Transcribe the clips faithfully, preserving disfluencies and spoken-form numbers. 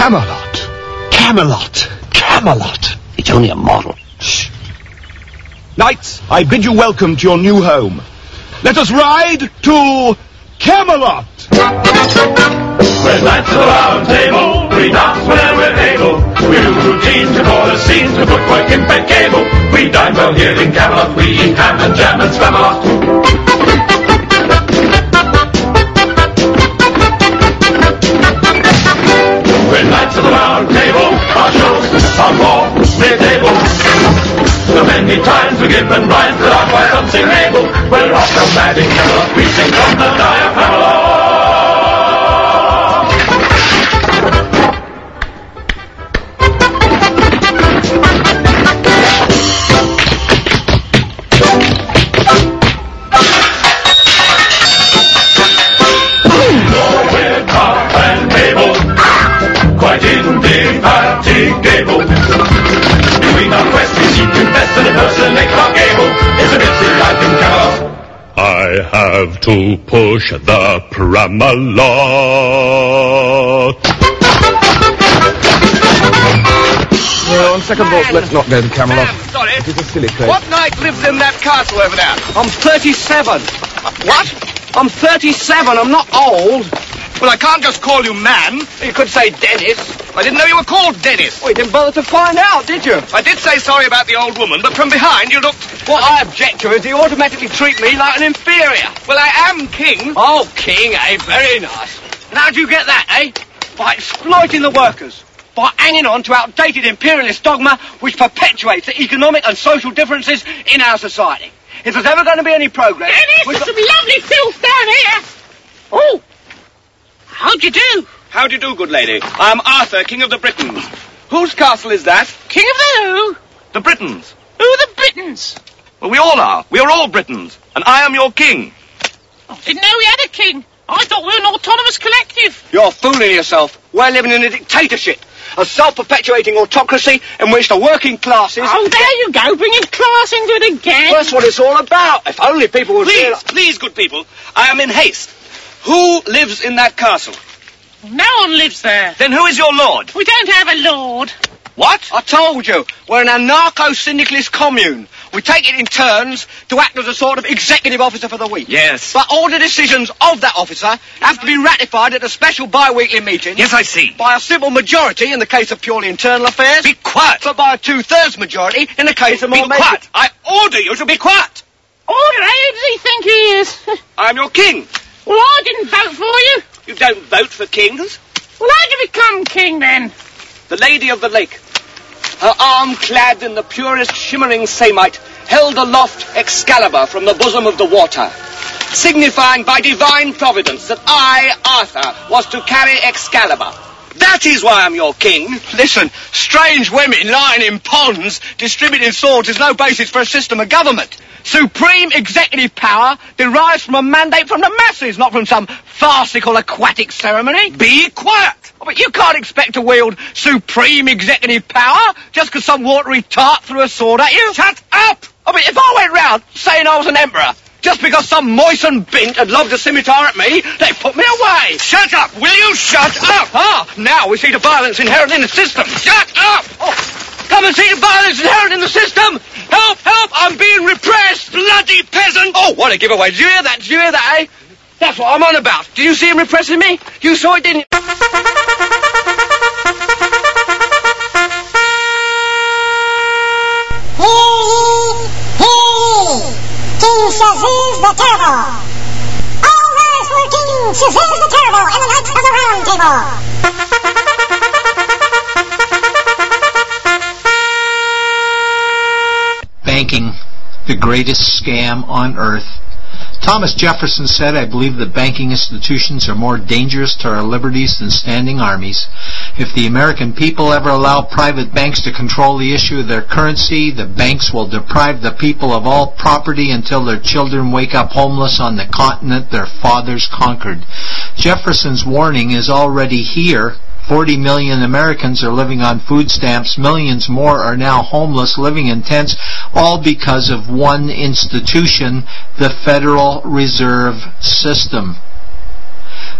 Camelot. Camelot. Camelot. It's only a model. Shh. Knights, I bid you welcome to your new home. Let us ride to Camelot. We're knights of the round table. We dance whenever we're able. We do routine to corner scenes to put work in bed cable. We dine well here in Camelot. We eat ham and jam and spam a lot. We're knights of the round table. Our shows are more mid-table. So many times we give and rhymes that are quite unsingable. We're off the mad in Camelot. We sing from the diaphragm. Indefatigable. Doing our quest, we seek to best and impersonate our gable. It's a busy life in Camelot. I have to push the Pramalot. Well, on second thought, let's not go to Camelot. Sam, sorry. It is a silly place. What knight lives in that castle over there? I'm thirty-seven. What? I'm thirty-seven. I'm not old. Well, I can't just call you man. You could say Dennis. I didn't know you were called Dennis. Well, you didn't bother to find out, did you? I did say sorry about the old woman, but from behind you looked... What I object to is you automatically treat me like an inferior. Well, I am king. Oh, king, eh? Very nice. And how'd you get that, eh? By exploiting the workers. By hanging on to outdated imperialist dogma which perpetuates the economic and social differences in our society. If there's ever going to be any progress... Dennis, there's some lovely filth down here. Oh. How'd you do? How do you do, good lady? I am Arthur, King of the Britons. Whose castle is that? King of the who? The Britons. Who are the Britons? Well, we all are. We are all Britons. And I am your king. Oh, didn't know we had a king. I thought we were an autonomous collective. You're fooling yourself. We're living in a dictatorship. A self-perpetuating autocracy in which the working classes... Oh, there you go, bringing class into it again. Well, that's what it's all about. If only people would... Please, realize... please, good people. I am in haste. Who lives in that castle? No one lives there. Then who is your lord? We don't have a lord. What? I told you, we're an anarcho-syndicalist commune. We take it in turns to act as a sort of executive officer for the week. Yes. But all the decisions of that officer have to be ratified at a special bi-weekly meeting. Yes, I see. By a simple majority in the case of purely internal affairs. Be quiet. But by a two-thirds majority in the case of more... Be quiet. I order you to be quiet. Order, eh? Who does he think he is? I am your king. Well, I didn't vote for you. You don't vote for kings. Well, how'd you become king, then? The Lady of the Lake, her arm clad in the purest shimmering samite, held aloft Excalibur from the bosom of the water, signifying by divine providence that I, Arthur, was to carry Excalibur. That is why I'm your king. Listen, strange women lying in ponds distributing swords is no basis for a system of government. Supreme executive power derives from a mandate from the masses, not from some farcical aquatic ceremony. Be quiet. Oh, but you can't expect to wield supreme executive power just because some watery tart threw a sword at you. Shut up! I mean, if I went round saying I was an emperor, just because some moistened bint had lobbed a scimitar at me, they'd put me away. Shut up! Will you shut up? Ah, now we see the violence inherent in the system. Shut up! Oh, come and see the violence inherent in the system. Help, help, I'm being repressed. Bloody peasant! Oh, what a giveaway. Did you hear that? Did you hear that, eh? That's what I'm on about. Did you see him repressing me? You saw it, didn't you? King Shazuz the Terrible. All rise for King Shazuz the Terrible and the Knights of the Round Table. Banking, the greatest scam on earth. Thomas Jefferson said, I believe that banking institutions are more dangerous to our liberties than standing armies. If the American people ever allow private banks to control the issue of their currency, the banks will deprive the people of all property until their children wake up homeless on the continent their fathers conquered. Jefferson's warning is already here. forty million Americans are living on food stamps. Millions more are now homeless, living in tents, all because of one institution, the Federal Reserve System.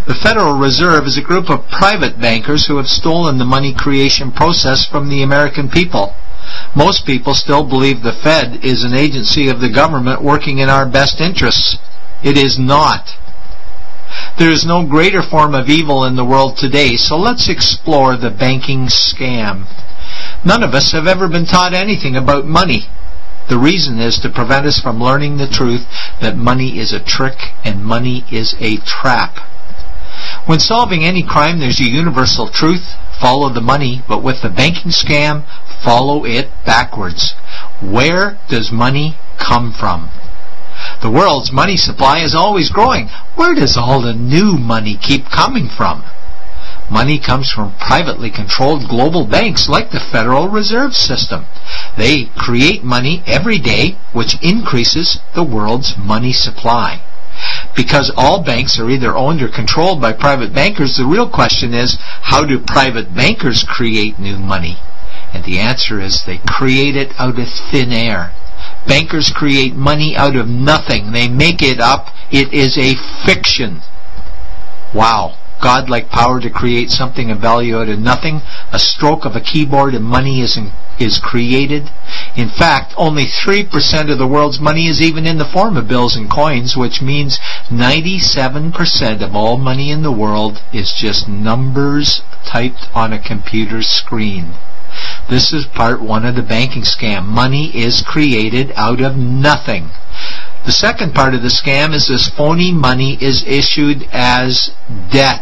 The Federal Reserve is a group of private bankers who have stolen the money creation process from the American people. Most people still believe the Fed is an agency of the government working in our best interests. It is not. There is no greater form of evil in the world today, so let's explore the banking scam. None of us have ever been taught anything about money. The reason is to prevent us from learning the truth that money is a trick and money is a trap. When solving any crime, there's a universal truth: follow the money, but with the banking scam, follow it backwards. Where does money come from? The world's money supply is always growing. Where does all the new money keep coming from? Money comes from privately controlled global banks like the Federal Reserve System. They create money every day, which increases the world's money supply. Because all banks are either owned or controlled by private bankers, the real question is, how do private bankers create new money? And the answer is they create it out of thin air. Bankers create money out of nothing. They make it up. It is a fiction. Wow. Godlike power to create something of value out of nothing. A stroke of a keyboard and money is in, is created. In fact, only three percent of the world's money is even in the form of bills and coins, which means ninety-seven percent of all money in the world is just numbers typed on a computer screen. This is part one of the banking scam. Money is created out of nothing. The second part of the scam is this phony money is issued as debt.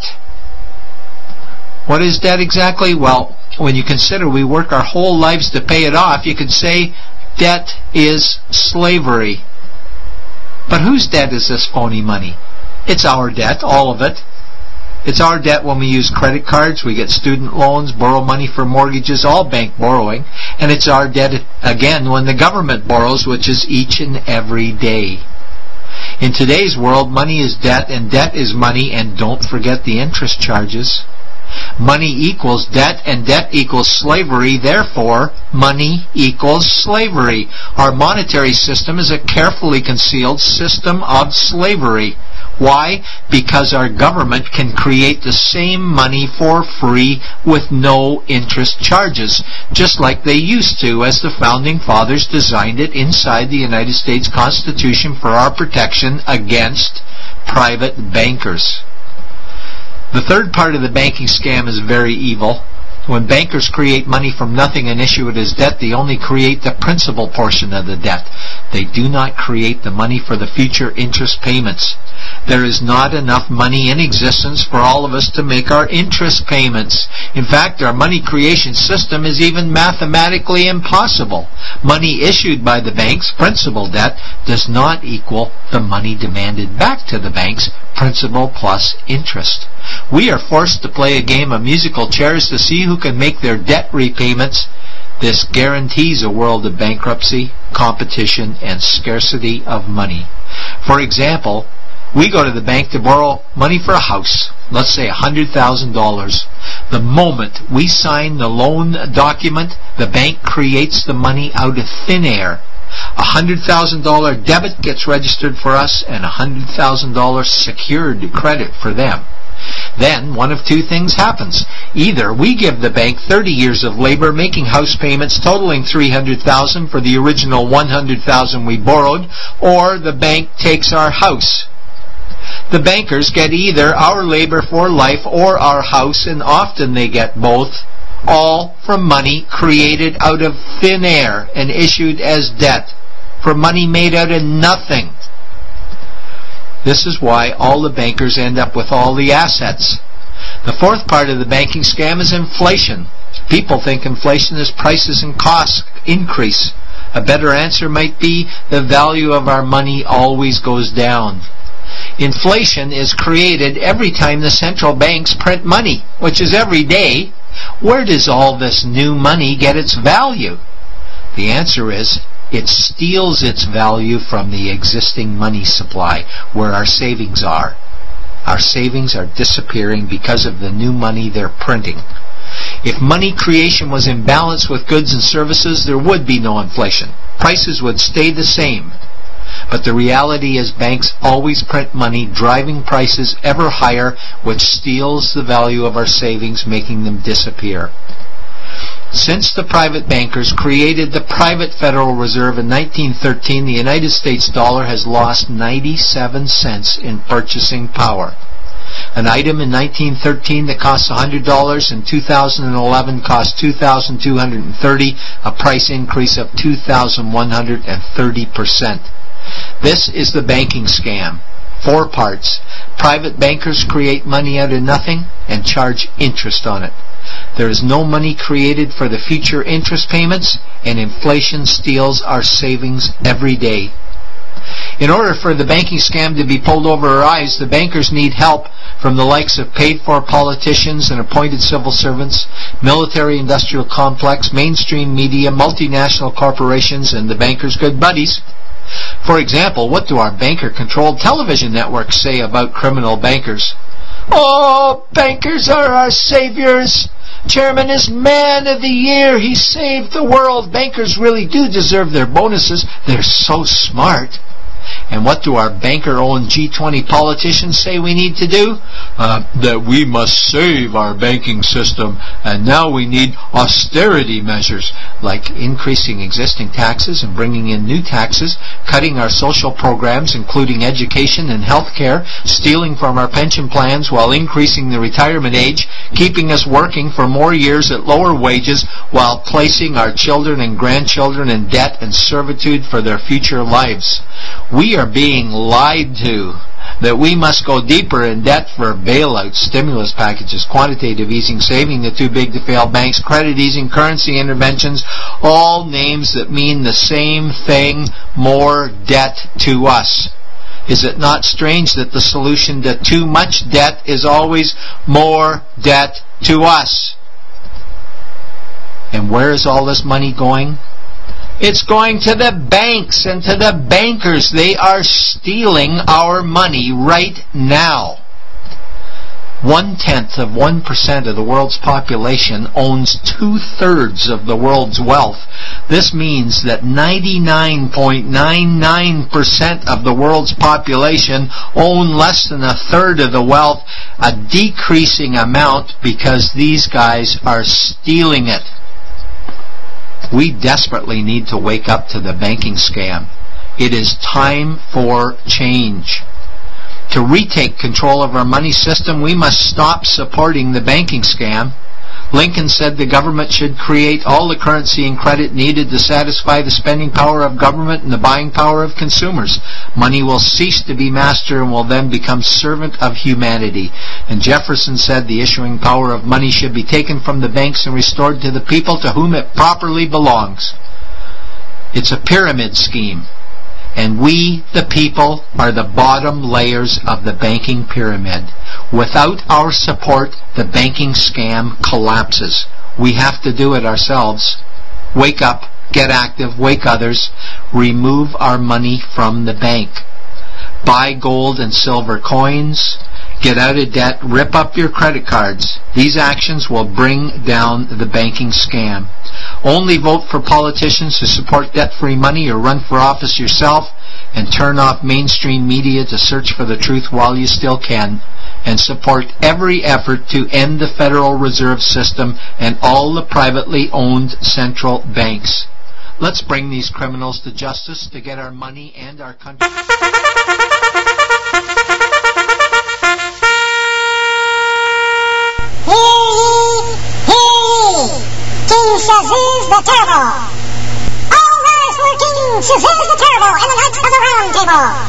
What is debt exactly? Well, when you consider we work our whole lives to pay it off, you could say debt is slavery. But whose debt is this phony money? It's our debt, all of it. It's our debt when we use credit cards, we get student loans, borrow money for mortgages, all bank borrowing. And it's our debt, again, when the government borrows, which is each and every day. In today's world, money is debt, and debt is money, and don't forget the interest charges. Money equals debt, and debt equals slavery. Therefore, money equals slavery. Our monetary system is a carefully concealed system of slavery. Why? Because our government can create the same money for free with no interest charges, just like they used to, as the Founding Fathers designed it inside the United States Constitution for our protection against private bankers. The third part of the banking scam is very evil. When bankers create money from nothing and issue it as debt, they only create the principal portion of the debt. They do not create the money for the future interest payments. There is not enough money in existence for all of us to make our interest payments. In fact, our money creation system is even mathematically impossible. Money issued by the banks, principal debt, does not equal the money demanded back to the banks, principal plus interest. We are forced to play a game of musical chairs to see who can make their debt repayments. This guarantees a world of bankruptcy, competition, and scarcity of money. For example, we go to the bank to borrow money for a house, let's say one hundred thousand dollars. The moment we sign the loan document, the bank creates the money out of thin air. A one hundred thousand dollars debit gets registered for us and a one hundred thousand dollars secured credit for them. Then one of two things happens. Either we give the bank thirty years of labor making house payments totaling three hundred thousand dollars for the original one hundred thousand dollars we borrowed, or the bank takes our house. The bankers get either our labor for life or our house, and often they get both, all from money created out of thin air and issued as debt, for money made out of nothing. This is why all the bankers end up with all the assets. The fourth part of the banking scam is inflation. People think inflation is prices and costs increase. A better answer might be the value of our money always goes down. Inflation is created every time the central banks print money, which is every day. Where does all this new money get its value? The answer is, it steals its value from the existing money supply, where our savings are. Our savings are disappearing because of the new money they're printing. If money creation was in balance with goods and services, there would be no inflation. Prices would stay the same. But the reality is banks always print money, driving prices ever higher, which steals the value of our savings, making them disappear. Since the private bankers created the private Federal Reserve in nineteen thirteen, the United States dollar has lost ninety-seven cents in purchasing power. An item in nineteen thirteen that cost one hundred dollars in two thousand eleven cost two thousand two hundred thirty dollars, a price increase of two thousand one hundred thirty percent. This is the banking scam. Four parts. Private bankers create money out of nothing and charge interest on it. There is no money created for the future interest payments, and inflation steals our savings every day. In order for the banking scam to be pulled over our eyes, the bankers need help from the likes of paid-for politicians and appointed civil servants, military-industrial complex, mainstream media, multinational corporations, and the bankers' good buddies. For example, what do our banker-controlled television networks say about criminal bankers? Oh, bankers are our saviors. Chairman is man of the year. He saved the world. Bankers really do deserve their bonuses. They're so smart. And what do our banker-owned G twenty politicians say we need to do? Uh, that we must save our banking system, and now we need austerity measures, like increasing existing taxes and bringing in new taxes, cutting our social programs, including education and health care, stealing from our pension plans while increasing the retirement age, keeping us working for more years at lower wages while placing our children and grandchildren in debt and servitude for their future lives. We are being lied to that we must go deeper in debt for bailouts, stimulus packages, quantitative easing, saving the too big to fail banks, credit easing, currency interventions, all names that mean the same thing, more debt to us. Is it not strange that the solution to too much debt is always more debt to us? And where is all this money going? It's going to the banks and to the bankers. They are stealing our money right now. One-tenth of one percent of the world's population owns two-thirds of the world's wealth. This means that ninety-nine point nine nine percent of the world's population own less than a third of the wealth, a decreasing amount because these guys are stealing it. We desperately need to wake up to the banking scam. It is time for change. To retake control of our money system, we must stop supporting the banking scam. Lincoln said the government should create all the currency and credit needed to satisfy the spending power of government and the buying power of consumers. Money will cease to be master and will then become servant of humanity. And Jefferson said the issuing power of money should be taken from the banks and restored to the people to whom it properly belongs. It's a pyramid scheme. And we, the people, are the bottom layers of the banking pyramid. Without our support, the banking scam collapses. We have to do it ourselves. Wake up, get active, wake others, remove our money from the bank. Buy gold and silver coins, get out of debt, rip up your credit cards. These actions will bring down the banking scam. Only vote for politicians who support debt-free money, or run for office yourself, and turn off mainstream media to search for the truth while you still can, and support every effort to end the Federal Reserve System and all the privately owned central banks. Let's bring these criminals to justice to get our money and our country. Hear ye, hear ye, King Shazuz the Terrible. All rise for King Shazuz the Terrible and the Knights of the Round Table.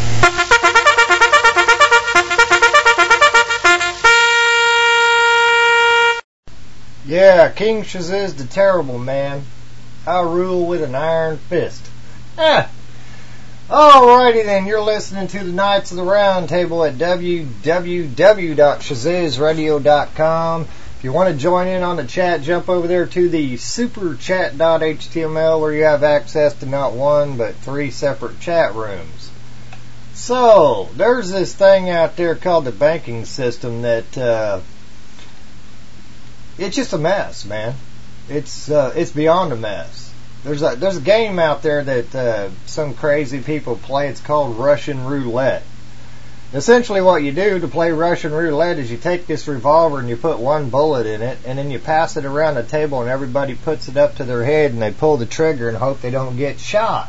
Yeah, King Shazuz the Terrible, man. I rule with an iron fist. Ah. Alrighty then, you're listening to the Knights of the Round Table at w w w dot shazuz radio dot com. If you want to join in on the chat, jump over there to the superchat dot h t m l where you have access to not one but three separate chat rooms. So, there's this thing out there called the banking system that uh, it's just a mess, man. It's uh, it's beyond a mess. there's a there's a game out there that uh, some crazy people play. It's called Russian roulette. Essentially, what you do to play Russian roulette is you take this revolver and you put one bullet in it, and then you pass it around the table, and everybody puts it up to their head, and they pull the trigger and hope they don't get shot.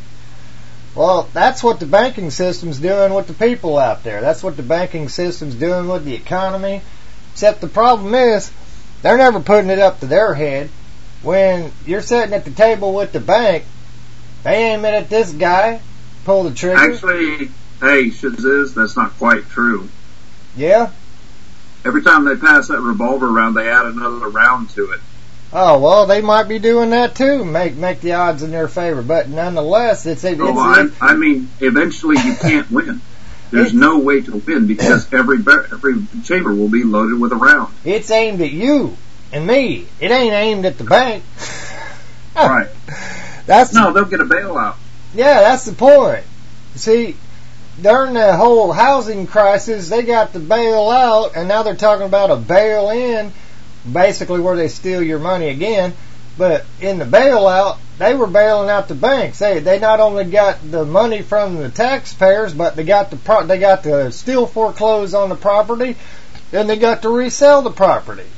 Well, that's what the banking system's doing with the people out there. That's what the banking system's doing with the economy. Except the problem is, they're never putting it up to their head. When you're sitting at the table with the bank, they aim it at this guy, pull the trigger. Actually, hey, Shaziz, that's not quite true. Yeah? Every time they pass that revolver around, they add another round to it. Oh, well, they might be doing that too, make make the odds in their favor. But nonetheless, it's... it's, oh, it's I, I mean, eventually you can't win. There's no way to win because every every chamber will be loaded with a round. It's aimed at you and me. It ain't aimed at the bank. Right. That's no, they'll get a bailout. Yeah, that's the point. See, during the whole housing crisis, they got the bail out, and now they're talking about a bail in, basically where they steal your money again. But in the bailout, they were bailing out the banks. They they not only got the money from the taxpayers, but they got the pro- they got to still foreclose on the property, and they got to resell the property.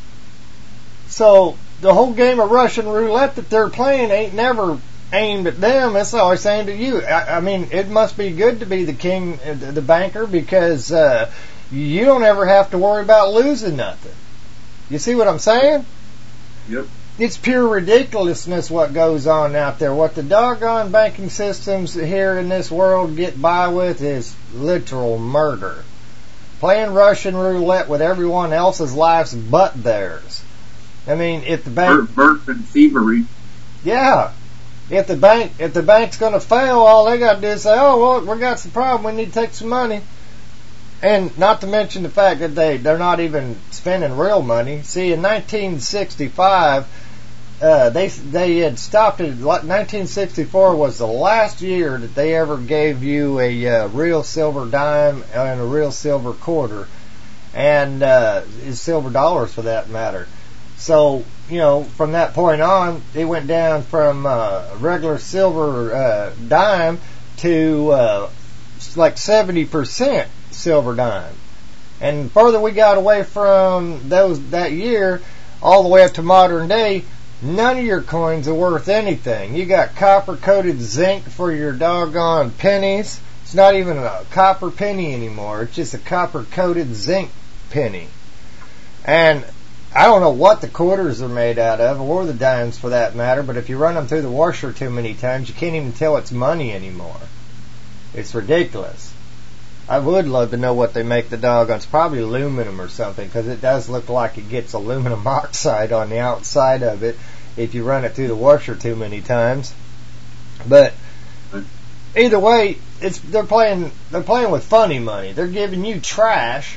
So the whole game of Russian roulette that they're playing ain't never aimed at them. It's always aimed at you. I, I mean, it must be good to be the king, the banker, because uh, you don't ever have to worry about losing nothing. You see what I'm saying? Yep. It's pure ridiculousness what goes on out there. What the doggone banking systems here in this world get by with is literal murder. Playing Russian roulette with everyone else's lives but theirs. I mean, if the bank... Birth and thievery. Yeah. If the bank, if the bank's going to fail, all they got to do is say, oh, well, we got some problem. We need to take some money. And not to mention the fact that they, they're not even spending real money. See, in nineteen sixty-five... Uh, they they had stopped it. nineteen sixty-four was the last year that they ever gave you a uh, real silver dime and a real silver quarter, and uh, silver dollars for that matter. So, you know, from that point on, it went down from uh, regular silver uh, dime to uh, like seventy percent silver dime. And the further we got away from those that year, all the way up to modern day, none of your coins are worth anything. You got copper-coated zinc for your doggone pennies. It's not even a copper penny anymore. It's just a copper-coated zinc penny. And I don't know what the quarters are made out of, or the dimes for that matter, but if you run them through the washer too many times, you can't even tell it's money anymore. It's ridiculous. I would love to know what they make the doggone. It's probably aluminum or something, because it does look like it gets aluminum oxide on the outside of it if you run it through the washer too many times. But either way, it's they're playing they're playing with funny money. They're giving you trash.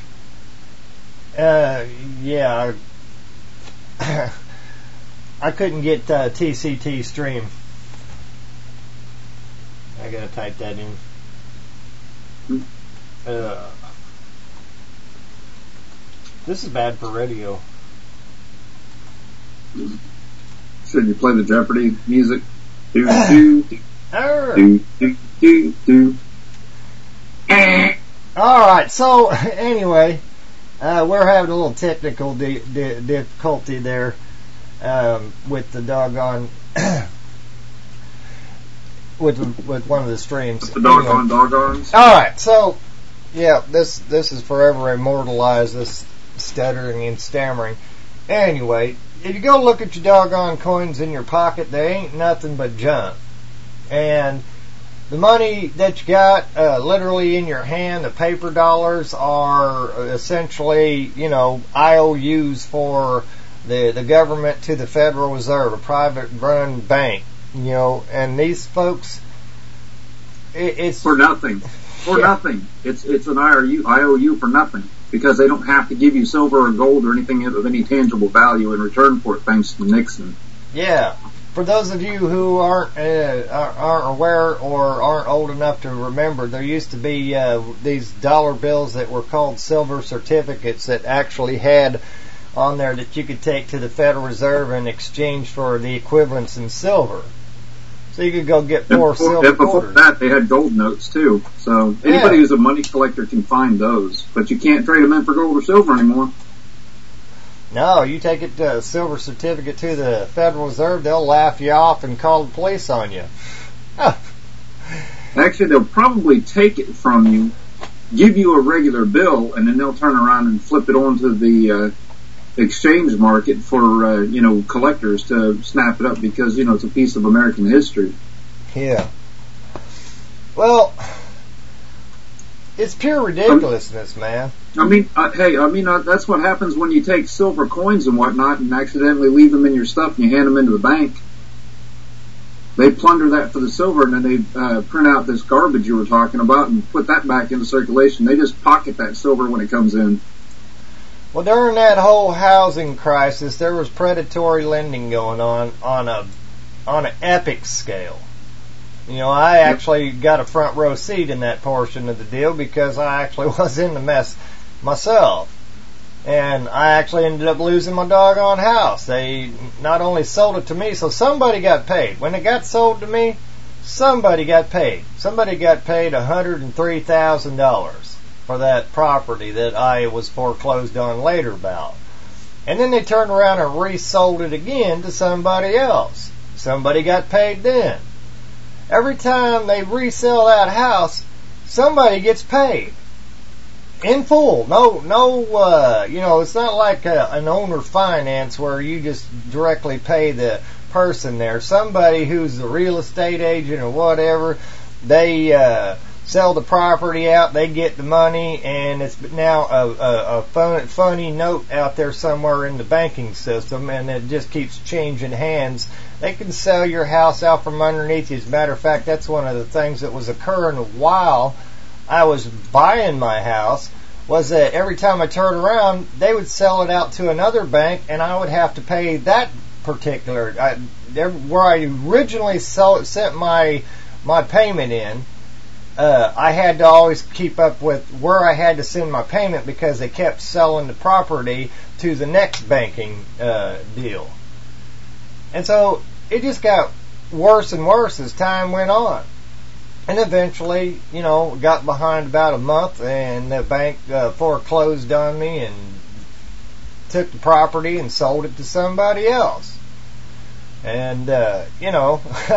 Uh, yeah, I, I couldn't get uh, T C T stream. I gotta type that in. Uh, this is bad for radio. Should you play the Jeopardy music? Do do do do do do do. All right. So anyway, uh, we're having a little technical di- di- difficulty there um, with the doggone with with one of the streams. The doggone doggons. All right. So. Yeah, this this is forever immortalized, this stuttering and stammering. Anyway, if you go look at your doggone coins in your pocket, they ain't nothing but junk. And the money that you got uh, literally in your hand, the paper dollars, are essentially, you know, I O Us for the, the government to the Federal Reserve, a private-run bank. You know, and these folks, it, it's... For nothing. For yeah. nothing. It's it's an I O U for nothing, because they don't have to give you silver or gold or anything of any tangible value in return for it, thanks to Nixon. Yeah. For those of you who aren't uh, aren't aware or aren't old enough to remember, there used to be uh, these dollar bills that were called silver certificates that actually had on there that you could take to the Federal Reserve in exchange for the equivalents in silver. So you could go get four and before, silver and before quarters. that, they had gold notes too. So anybody Yeah. who's a money collector can find those, but you can't trade them in for gold or silver anymore. No, you take it to a silver certificate to the Federal Reserve, they'll laugh you off and call the police on you. Oh. Actually, they'll probably take it from you, give you a regular bill, and then they'll turn around and flip it onto the uh, exchange market for uh, you know collectors to snap it up because you know it's a piece of American history. Yeah. Well, it's pure ridiculousness, man. I mean, uh, hey, I mean uh, that's what happens when you take silver coins and whatnot and accidentally leave them in your stuff and you hand them into the bank. They plunder that for the silver and then they uh, print out this garbage you were talking about and put that back into circulation. They just pocket that silver when it comes in. Well, during that whole housing crisis, there was predatory lending going on on a on an epic scale. You know, I actually got a front row seat in that portion of the deal because I actually was in the mess myself. And I actually ended up losing my doggone house. They not only sold it to me, so somebody got paid. When it got sold to me, somebody got paid. Somebody got paid one hundred three thousand dollars for that property that I was foreclosed on later about. And then they turned around and resold it again to somebody else. Somebody got paid then. Every time they resell that house, somebody gets paid. In full. No, no, uh, you know, it's not like a, an owner finance where you just directly pay the person there. Somebody who's the real estate agent or whatever, they uh, sell the property out, they get the money, and it's now a, a, a fun, funny note out there somewhere in the banking system, and it just keeps changing hands. They can sell your house out from underneath you. As a matter of fact, that's one of the things that was occurring while I was buying my house, was that every time I turned around, they would sell it out to another bank, and I would have to pay that particular, I, where I originally sold, sent my my payment in, uh, I had to always keep up with where I had to send my payment because they kept selling the property to the next banking uh, deal. And so it just got worse and worse as time went on. And eventually, you know, got behind about a month, and the bank uh, foreclosed on me and took the property and sold it to somebody else. And, uh, you know,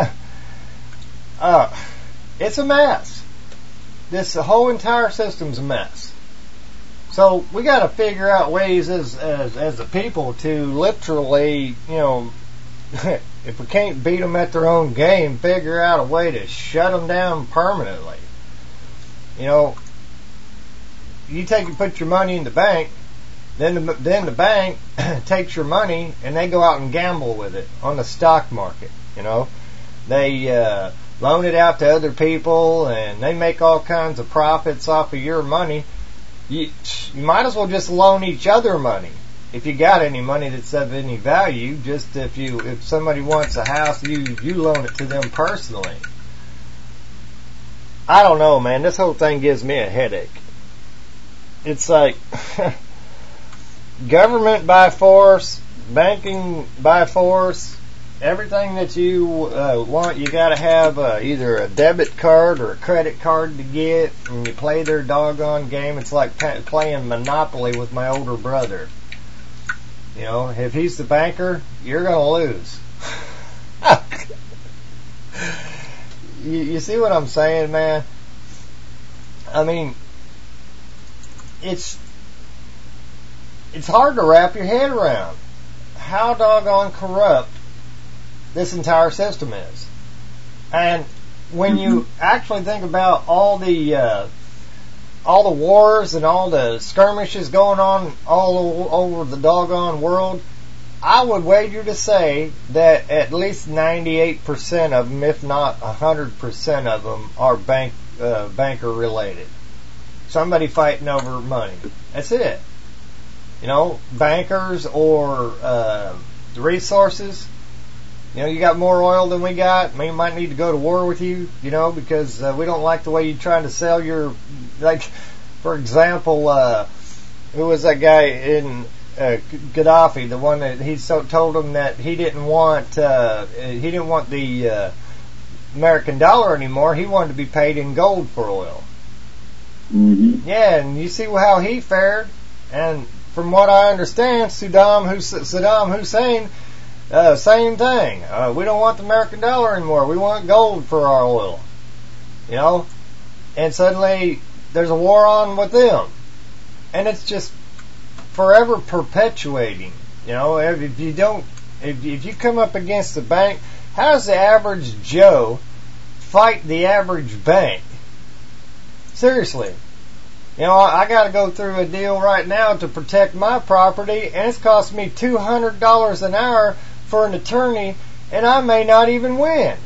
uh, it's a mess. This the whole entire system's a mess. So we got to figure out ways as, as as the people to literally, you know, if we can't beat them at their own game, figure out a way to shut them down permanently. You know, you take and put your money in the bank, then the, then the bank takes your money and they go out and gamble with it on the stock market. You know, they uh, loan it out to other people and they make all kinds of profits off of your money. You, you might as well just loan each other money. If you got any money that's of any value, just if you if somebody wants a house, you you loan it to them personally. I don't know, man. This whole thing gives me a headache. It's like government by force, banking by force. Everything that you uh, want, you got to have uh, either a debit card or a credit card to get, and you play their doggone game. It's like pa- playing Monopoly with my older brother. You know, if he's the banker, you're going to lose. you, you see what I'm saying, man? I mean, it's it's hard to wrap your head around how doggone corrupt this entire system is. And when you actually think about all the uh, all the wars and all the skirmishes going on all over the doggone world, I would wager to say that at least ninety-eight percent of them, if not one hundred percent of them, are bank uh, banker related. Somebody fighting over money. That's it. You know, bankers or uh, resources. You know, you got more oil than we got. We might need to go to war with you, you know, because uh, we don't like the way you're trying to sell your, like, for example, uh, who was that guy in uh, Gaddafi, the one that he so told him that he didn't want, uh, he didn't want the uh, American dollar anymore. He wanted to be paid in gold for oil. Mm-hmm. Yeah, and you see how he fared. And from what I understand, Saddam, Hus- Saddam Hussein, uh, same thing. Uh, we don't want the American dollar anymore. We want gold for our oil. You know? And suddenly there's a war on with them. And it's just forever perpetuating. You know, if, if you don't, if, if you come up against the bank, how does the average Joe fight the average bank? Seriously. You know, I, I got to go through a deal right now to protect my property, and it's cost me two hundred dollars an hour for an attorney, and I may not even win.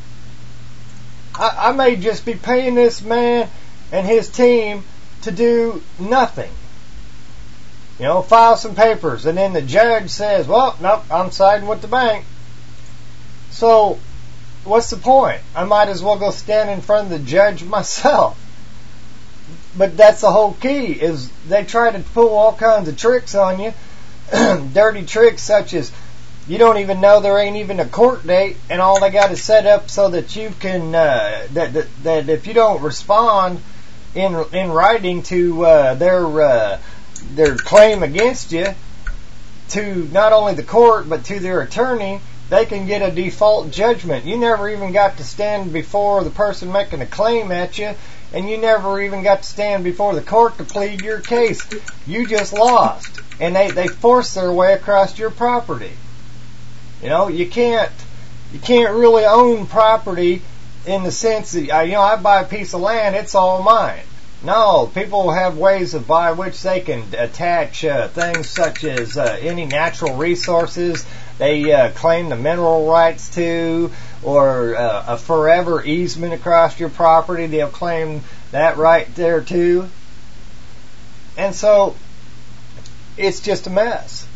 I, I may just be paying this man and his team to do nothing. You know, file some papers, and then the judge says, well, nope, I'm siding with the bank. So, what's the point? I might as well go stand in front of the judge myself. But that's the whole key, is they try to pull all kinds of tricks on you. Dirty tricks such as you don't even know there ain't even a court date, and all they got is set up so that you can, uh, that, that, that if you don't respond in in writing to uh, their uh, their claim against you, to not only the court but to their attorney, they can get a default judgment. You never even got to stand before the person making a claim at you, and you never even got to stand before the court to plead your case. You just lost. And they, they force their way across your property. You know, you can't you can't really own property in the sense that, you know, I buy a piece of land, it's all mine. No, people have ways of by which they can attach uh, things such as uh, any natural resources they uh, claim the mineral rights to, or uh, a forever easement across your property, they'll claim that right there too. And so, it's just a mess.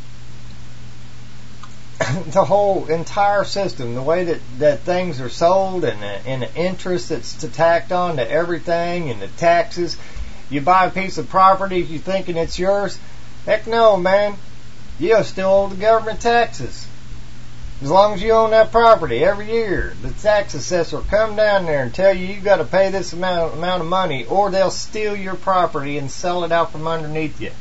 The whole entire system, the way that, that things are sold, and the, and the interest that's tacked on to everything, and the taxes. You buy a piece of property, you thinking it's yours. Heck no, man. You still owe the government taxes. As long as you own that property every year, the tax assessor will come down there and tell you you've got to pay this amount, amount of money, or they'll steal your property and sell it out from underneath you.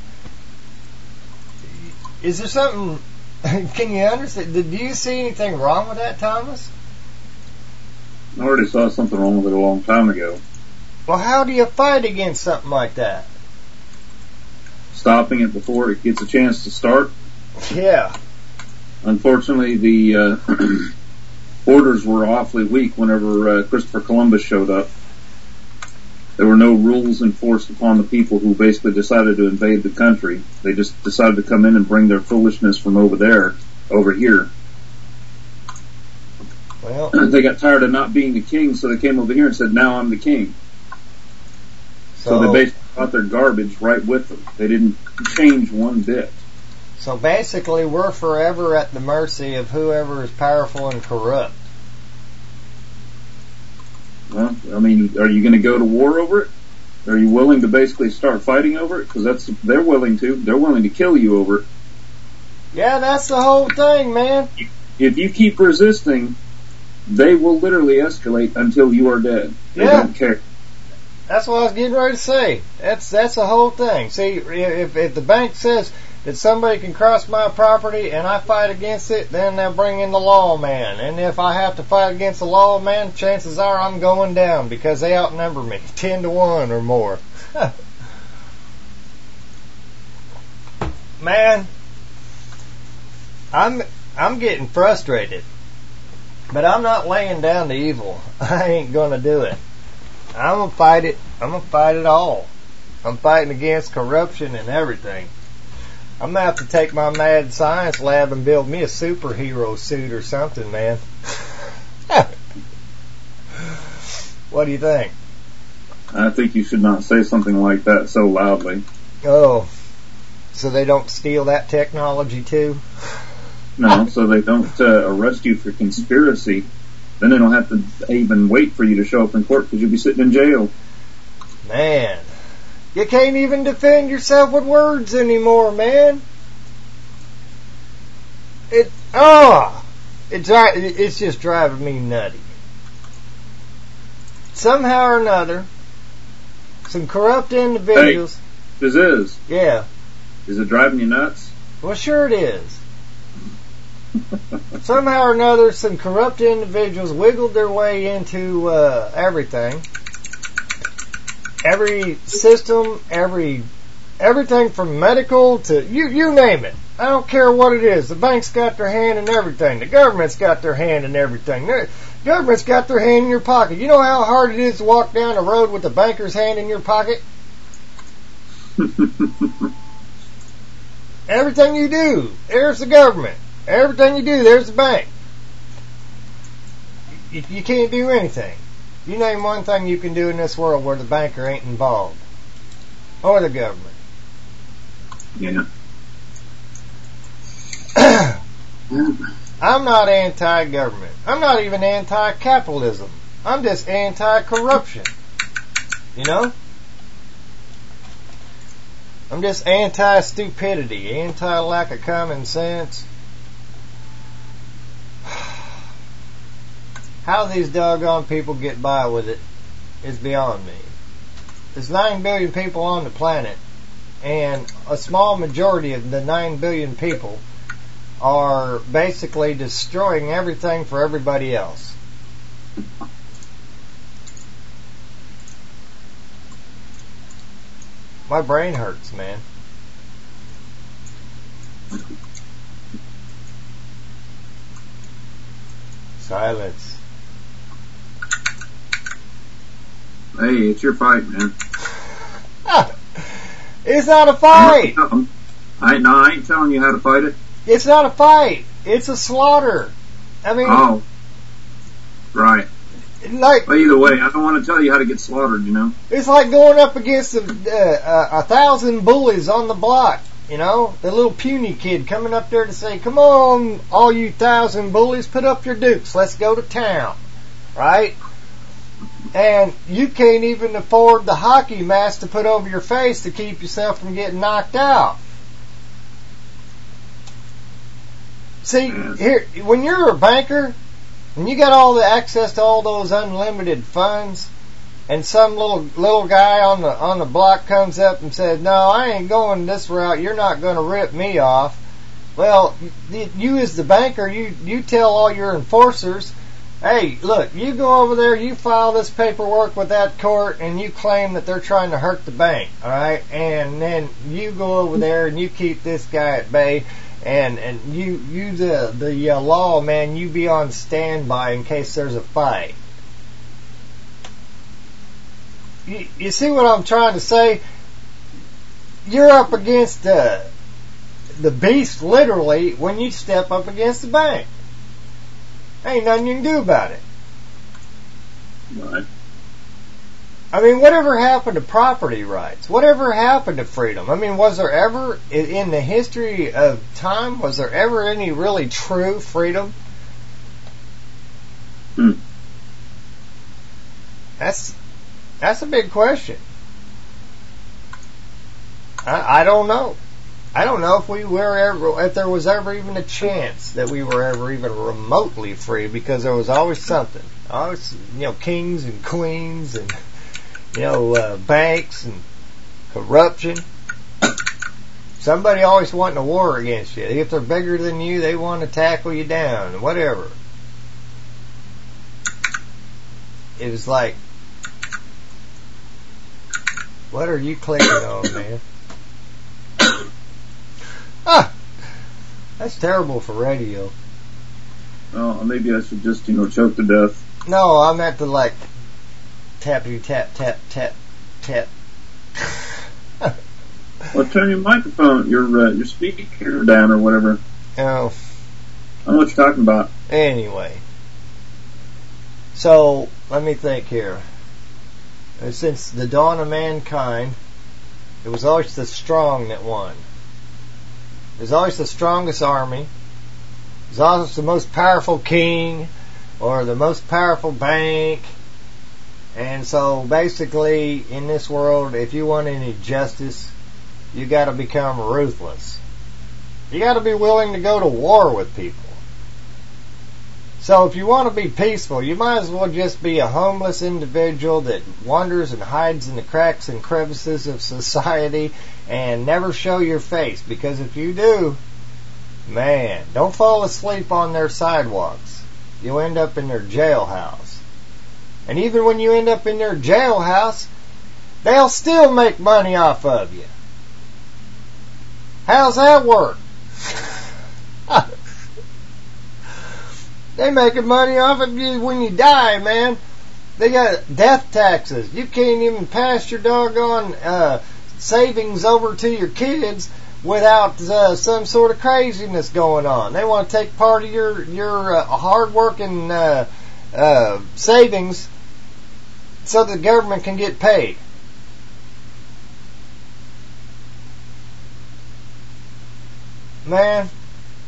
Is there something... Can you understand? Did you see anything wrong with that, Thomas? I already saw something wrong with it a long time ago. Well, how do you fight against something like that? Stopping it before it gets a chance to start. Yeah. Unfortunately, the uh, orders were awfully weak whenever uh, Christopher Columbus showed up. There were no rules enforced upon the people who basically decided to invade the country. They just decided to come in and bring their foolishness from over there, over here. Well, they got tired of not being the king, so they came over here and said, now I'm the king. So, so they basically brought their garbage right with them. They didn't change one bit. So basically, we're forever at the mercy of whoever is powerful and corrupt. Well, I mean, are you going to go to war over it? Are you willing to basically start fighting over it? Because that's they're willing to. They're willing to kill you over it. Yeah, that's the whole thing, man. If you keep resisting, they will literally escalate until you are dead. They yeah. don't care. That's what I was getting ready to say. That's that's the whole thing. See, if if the bank says that somebody can cross my property and I fight against it, then they'll bring in the lawman. And if I have to fight against the lawman, chances are I'm going down because they outnumber me ten to one or more. Man, I'm I'm getting frustrated, but I'm not laying down to evil. I ain't gonna do it. I'm gonna fight it. I'm gonna fight it all. I'm fighting against corruption and everything. I'm gonna have to take my mad science lab and build me a superhero suit or something, man. What do you think? I think you should not say something like that so loudly. Oh, so they don't steal that technology too? No, so they don't uh, arrest you for conspiracy. Then they don't have to even wait for you to show up in court because you'll be sitting in jail. Man, you can't even defend yourself with words anymore, man. It, oh, it's, it's just driving me nutty. somehow or another, some corrupt individuals. Hey, this is. Yeah. Is it driving you nuts? Well, sure it is. Somehow or another, some corrupt individuals wiggled their way into uh, everything. Every system, every everything from medical to you you name it. I don't care what it is. The bank's got their hand in everything. The government's got their hand in everything. The government's got their hand in your pocket. You know how hard it is to walk down the road with the banker's hand in your pocket? Everything you do, there's the government. Everything you do, there's the bank. You, you can't do anything. You name one thing you can do in this world where the banker ain't involved. Or the government. Yeah. I'm not anti-government. I'm not even anti-capitalism. I'm just anti-corruption. You know? I'm just anti-stupidity, anti-lack of common sense. How these doggone people get by with it is beyond me. There's nine billion people on the planet, and a small majority of the nine billion people are basically destroying everything for everybody else. My brain hurts, man. Silence. Hey, it's your fight, man. It's not a fight. I no, I ain't telling you how to fight it. It's not a fight. It's a slaughter. I mean, oh, right. Like, well, either way, I don't want to tell you how to get slaughtered. You know, it's like going up against a, uh, a thousand bullies on the block. You know, the little puny kid coming up there to say, "Come on, all you thousand bullies, put up your dukes. Let's go to town." Right? And you can't even afford the hockey mask to put over your face to keep yourself from getting knocked out. See, here, when you're a banker, and you got all the access to all those unlimited funds, and some little little guy on the on the block comes up and says, "No, I ain't going this route. You're not going to rip me off." Well, you as the banker, you you tell all your enforcers, "Hey, look, you go over there, you file this paperwork with that court, and you claim that they're trying to hurt the bank, all right? And then you go over there and you keep this guy at bay, and and you you the the uh, law man, you be on standby in case there's a fight." You, you see what I'm trying to say? You're up against the the beast, literally, when you step up against the bank. Ain't nothing you can do about it. Right. I mean, whatever happened to property rights? Whatever happened to freedom? I mean, was there ever, in the history of time, was there ever any really true freedom? Hmm. That's that's a big question. I, I don't know. I don't know if we were ever, if there was ever even a chance that we were ever even remotely free, because there was always something. Always, you know, kings and queens and, you know, uh, banks and corruption. Somebody always wanting a war against you. If they're bigger than you, they want to tackle you down, whatever. It was like, what are you clicking on, man? Ah, that's terrible for radio. Oh, maybe I should just, you know, choke to death. No, I meant to like tappity tap tap tap tap. Well, turn your microphone, your uh, your speaker down or whatever. Oh, I know what you're talking about. Anyway, so let me think here. Since the dawn of mankind, it was always the strong that won. There's always the strongest army. There's always the most powerful king or the most powerful bank. And so basically in this world, if you want any justice, you got to become ruthless. You got to be willing to go to war with people. So if you want to be peaceful, you might as well just be a homeless individual that wanders and hides in the cracks and crevices of society and never show your face. Because if you do, man, don't fall asleep on their sidewalks. You'll end up in their jailhouse. And even when you end up in their jailhouse, they'll still make money off of you. How's that work? They making money off of you when you die, man. They got death taxes. You can't even pass your doggone uh, savings over to your kids without uh, some sort of craziness going on. They want to take part of your your uh, hard-working uh, uh, savings so the government can get paid. Man,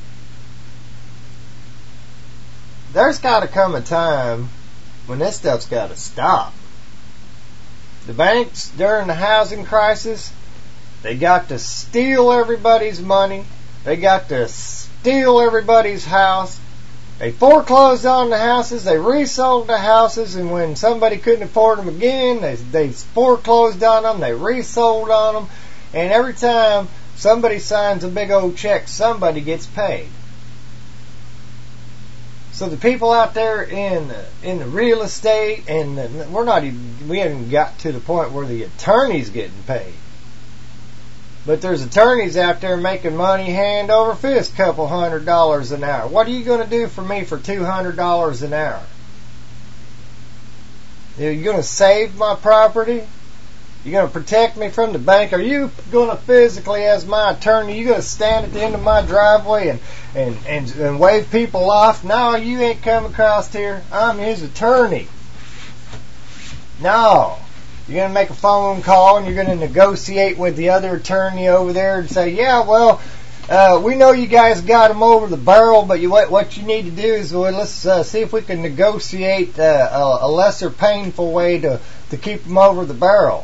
there's got to come a time when this stuff's got to stop. The banks, during the housing crisis, they got to steal everybody's money. They got to steal everybody's house. They foreclosed on the houses. They resold the houses. And when somebody couldn't afford them again, they, they foreclosed on them. They resold on them. And every time somebody signs a big old check, somebody gets paid. So the people out there in in the real estate, and the, we're not even, we haven't got to the point where the attorney's getting paid. But there's attorneys out there making money hand over fist, couple hundred dollars an hour. What are you going to do for me for two hundred dollars an hour? Are you going to save my property? You going to protect me from the bank? Are you going to physically, as my attorney, you going to stand at the end of my driveway and, and, and, and wave people off? No, you ain't come across here. I'm his attorney. No. You're going to make a phone call and you're going to negotiate with the other attorney over there and say, yeah, well, uh, we know you guys got him over the barrel, but you, what, what you need to do is, well, let's uh, see if we can negotiate uh, a, a lesser painful way to, to keep him over the barrel.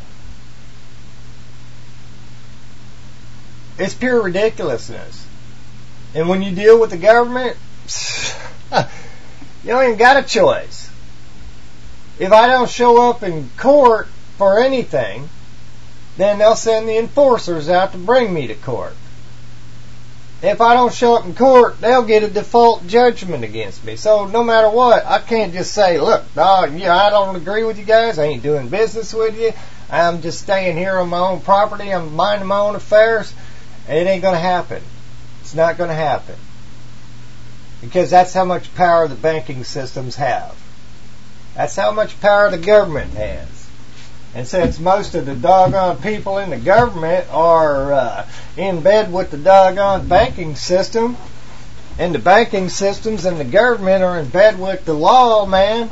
It's pure ridiculousness. And when you deal with the government, you don't even got a choice. If I don't show up in court for anything, then they'll send the enforcers out to bring me to court. If I don't show up in court, they'll get a default judgment against me. So no matter what, I can't just say, look, no, yeah, I don't agree with you guys. I ain't doing business with you. I'm just staying here on my own property. I'm minding my own affairs. It ain't going to happen. It's not going to happen. Because that's how much power the banking systems have. That's how much power the government has. And since most of the doggone people in the government are uh, in bed with the doggone banking system, and the banking systems and the government are in bed with the law, man,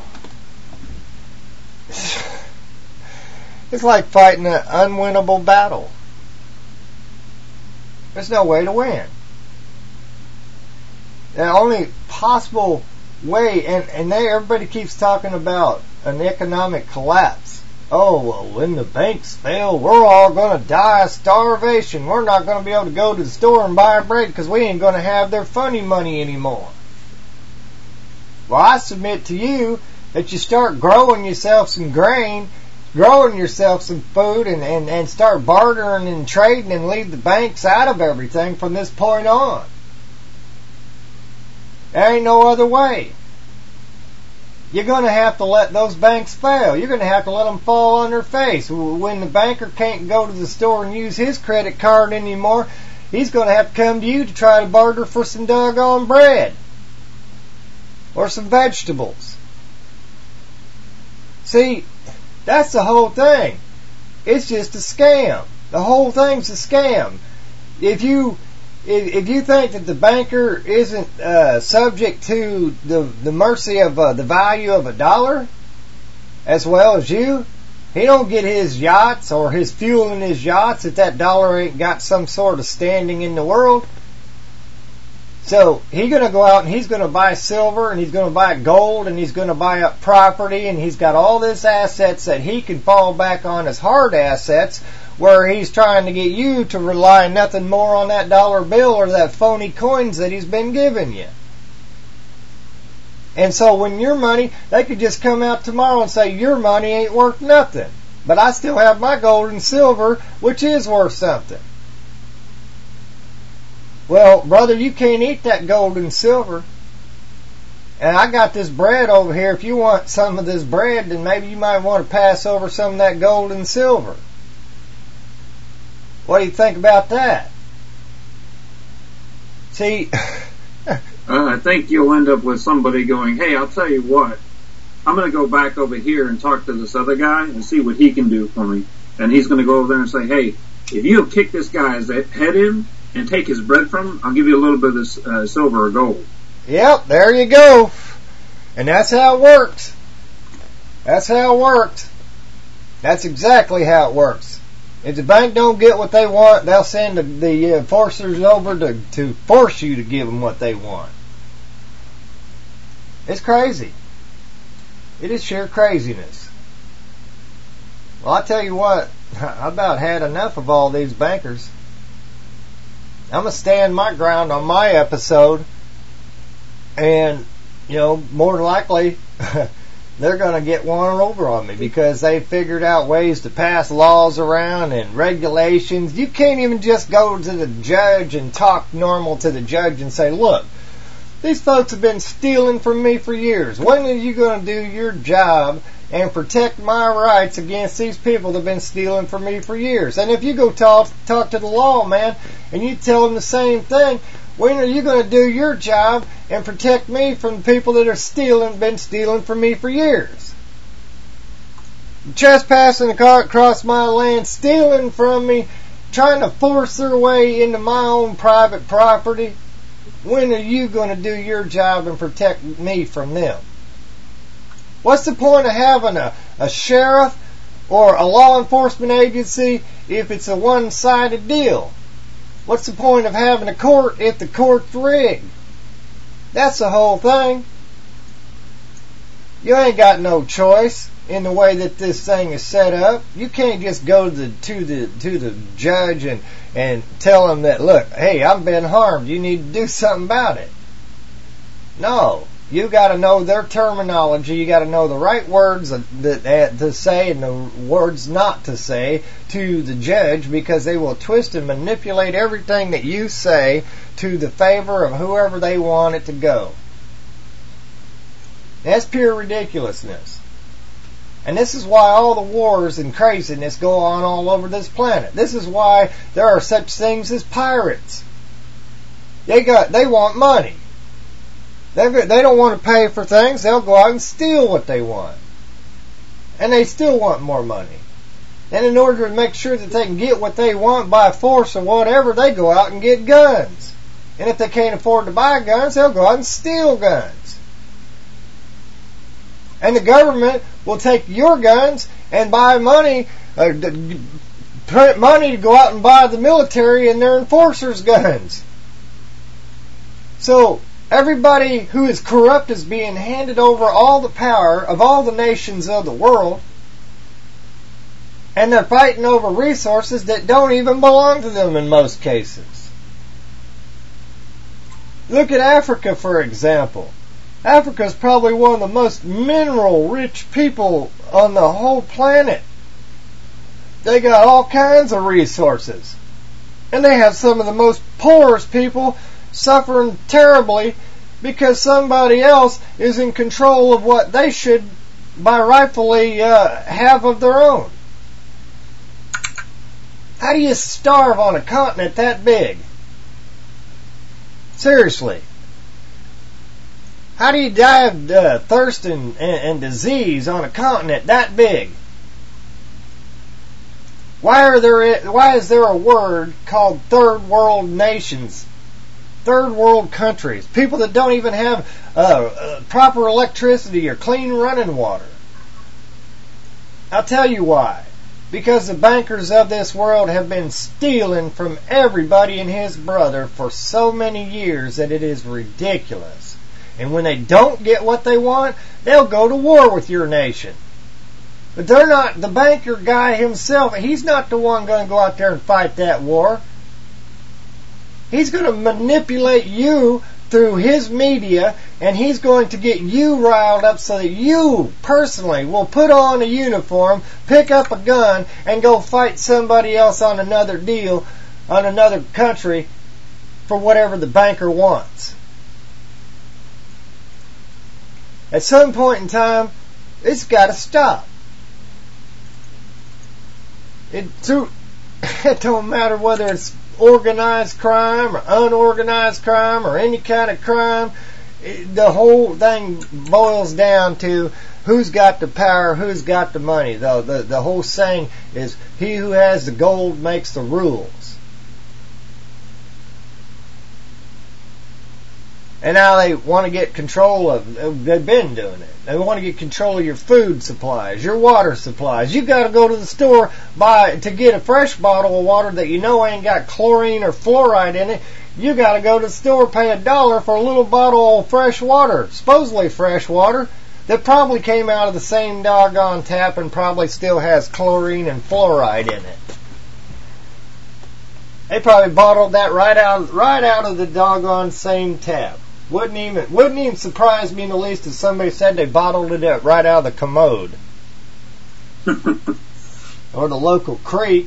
it's like fighting an unwinnable battle. There's no way to win. The only possible way, and, and they, everybody keeps talking about an economic collapse. Oh, well, when the banks fail, we're all going to die of starvation. We're not going to be able to go to the store and buy bread because we ain't going to have their funny money anymore. Well, I submit to you that you start growing yourself some grain, growing yourself some food, and, and, and start bartering and trading and leave the banks out of everything from this point on. There ain't no other way. You're going to have to let those banks fail. You're going to have to let them fall on their face. When the banker can't go to the store and use his credit card anymore, he's going to have to come to you to try to barter for some doggone bread or some vegetables. See, that's the whole thing. It's just a scam. The whole thing's a scam. If you if, if you think that the banker isn't uh, subject to the the mercy of uh, the value of a dollar, as well as you, he don't get his yachts or his fuel in his yachts if that dollar ain't got some sort of standing in the world. So he's going to go out and he's going to buy silver and he's going to buy gold and he's going to buy up property, and he's got all this assets that he can fall back on as hard assets, where he's trying to get you to rely nothing more on that dollar bill or that phony coins that he's been giving you. And so when your money, they could just come out tomorrow and say, your money ain't worth nothing. But I still have my gold and silver, which is worth something. Well, brother, you can't eat that gold and silver. And I got this bread over here. If you want some of this bread, then maybe you might want to pass over some of that gold and silver. What do you think about that? See, uh, I think you'll end up with somebody going, hey, I'll tell you what, I'm going to go back over here and talk to this other guy and see what he can do for me. And he's going to go over there and say, hey, if you'll kick this guy's head in and take his bread from him, I'll give you a little bit of this, uh, silver or gold. Yep, there you go. And that's how it works. That's how it works. That's exactly how it works. If the bank don't get what they want, they'll send the, the enforcers over to, to force you to give them what they want. It's crazy. It is sheer craziness. Well, I tell you what, I about had enough of all these bankers. I'm going to stand my ground on my episode, and, you know, more than likely, they're going to get one over on me because they figured out ways to pass laws around and regulations. You can't even just go to the judge and talk normal to the judge and say, look, these folks have been stealing from me for years. When are you going to do your job and protect my rights against these people that have been stealing from me for years? And if you go talk, talk to the lawman and you tell them the same thing, when are you going to do your job and protect me from the people that are stealing, been stealing from me for years? Trespassing across my land, stealing from me, trying to force their way into my own private property. When are you going to do your job and protect me from them? What's the point of having a, a sheriff or a law enforcement agency if it's a one-sided deal? What's the point of having a court if the court's rigged? That's the whole thing. You ain't got no choice in the way that this thing is set up. You can't just go to the to the to the judge and and tell him that, look, hey, I've been harmed. You need to do something about it. No, you got to know their terminology. You got to know the right words that, that to say and the words not to say to the judge, because they will twist and manipulate everything that you say to the favor of whoever they want it to go. That's pure ridiculousness. And this is why all the wars and craziness go on all over this planet. This is why there are such things as pirates. They got, they want money. They they don't want to pay for things. They'll go out and steal what they want. And they still want more money. And in order to make sure that they can get what they want by force or whatever, they go out and get guns. And if they can't afford to buy guns, they'll go out and steal guns. And the government will take your guns and buy money, uh, print money to go out and buy the military and their enforcers' guns. So everybody who is corrupt is being handed over all the power of all the nations of the world, and they're fighting over resources that don't even belong to them in most cases. Look at Africa, for example. Africa is probably one of the most mineral-rich people on the whole planet. They got all kinds of resources. And they have some of the most poorest people suffering terribly because somebody else is in control of what they should, by rightfully, uh, have of their own. How do you starve on a continent that big? Seriously. How do you die of uh, thirst and, and, and disease on a continent that big? Why are there? Why is there a word called third world nations? Third world countries. People that don't even have uh, uh, proper electricity or clean running water. I'll tell you why. Because the bankers of this world have been stealing from everybody and his brother for so many years that it is ridiculous. And when they don't get what they want, they'll go to war with your nation. But they're not, the banker guy himself, he's not the one going to go out there and fight that war. He's going to manipulate you through his media, and he's going to get you riled up so that you personally will put on a uniform, pick up a gun, and go fight somebody else on another deal, on another country, for whatever the banker wants. At some point in time, it's got to stop. It, it don't matter whether it's organized crime or unorganized crime or any kind of crime. It, the whole thing boils down to who's got the power, who's got the money. The, the, the whole saying is, he who has the gold makes the rules. And now they want to get control of, they've been doing it. They want to get control of your food supplies, your water supplies. You've got to go to the store buy to get a fresh bottle of water that you know ain't got chlorine or fluoride in it. You got to go to the store, pay a dollar for a little bottle of fresh water, supposedly fresh water, that probably came out of the same doggone tap and probably still has chlorine and fluoride in it. They probably bottled that right out, right out of the doggone same tap. Wouldn't even wouldn't even surprise me in the least if somebody said they bottled it up right out of the commode or the local creek.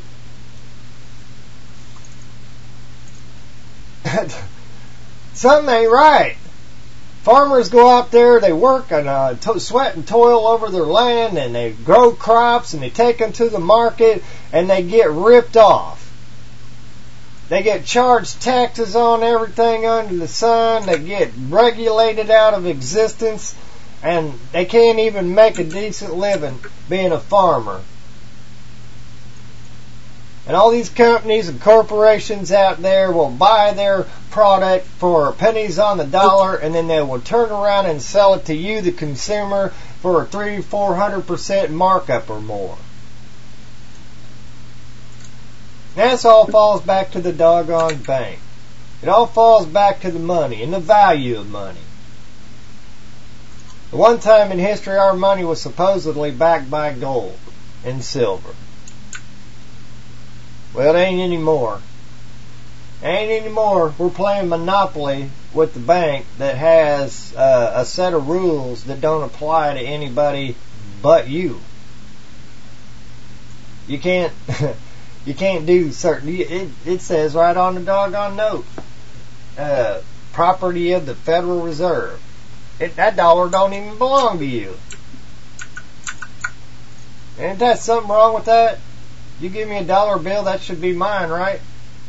Something ain't right. Farmers go out there, they work and uh, to- sweat and toil over their land, and they grow crops and they take them to the market, and they get ripped off. They get charged taxes on everything under the sun. They get regulated out of existence. And they can't even make a decent living being a farmer. And all these companies and corporations out there will buy their product for pennies on the dollar, and then they will turn around and sell it to you, the consumer, for a three, four hundred percent markup or more. This all falls back to the doggone bank. It all falls back to the money and the value of money. At one time in history, our money was supposedly backed by gold and silver. Well, it ain't anymore. It ain't anymore. We're playing Monopoly with the bank that has uh, a set of rules that don't apply to anybody but you. You can't... You can't do certain... It, it says right on the doggone note, uh, property of the Federal Reserve. It, that dollar don't even belong to you. Ain't that something wrong with that? You give me a dollar bill, that should be mine, right?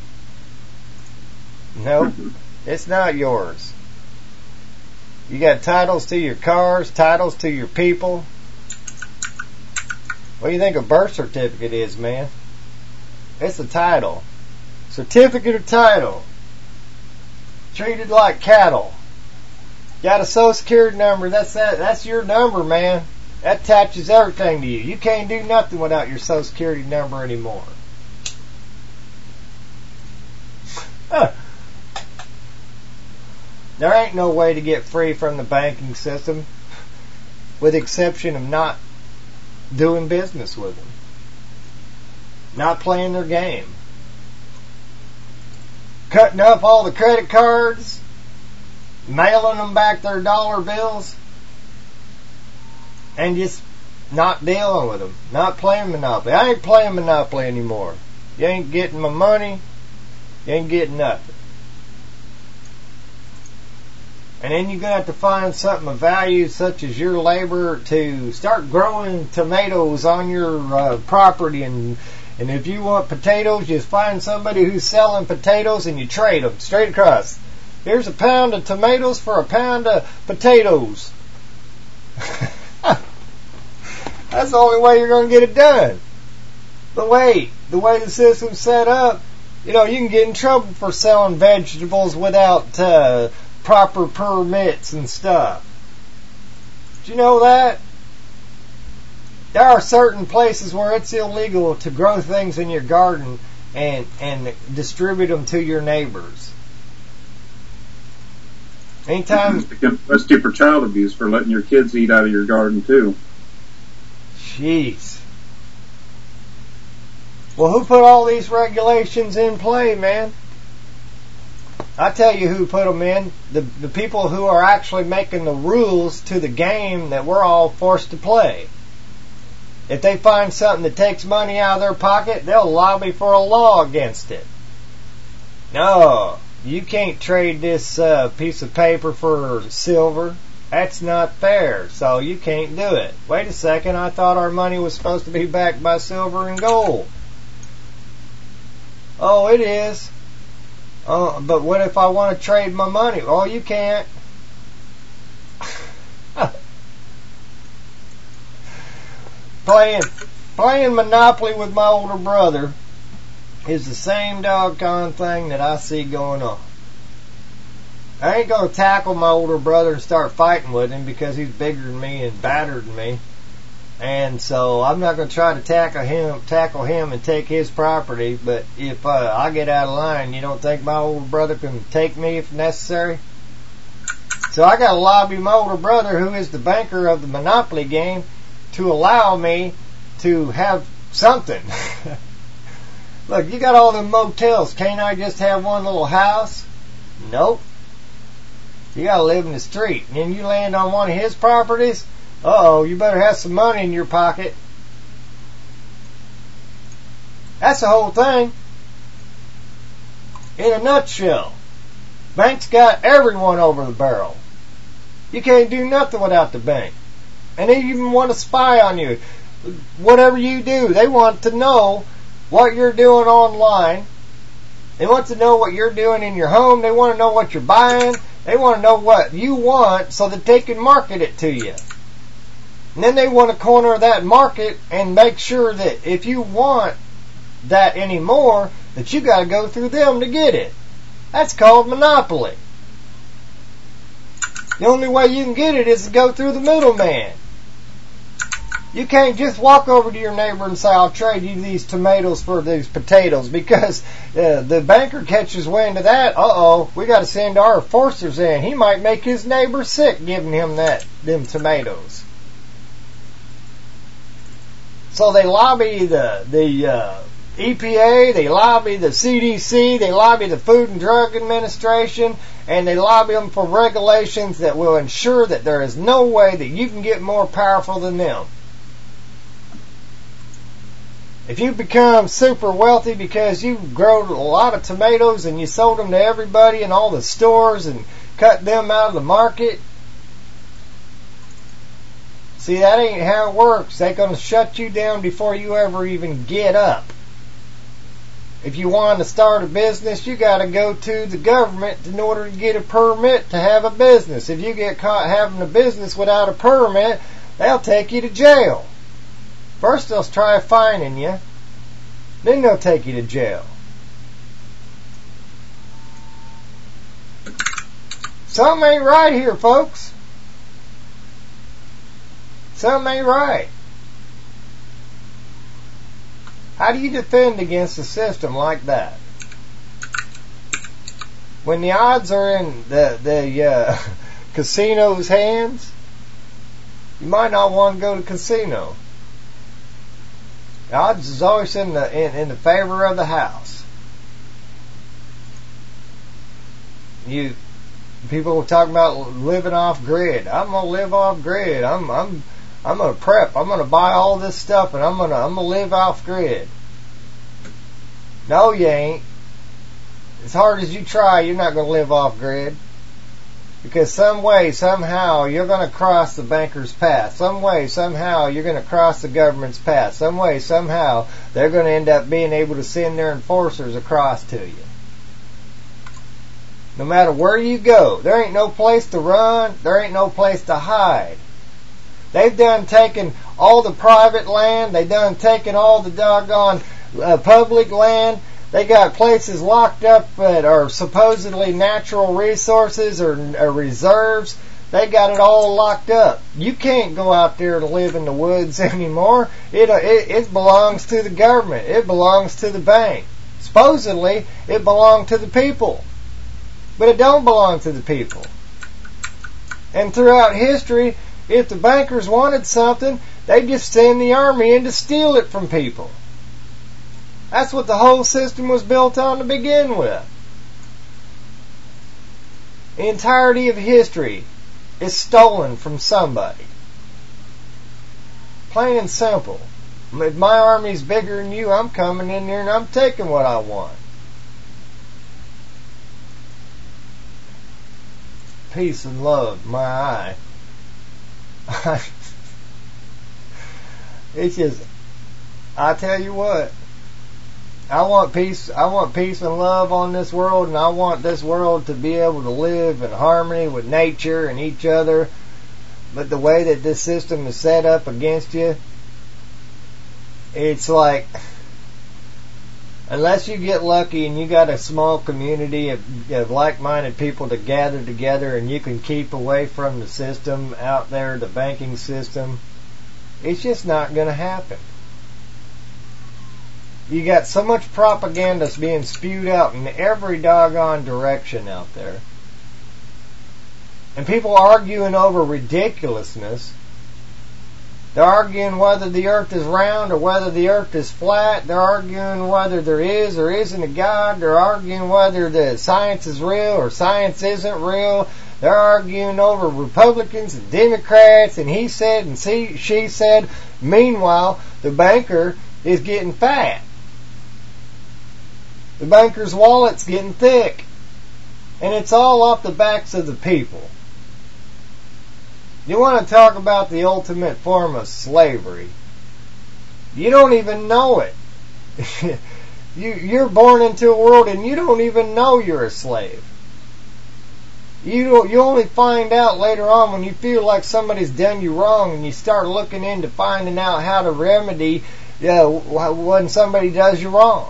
No, it's not yours. You got titles to your cars, titles to your people. What do you think a birth certificate is, man? It's a title. Certificate of title. Treated like cattle. Got a social security number. That's that. That's your number, man. That attaches everything to you. You can't do nothing without your social security number anymore. Huh. There ain't no way to get free from the banking system, with the exception of not doing business with them. Not playing their game. Cutting up all the credit cards. Mailing them back their dollar bills. And just not dealing with them. Not playing Monopoly. I ain't playing Monopoly anymore. You ain't getting my money. You ain't getting nothing. And then you're going to have to find something of value, such as your labor, to start growing tomatoes on your uh, property. And and if you want potatoes, you find somebody who's selling potatoes and you trade them straight across. Here's a pound of tomatoes for a pound of potatoes. That's the only way you're going to get it done. But wait, the way the system's set up, you know, you can get in trouble for selling vegetables without uh, proper permits and stuff. Did you know that? There are certain places where it's illegal to grow things in your garden and, and distribute them to your neighbors. Anytime... You can arrest you for child abuse for letting your kids eat out of your garden, too. Jeez. Well, who put all these regulations in play, man? I tell you who put them in. The, the people who are actually making the rules to the game that we're all forced to play. If they find something that takes money out of their pocket, they'll lobby for a law against it. No, you can't trade this uh, piece of paper for silver. That's not fair, so you can't do it. Wait a second, I thought our money was supposed to be backed by silver and gold. Oh, it is. Uh, but what if I want to trade my money? Oh, you can't. playing, playing Monopoly with my older brother is the same doggone thing that I see going on. I ain't gonna tackle my older brother and start fighting with him because he's bigger than me and badder than me. And so I'm not gonna try to tackle him, tackle him and take his property. But if uh, I get out of line, you don't think my older brother can take me if necessary? So I gotta lobby my older brother, who is the banker of the Monopoly game, to allow me to have something. Look, you got all them motels. Can't I just have one little house? Nope. You gotta live in the street. And then you land on one of his properties, uh-oh, you better have some money in your pocket. That's the whole thing. In a nutshell. Banks got everyone over the barrel. You can't do nothing without the bank. And they even want to spy on you. Whatever you do, they want to know what you're doing online. They want to know what you're doing in your home. They want to know what you're buying. They want to know what you want so that they can market it to you. And then they want to corner that market and make sure that if you want that anymore, that you got to go through them to get it. That's called monopoly. The only way you can get it is to go through the middleman. You can't just walk over to your neighbor and say, I'll trade you these tomatoes for these potatoes, because uh, the banker catches wind of that. Uh-oh, we got to send our enforcers in. He might make his neighbor sick giving him that them tomatoes. So they lobby the, the uh, E P A, they lobby the C D C, they lobby the Food and Drug Administration, and they lobby them for regulations that will ensure that there is no way that you can get more powerful than them. If you become super wealthy because you grow a lot of tomatoes and you sold them to everybody in all the stores and cut them out of the market, see, that ain't how it works. They're going to shut you down before you ever even get up. If you want to start a business, you got to go to the government in order to get a permit to have a business. If you get caught having a business without a permit, they'll take you to jail. First they'll try fining you, then they'll take you to jail. Something ain't right here, folks. Something ain't right. How do you defend against a system like that? When the odds are in the, the uh, casino's hands, you might not want to go to casino. The odds is always in the in, in the favor of the house. You people were talking about living off grid. I'm gonna live off grid. I'm I'm I'm gonna prep. I'm gonna buy all this stuff, and I'm gonna I'm gonna live off grid. No, you ain't. As hard as you try, you're not gonna live off grid. Because some way, somehow, you're going to cross the banker's path. Some way, somehow, you're going to cross the government's path. Some way, somehow, they're going to end up being able to send their enforcers across to you. No matter where you go, there ain't no place to run. There ain't no place to hide. They've done taken all the private land. They've done taken all the doggone uh, public land. They got places locked up that are supposedly natural resources or, or reserves. They got it all locked up. You can't go out there to live in the woods anymore. It, it, it belongs to the government. It belongs to the bank. Supposedly, it belonged to the people. But it don't belong to the people. And throughout history, if the bankers wanted something, they just send the army in to steal it from people. That's what the whole system was built on to begin with. The entirety of history is stolen from somebody. Plain and simple. If my army's bigger than you, I'm coming in there and I'm taking what I want. Peace and love, my eye. It's just, I tell you what, I want peace, I want peace and love on this world, and I want this world to be able to live in harmony with nature and each other. But the way that this system is set up against you, it's like, unless you get lucky and you got a small community of, of like-minded people to gather together and you can keep away from the system out there, the banking system, it's just not going to happen. You got so much propaganda being spewed out in every doggone direction out there. And people arguing over ridiculousness. They're arguing whether the earth is round or whether the earth is flat. They're arguing whether there is or isn't a God. They're arguing whether the science is real or science isn't real. They're arguing over Republicans and Democrats and he said and she said. Meanwhile, the banker is getting fat. The banker's wallet's getting thick. And it's all off the backs of the people. You want to talk about the ultimate form of slavery? You don't even know it. you, you're born into a world and you don't even know you're a slave. You you only find out later on when you feel like somebody's done you wrong and you start looking into finding out how to remedy uh, when somebody does you wrong.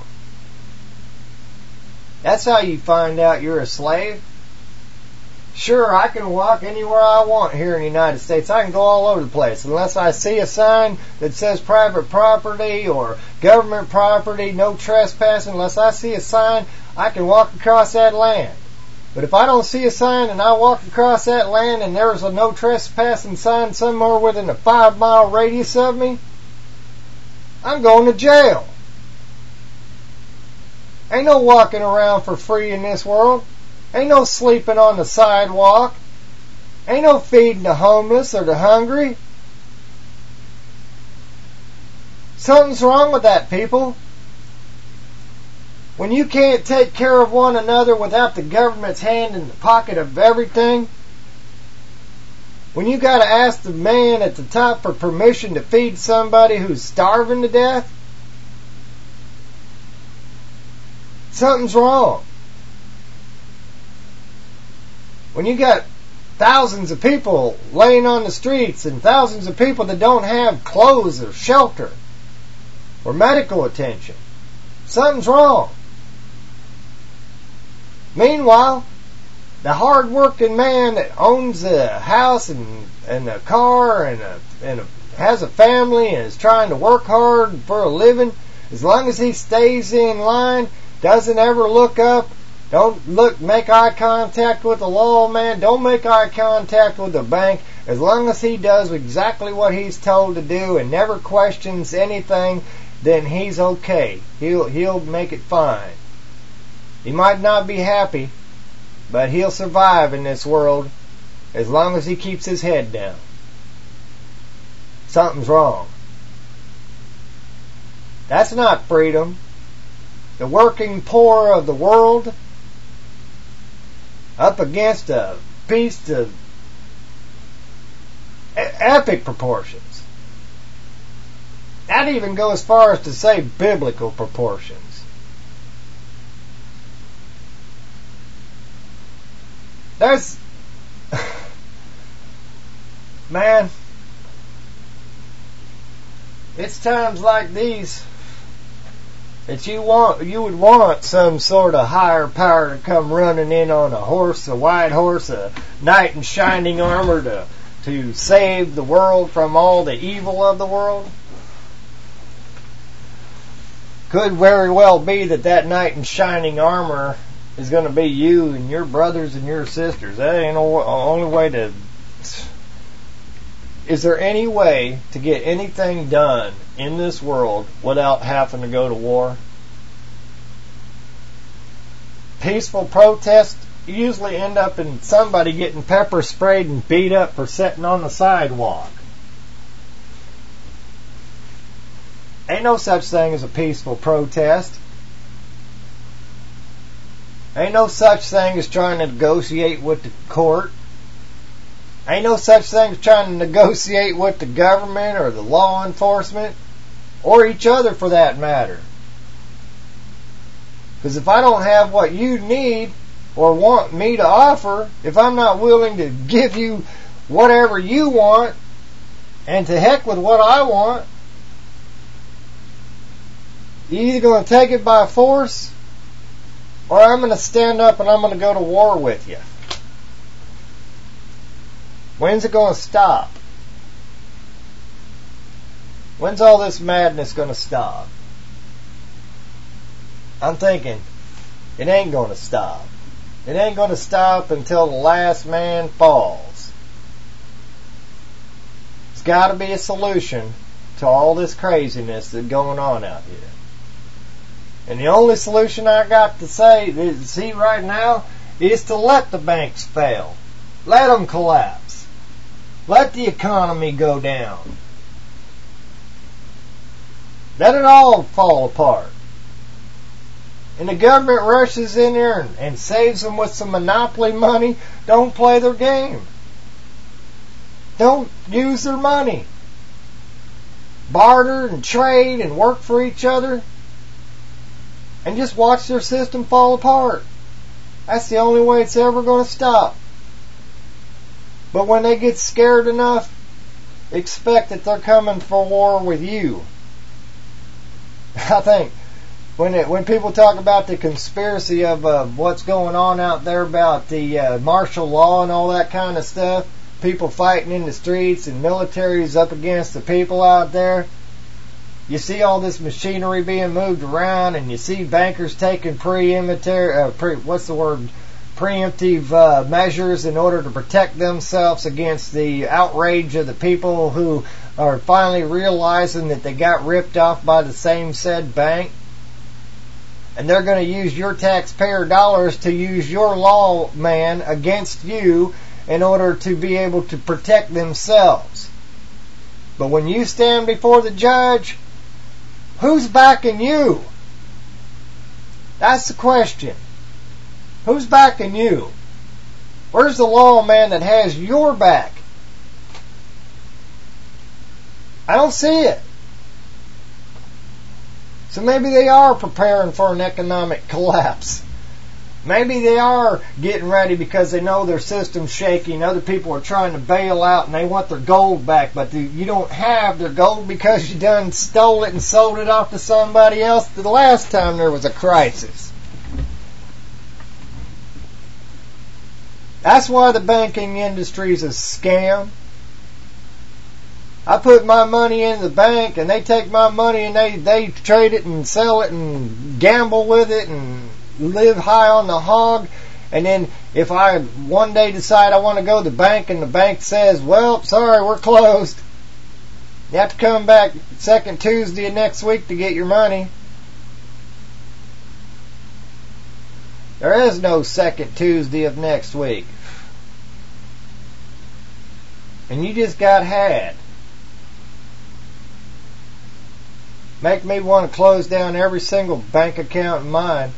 That's how you find out you're a slave. Sure, I can walk anywhere I want here in the United States. I can go all over the place. Unless I see a sign that says private property or government property, no trespassing, unless I see a sign, I can walk across that land. But if I don't see a sign and I walk across that land and there's a no trespassing sign somewhere within a five mile radius of me, I'm going to jail. Ain't no walking around for free in this world. Ain't no sleeping on the sidewalk. Ain't no feeding the homeless or the hungry. Something's wrong with that, people. When you can't take care of one another without the government's hand in the pocket of everything, when you got to ask the man at the top for permission to feed somebody who's starving to death, something's wrong. When you got thousands of people laying on the streets and thousands of people that don't have clothes or shelter or medical attention, something's wrong. Meanwhile, the hard-working man that owns a house and, and a car and, a, and a, has a family and is trying to work hard for a living, as long as he stays in line, doesn't ever look up, don't look, make eye contact with the lawman, don't make eye contact with the bank, as long as he does exactly what he's told to do and never questions anything, then he's okay. He'll, he'll make it fine. He might not be happy, but he'll survive in this world as long as he keeps his head down. Something's wrong. That's not freedom. The working poor of the world up against a beast of epic proportions. I'd even go as far as to say biblical proportions. There's, man, it's times like these that you want, you would want some sort of higher power to come running in on a horse, a white horse, a knight in shining armor to to save the world from all the evil of the world. Could very well be that that knight in shining armor is going to be you and your brothers and your sisters. That ain't the only way to... Is there any way to get anything done in this world without having to go to war? Peaceful protest you usually end up in somebody getting pepper sprayed and beat up for sitting on the sidewalk. Ain't no such thing as a peaceful protest. Ain't no such thing as trying to negotiate with the court. Ain't no such thing as trying to negotiate with the government or the law enforcement or each other for that matter. Because if I don't have what you need or want me to offer, if I'm not willing to give you whatever you want, and to heck with what I want, you're either going to take it by force, or I'm going to stand up and I'm going to go to war with you. When's it going to stop? When's all this madness going to stop? I'm thinking, it ain't going to stop. It ain't going to stop until the last man falls. There's got to be a solution to all this craziness that's going on out here. And the only solution I got to say, see right now, is to let the banks fail. Let them collapse. Let the economy go down. Let it all fall apart. And the government rushes in there and, and saves them with some monopoly money. Don't play their game. Don't use their money. Barter and trade and work for each other. And just watch their system fall apart. That's the only way it's ever going to stop. But when they get scared enough, expect that they're coming for war with you. I think when it, when people talk about the conspiracy of uh, what's going on out there about the uh, martial law and all that kind of stuff, people fighting in the streets and militaries up against the people out there, you see all this machinery being moved around, and you see bankers taking pre-emptive, uh, pre, what's the word, preemptive uh, measures in order to protect themselves against the outrage of the people who are finally realizing that they got ripped off by the same said bank. And they're going to use your taxpayer dollars to use your lawman against you in order to be able to protect themselves. But when you stand before the judge, who's backing you? That's the question. Who's backing you? Where's the lawman that has your back? I don't see it. So maybe they are preparing for an economic collapse. Maybe they are getting ready because they know their system's shaky and other people are trying to bail out and they want their gold back, but you don't have their gold because you done stole it and sold it off to somebody else the last time there was a crisis. That's why the banking industry is a scam. I put my money in the bank and they take my money and they, they trade it and sell it and gamble with it and live high on the hog. And then if I one day decide I want to go to the bank and the bank says, well, sorry, we're closed. You have to come back second Tuesday of next week to get your money. There is no second Tuesday of next week. And you just got had. Make me want to close down every single bank account of mine.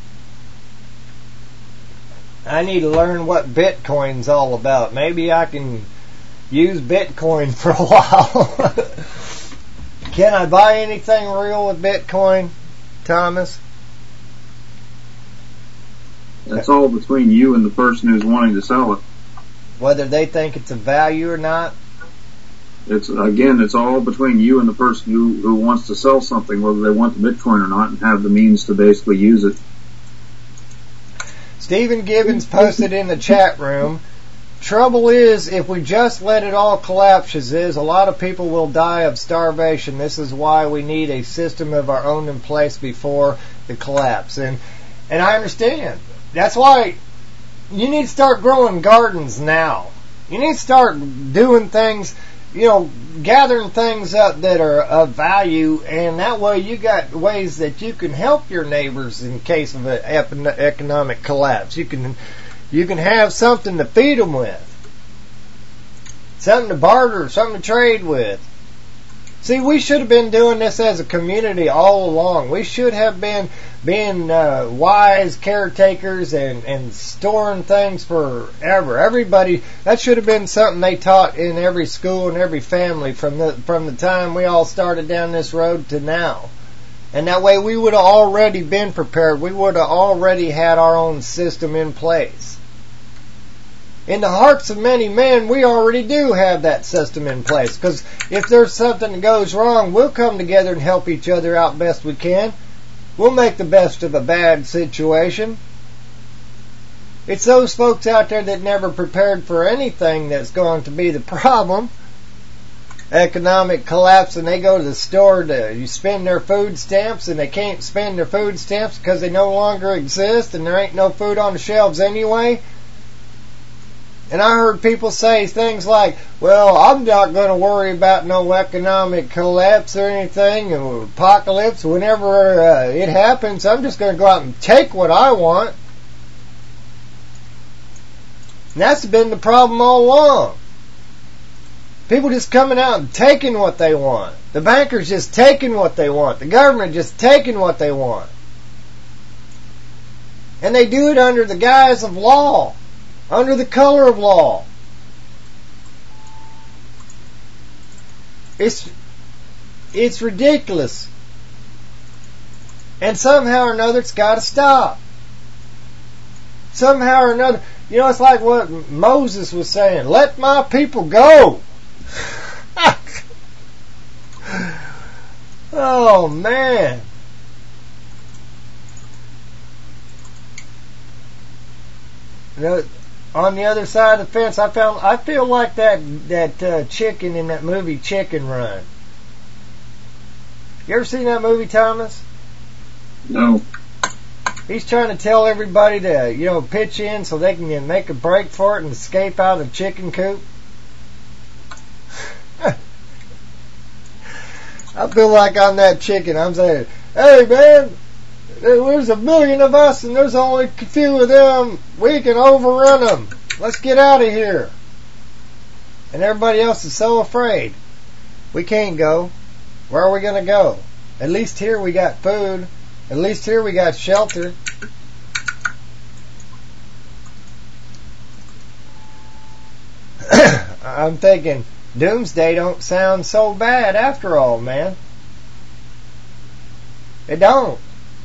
I need to learn what Bitcoin's all about. Maybe I can use Bitcoin for a while. Can I buy anything real with Bitcoin, Thomas? That's all between you and the person who's wanting to sell it. Whether they think it's a value or not? It's again, it's all between you and the person who, who wants to sell something, whether they want the Bitcoin or not, and have the means to basically use it. Stephen Gibbons posted in the chat room, trouble is, if we just let it all collapse as is, a lot of people will die of starvation. This is why we need a system of our own in place before the collapse. And and I understand. That's why you need to start growing gardens now. You need to start doing things, you know, gathering things up that are of value, and that way you got ways that you can help your neighbors in case of an economic collapse. You can You can have something to feed them with. Something to barter, something to trade with. See, we should have been doing this as a community all along. We should have been being uh, wise caretakers and, and storing things forever. Everybody, that should have been something they taught in every school and every family from the from the time we all started down this road to now. And that way we would have already been prepared. We would have already had our own system in place. In the hearts of many men, we already do have that system in place. Because if there's something that goes wrong, we'll come together and help each other out best we can. We'll make the best of a bad situation. It's those folks out there that never prepared for anything that's going to be the problem. Economic collapse, and they go to the store to you spend their food stamps, and they can't spend their food stamps because they no longer exist, and there ain't no food on the shelves anyway. And I heard people say things like, well, I'm not going to worry about no economic collapse or anything, or apocalypse. Whenever uh, it happens, I'm just going to go out and take what I want. And that's been the problem all along. People just coming out and taking what they want. The bankers just taking what they want. The government just taking what they want. And they do it under the guise of law. Under the color of law. It's it's ridiculous. And somehow or another it's got to stop. Somehow or another. You know, it's like what Moses was saying. Let my people go. Oh, man. You know, on the other side of the fence, I found I feel like that that uh, chicken in that movie Chicken Run. You ever seen that movie, Thomas? No. He's trying to tell everybody to, you know, pitch in so they can make a break for it and escape out of the chicken coop. I feel like I'm that chicken. I'm saying, hey man, there's a million of us and there's only a few of them. We can overrun them. Let's get out of here. And everybody else is so afraid. We can't go. Where are we going to go? At least here we got food. At least here we got shelter. I'm thinking, doomsday don't sound so bad after all, man. It don't.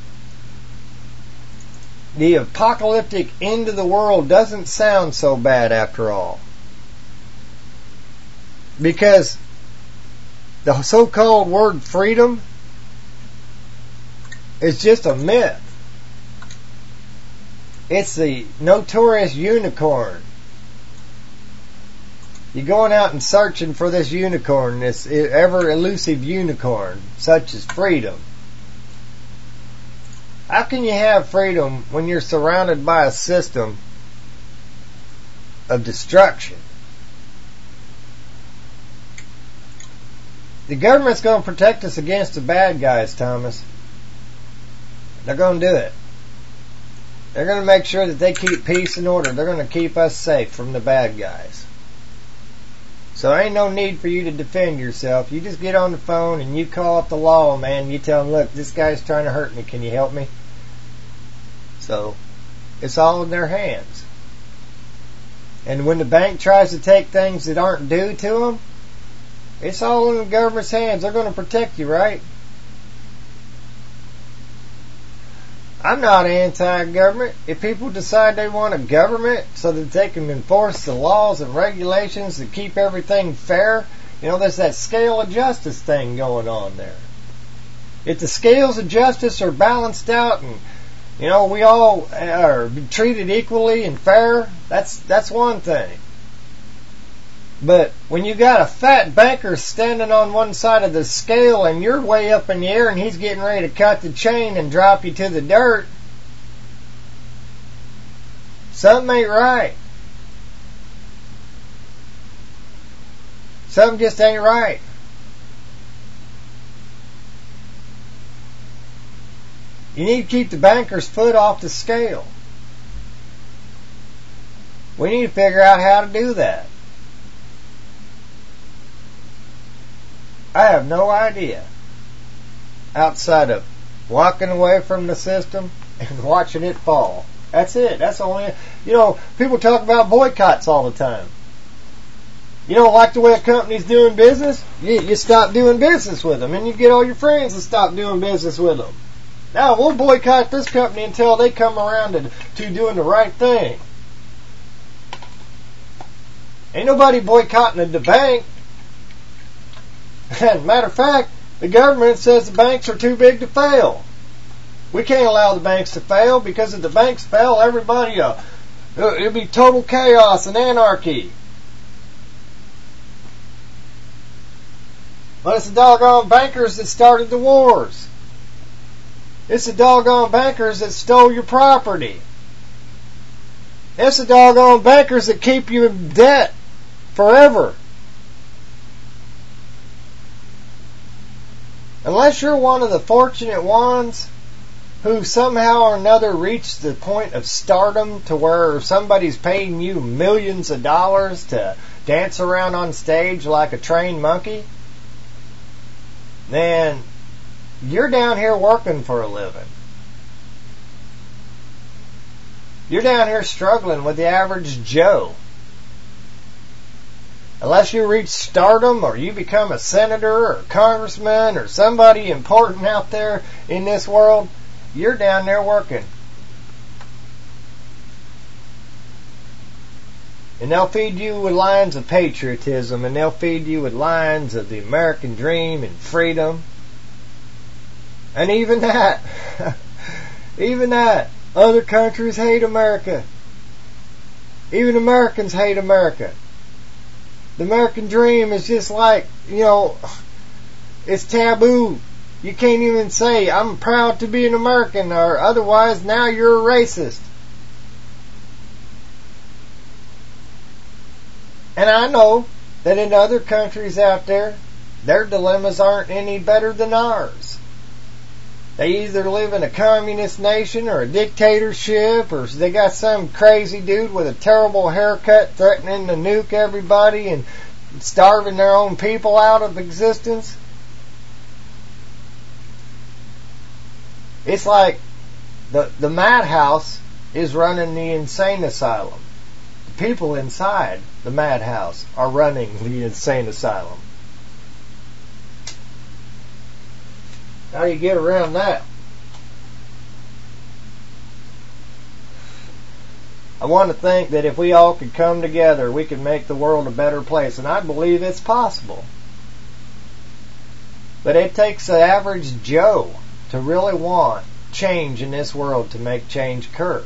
The apocalyptic end of the world doesn't sound so bad after all. Because the so-called word freedom is just a myth. It's the notorious unicorn. You're going out and searching for this unicorn, this ever elusive unicorn, such as freedom. How can you have freedom when you're surrounded by a system of destruction? The government's going to protect us against the bad guys, Thomas. They're going to do it. They're going to make sure that they keep peace and order. They're going to keep us safe from the bad guys. So there ain't no need for you to defend yourself. You just get on the phone and you call up the law, man. You tell them, look, this guy's trying to hurt me. Can you help me? So it's all in their hands. And when the bank tries to take things that aren't due to them, it's all in the government's hands. They're going to protect you, right? I'm not anti-government. If people decide they want a government so that they can enforce the laws and regulations to keep everything fair, you know, there's that scale of justice thing going on there. If the scales of justice are balanced out and, you know, we all are treated equally and fair, that's that's one thing. But when you got a fat banker standing on one side of the scale and you're way up in the air and he's getting ready to cut the chain and drop you to the dirt, something ain't right. Something just ain't right. You need to keep the banker's foot off the scale. We need to figure out how to do that. I have no idea. Outside of walking away from the system and watching it fall. That's it. That's the only... You know, people talk about boycotts all the time. You don't like the way a company's doing business? You, you stop doing business with them. And you get all your friends to stop doing business with them. Now, we'll boycott this company until they come around to, to doing the right thing. Ain't nobody boycotting the bank. Matter of fact, the government says the banks are too big to fail. We can't allow the banks to fail, because if the banks fail, everybody, uh, it'll be total chaos and anarchy. But it's the doggone bankers that started the wars. It's the doggone bankers that stole your property. It's the doggone bankers that keep you in debt forever. Unless you're one of the fortunate ones who somehow or another reached the point of stardom to where somebody's paying you millions of dollars to dance around on stage like a trained monkey, then you're down here working for a living. You're down here struggling with the average Joe. Unless you reach stardom, or you become a senator or a congressman or somebody important out there in this world, you're down there working. And they'll feed you with lines of patriotism, and they'll feed you with lines of the American dream and freedom. And even that, even that, other countries hate America. Even Americans hate America. The American dream is just like, you know, it's taboo. You can't even say, I'm proud to be an American, or otherwise now you're a racist. And I know that in other countries out there, their dilemmas aren't any better than ours. They either live in a communist nation or a dictatorship, or they got some crazy dude with a terrible haircut threatening to nuke everybody and starving their own people out of existence. It's like the, the madhouse is running the insane asylum. The people inside the madhouse are running the insane asylum. How do you get around that? I want to think that if we all could come together, we could make the world a better place. And I believe it's possible. But it takes the average Joe to really want change in this world to make change occur.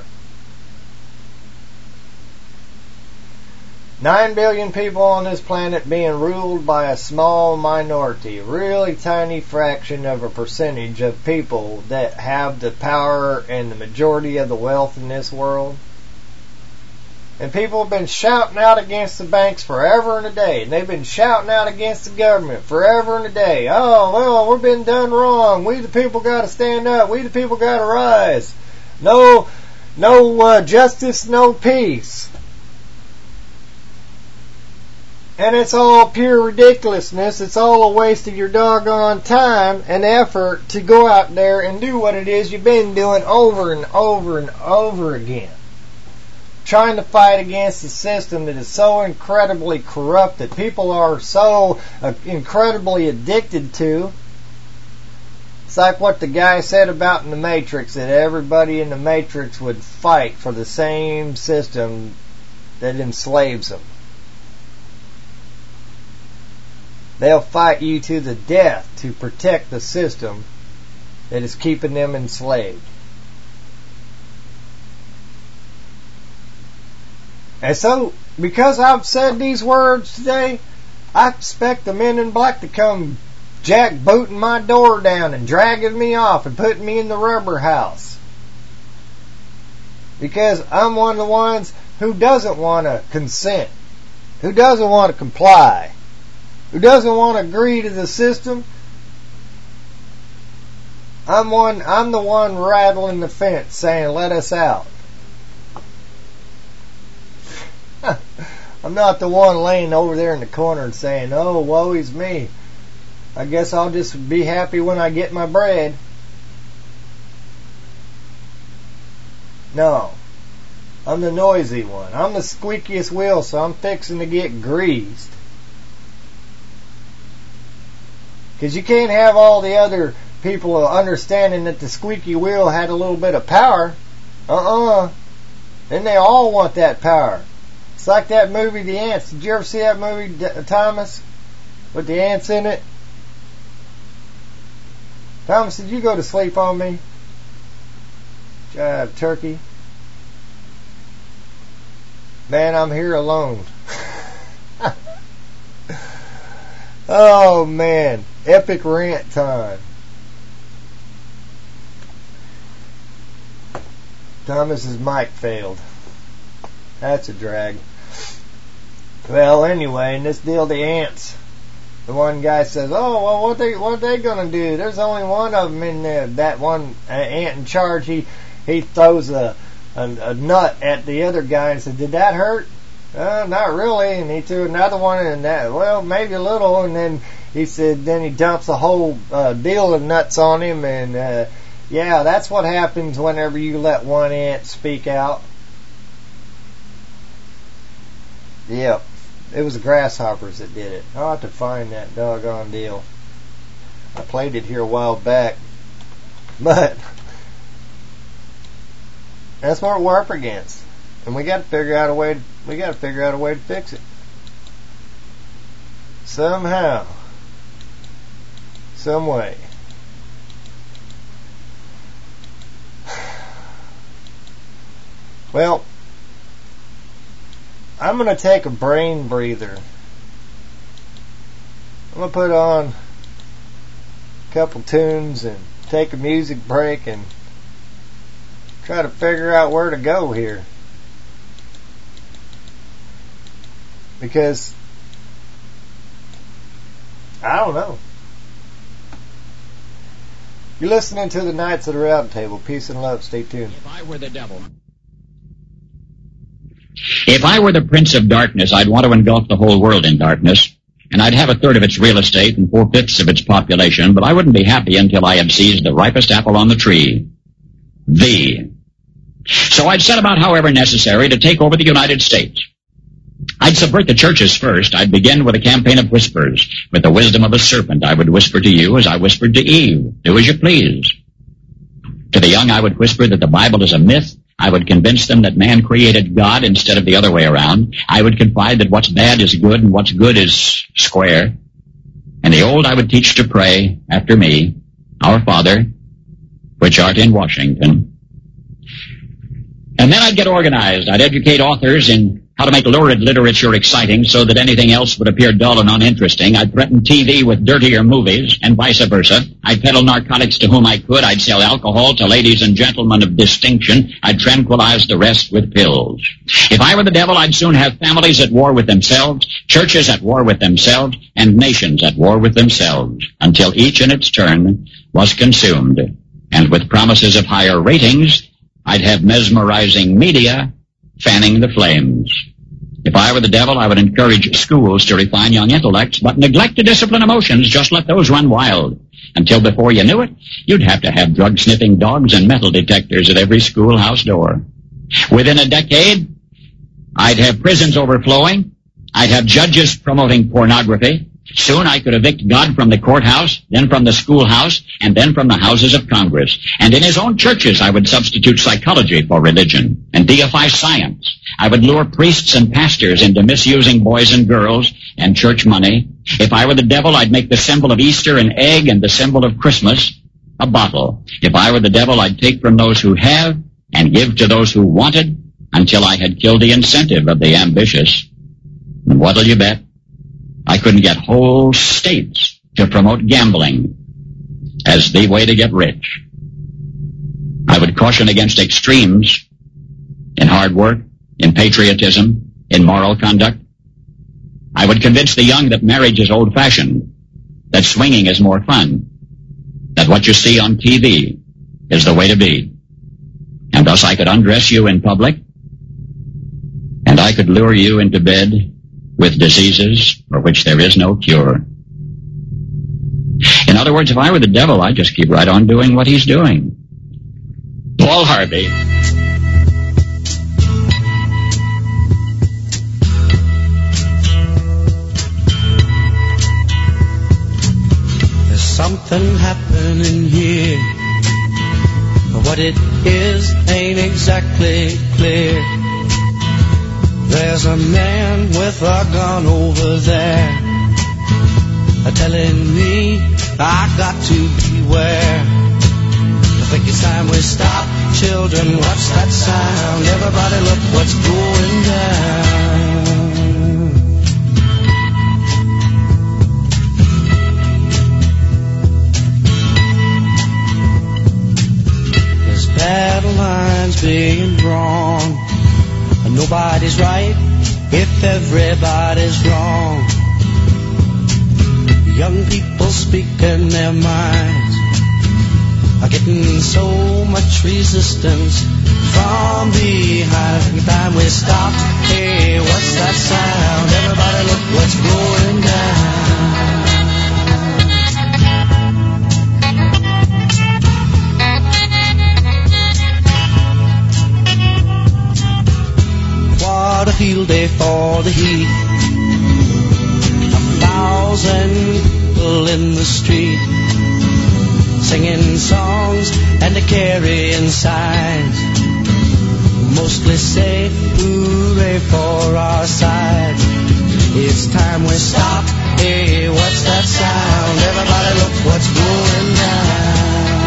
Nine billion people on this planet being ruled by a small minority, a really tiny fraction of a percentage of people that have the power and the majority of the wealth in this world. And people have been shouting out against the banks forever and a day. And they've been shouting out against the government forever and a day. Oh, well, we've been done wrong. We the people got to stand up. We the people got to rise. No, no uh, justice, no peace. And it's all pure ridiculousness. It's all a waste of your doggone time and effort to go out there and do what it is you've been doing over and over and over again. Trying to fight against a system that is so incredibly corrupt, that people are so uh, incredibly addicted to. It's like what the guy said about in the Matrix, that everybody in the Matrix would fight for the same system that enslaves them. They'll fight you to the death to protect the system that is keeping them enslaved. And so, because I've said these words today, I expect the men in black to come jackbooting my door down and dragging me off and putting me in the rubber house. Because I'm one of the ones who doesn't want to consent, who doesn't want to comply, who doesn't want to agree to the system. I'm one. I'm the one rattling the fence saying, let us out. I'm not the one laying over there in the corner and saying, oh, woe is me. I guess I'll just be happy when I get my bread. No. I'm the noisy one. I'm the squeakiest wheel, so I'm fixing to get greased. Because you can't have all the other people understanding that the squeaky wheel had a little bit of power. Uh-uh. Then they all want that power. It's like that movie, The Ants. Did you ever see that movie, Thomas? With the ants in it? Thomas, did you go to sleep on me? Jive turkey. Man, I'm here alone. Oh, man. Epic rant time. Thomas's mic failed. That's a drag. Well, anyway, in this deal, the ants. The one guy says, "Oh, well, what they what they gonna do? There's only one of them in there. That one uh, ant in charge, he he throws a, a a nut at the other guy and said, "Did that hurt?" Uh, not really. And he threw another one, and that, well, maybe a little. And then he said, then he dumps a whole uh, deal of nuts on him, and uh, yeah, that's what happens whenever you let one ant speak out. Yep. It was the grasshoppers that did it. I'll have to find that doggone deal. I played it here a while back. But that's what we're up against. And we gotta figure out a way to, we gotta figure out a way to fix it. Somehow. Some way. Well, I'm going to take a brain breather. I'm going to put on a couple tunes and take a music break and try to figure out where to go here. Because I don't know. You're listening to the Knights of the Round Table. Peace and love. Stay tuned. If I were the devil... If I were the Prince of Darkness, I'd want to engulf the whole world in darkness, and I'd have a third of its real estate and four-fifths of its population, but I wouldn't be happy until I had seized the ripest apple on the tree. Thee. So I'd set about, however necessary, to take over the United States. I'd subvert the churches first. I'd begin with a campaign of whispers. With the wisdom of a serpent, I would whisper to you as I whispered to Eve, do as you please. To the young, I would whisper that the Bible is a myth. I would convince them that man created God instead of the other way around. I would confide that what's bad is good and what's good is square. And the old I would teach to pray after me, Our Father, which art in Washington. And then I'd get organized. I'd educate authors in how to make lurid literature exciting so that anything else would appear dull and uninteresting. I'd threaten T V with dirtier movies and vice versa. I'd peddle narcotics to whom I could. I'd sell alcohol to ladies and gentlemen of distinction. I'd tranquilize the rest with pills. If I were the devil, I'd soon have families at war with themselves, churches at war with themselves, and nations at war with themselves, until each in its turn was consumed. And with promises of higher ratings, I'd have mesmerizing media fanning the flames. If I were the devil, I would encourage schools to refine young intellects, but neglect to discipline emotions. Just let those run wild. Until before you knew it, you'd have to have drug-sniffing dogs and metal detectors at every schoolhouse door. Within a decade, I'd have prisons overflowing. I'd have judges promoting pornography. Soon I could evict God from the courthouse, then from the schoolhouse, and then from the houses of Congress. And in his own churches I would substitute psychology for religion and deify science. I would lure priests and pastors into misusing boys and girls and church money. If I were the devil, I'd make the symbol of Easter an egg and the symbol of Christmas a bottle. If I were the devil, I'd take from those who have and give to those who wanted until I had killed the incentive of the ambitious. And what'll you bet? I couldn't get whole states to promote gambling as the way to get rich. I would caution against extremes in hard work, in patriotism, in moral conduct. I would convince the young that marriage is old-fashioned, that swinging is more fun, that what you see on T V is the way to be. And thus I could undress you in public, and and I could lure you into bed with diseases for which there is no cure. In other words, if I were the devil, I'd just keep right on doing what he's doing. Paul Harvey. There's something happening here, but what it is ain't exactly clear. There's a man with a gun over there, telling me I got to beware. I think it's time we stop. Children, what's that sound? Everybody look what's going down. There's battle lines being drawn, and nobody's right if everybody's wrong. Young people speaking their minds are getting so much resistance from behind. Every time we stop, hey, what's that sound? Everybody look what's going down. What a field day for the heat. Thousand people in the street, singing songs and a carrying signs, mostly say hooray for our side. It's time we stop. Hey, what's that sound? Everybody look what's going down.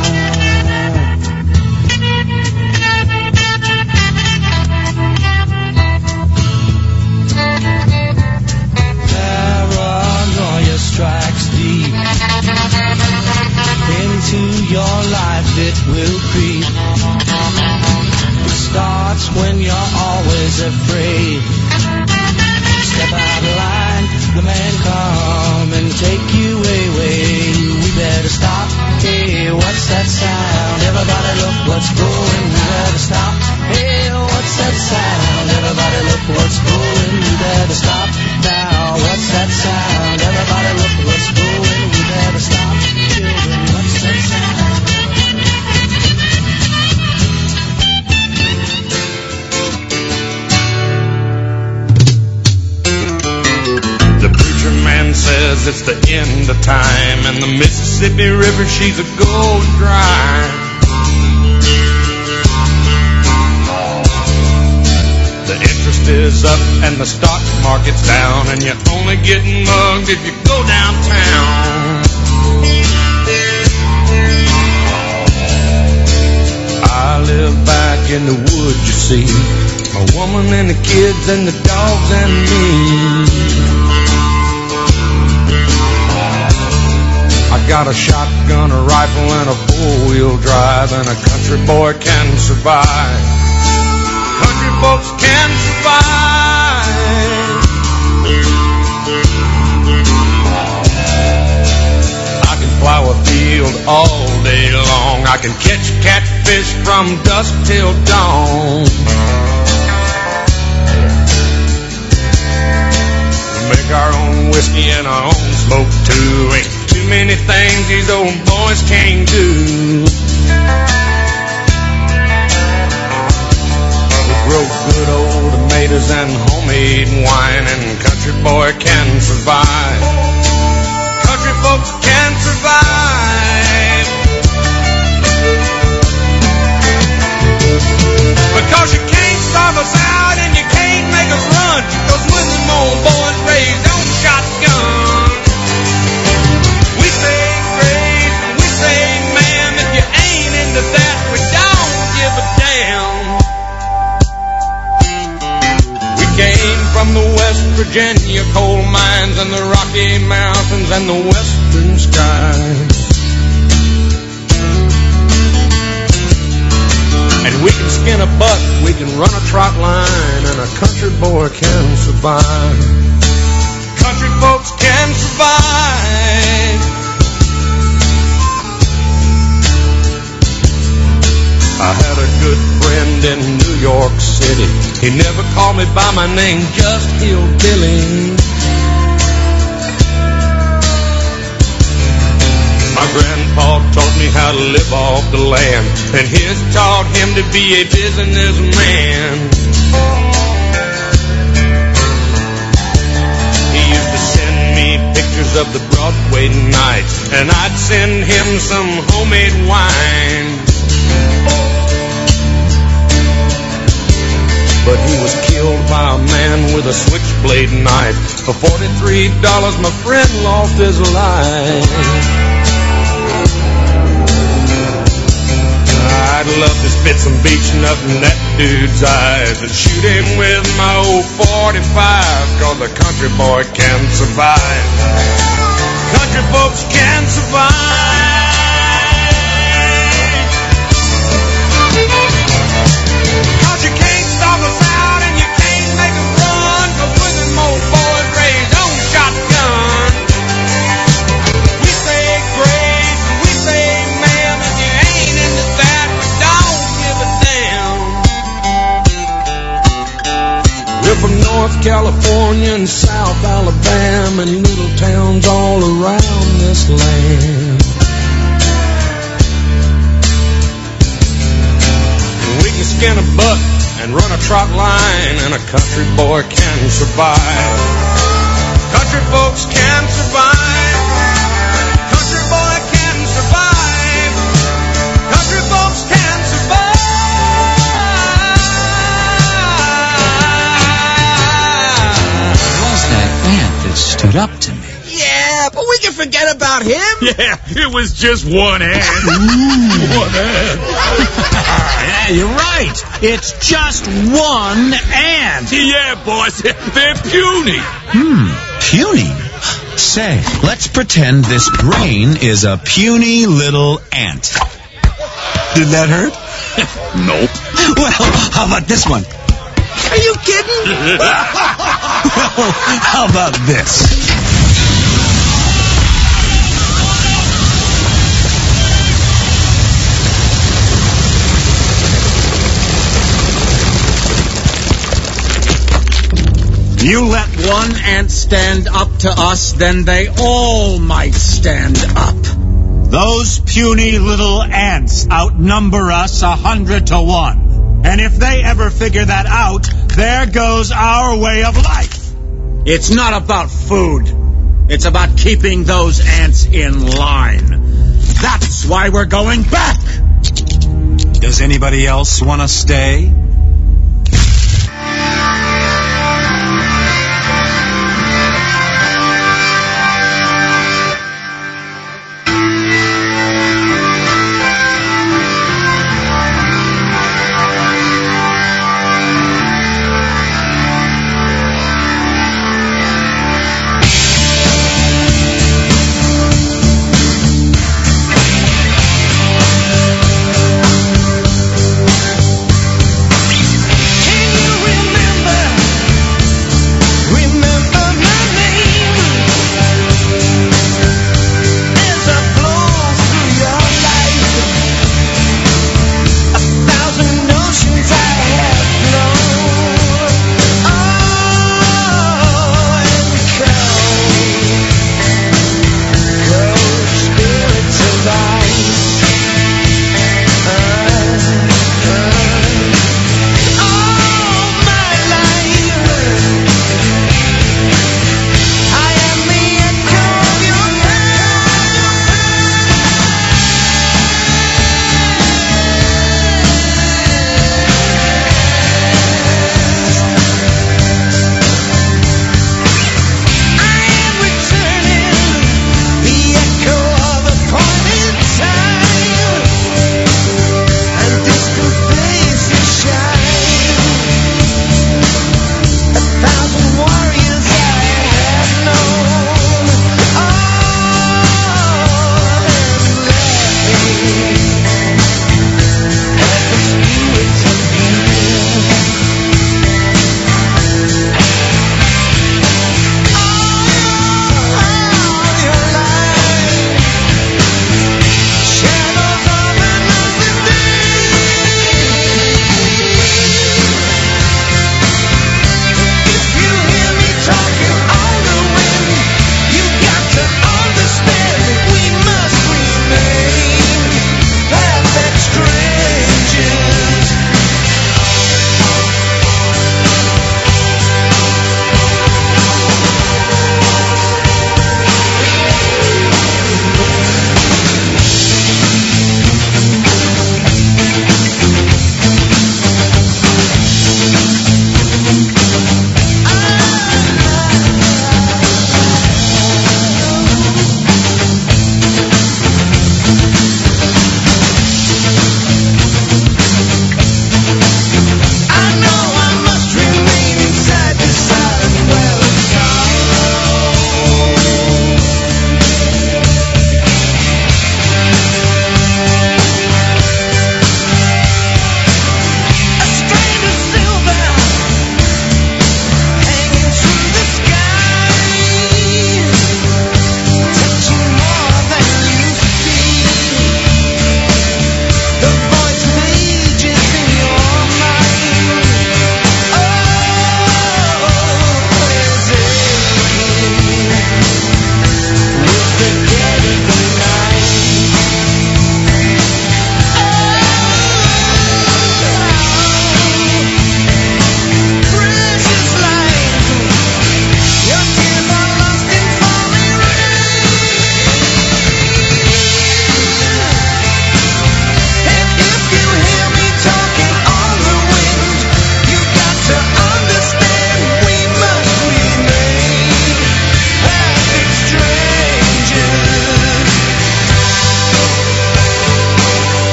Strikes deep into your life, it will creep. It starts when you're always afraid. Step out of line, the man come and take you away. We better stop. Hey, what's that sound? Everybody look what's going. We better stop. Hey, what's that sound? Everybody look what's going. We better stop now. What's that sound? Everybody look what's going. We better stop. Children, what's that sound? The preacher man says it's the end of time, and the Mississippi River, she's a going dry. The interest is up and the stock market's down, and you're only getting mugged if you go downtown. I live back in the woods, you see, my woman and the kids and the dogs and me. I got a shotgun, a rifle, and a four-wheel drive, and a country boy can survive. Country folks can survive. I can plow a field all day long. I can catch catfish from dusk till dawn. We make our own whiskey and our own smoke too. Ain't too many things these old boys can't do. We grow good old tomatoes and homemade wine, and country boy can survive. Country folks can survive. Because you can't starve us out and you can't make us run, 'cause when them old boys raised on shotgun, we say grace and we say ma'am. If you ain't into that, we don't give a damn. We came from the West Virginia coal mines and the Rocky Mountains and the western skies. And we can skin a buck, we can run a trot line, and a country boy can survive. Country folks can survive. I had a good friend in New York City. He never called me by my name, just Hillbilly. My grandpa taught me how to live off the land, and his taught him to be a businessman. He used to send me pictures of the Broadway nights, and I'd send him some homemade wine. But he was killed by a man with a switchblade knife. For forty-three dollars, my friend lost his life. I'd love to spit some beach nut in that dude's eyes and shoot him with my old forty-five, cause a country boy can survive. Country folks can survive. Cause you can't stop us out and you can't make us run, cause we're them old boys raised on shotgun. We say grace, we say ma'am, and you ain't into that. We're from North California and South Alabama and little towns all around this land. And we can skin a buck and run a trot line, and a country boy can survive. Country folks can survive. Country boy can survive. Country folks can survive. Stood up to me. Yeah, but we can forget about him. Yeah, it was just one ant. One ant. Yeah, you're right. It's just one ant. Yeah, boss. They're puny. Hmm, puny? Say, let's pretend this brain is a puny little ant. Did that hurt? Nope. Well, how about this one? Are you kidding? Well, how about this? You let one ant stand up to us, then they all might stand up. Those puny little ants outnumber us a hundred to one. And if they ever figure that out, there goes our way of life. It's not about food. It's about keeping those ants in line. That's why we're going back. Does anybody else want to stay?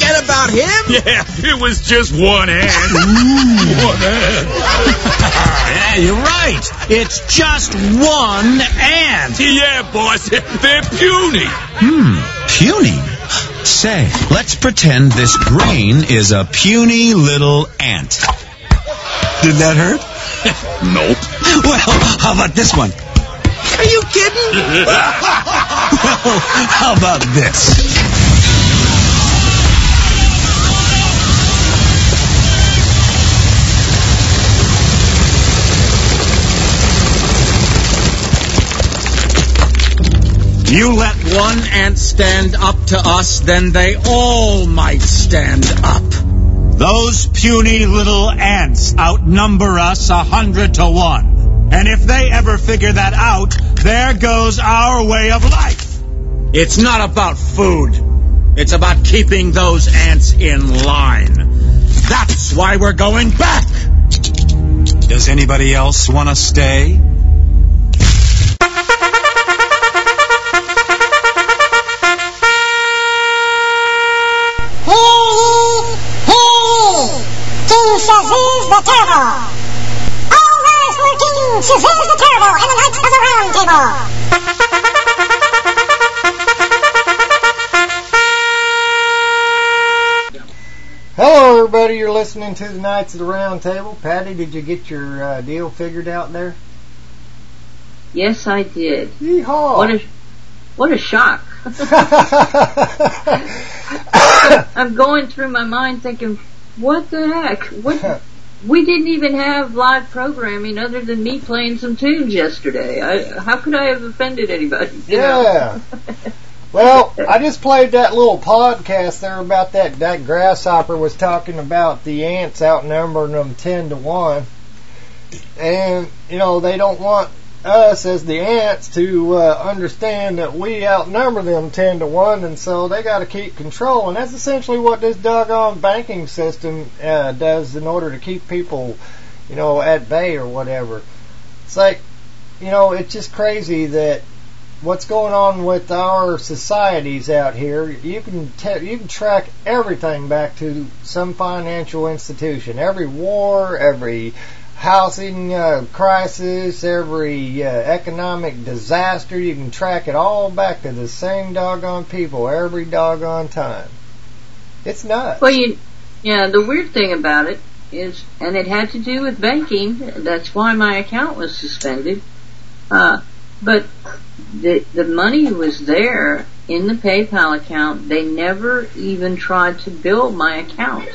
forget about him? Yeah, it was just one ant. One ant. Yeah, you're right. It's just one ant. Yeah, boss. They're puny. Hmm, puny? Say, let's pretend this grain is a puny little ant. Did that hurt? Nope. Well, how about this one? Are you kidding? Well, how about this? You let one ant stand up to us, then they all might stand up. Those puny little ants outnumber us a hundred to one. And if they ever figure that out, there goes our way of life. It's not about food. It's about keeping those ants in line. That's why we're going back. Does anybody else want to stay? King Shazuz the Terrible. All rise for King Shazuz the Terrible and the Knights of the Round Table. Hello, everybody. You're listening to the Knights of the Round Table. Patty, did you get your uh, deal figured out there? Yes, I did. Yeehaw! What a what a shock! I'm going through my mind thinking, what the heck? What? We didn't even have live programming other than me playing some tunes yesterday. I, how could I have offended anybody? You yeah. Well, I just played that little podcast there about that, that grasshopper was talking about the ants outnumbering them ten to one. And, you know, they don't want us as the ants to uh, understand that we outnumber them ten to one, and so they got to keep control. And that's essentially what this doggone banking system uh, does in order to keep people, you know, at bay or whatever. It's like, you know, it's just crazy that what's going on with our societies out here. You can te- you can track everything back to some financial institution. Every war, every housing uh, crisis, every uh, economic disaster, you can track it all back to the same doggone people every doggone time. It's nuts. Well, you, yeah, the weird thing about it is, and it had to do with banking, that's why my account was suspended, uh, but the, the money was there in the PayPal account. They never even tried to bill my account.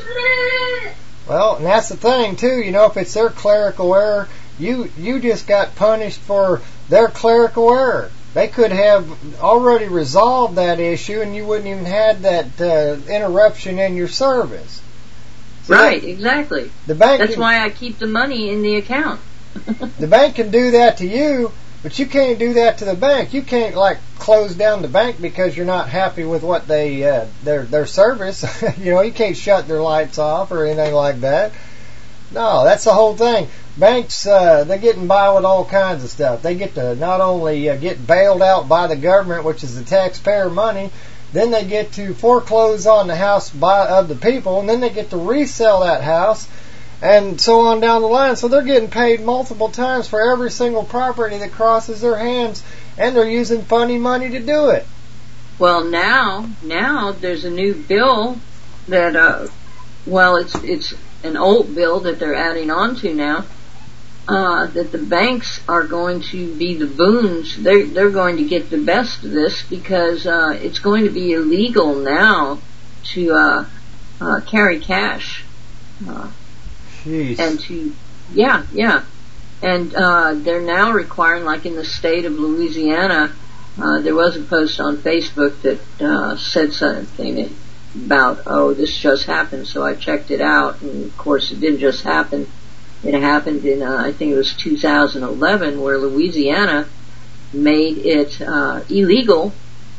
Well, and that's the thing, too. You know, if it's their clerical error, you you just got punished for their clerical error. They could have already resolved that issue, and you wouldn't even had that uh, interruption in your service. So right, that, exactly. The bank That's can, why I keep the money in the account. The bank can do that to you, but you can't do that to the bank. You can't, like, close down the bank because you're not happy with what they uh, their their service. You know, you can't shut their lights off or anything like that. No, that's the whole thing. Banks, uh, they're getting by with all kinds of stuff. They get to not only uh, get bailed out by the government, which is the taxpayer money, then they get to foreclose on the house by, of the people, and then they get to resell that house, and so on down the line. So they're getting paid multiple times for every single property that crosses their hands, and they're using funny money to do it. Well, now, now there's a new bill that, uh, well, it's it's an old bill that they're adding on to now, uh, that the banks are going to be the boons. They're, they're going to get the best of this because uh, it's going to be illegal now to uh, uh, carry cash. Uh, Jeez. And to, yeah, yeah. And uh, they're now requiring, like in the state of Louisiana, uh, there was a post on Facebook that uh, said something about, oh, this just happened, so I checked it out, and of course it didn't just happen. It happened in, uh, I think it was two thousand eleven, where Louisiana made it uh, illegal,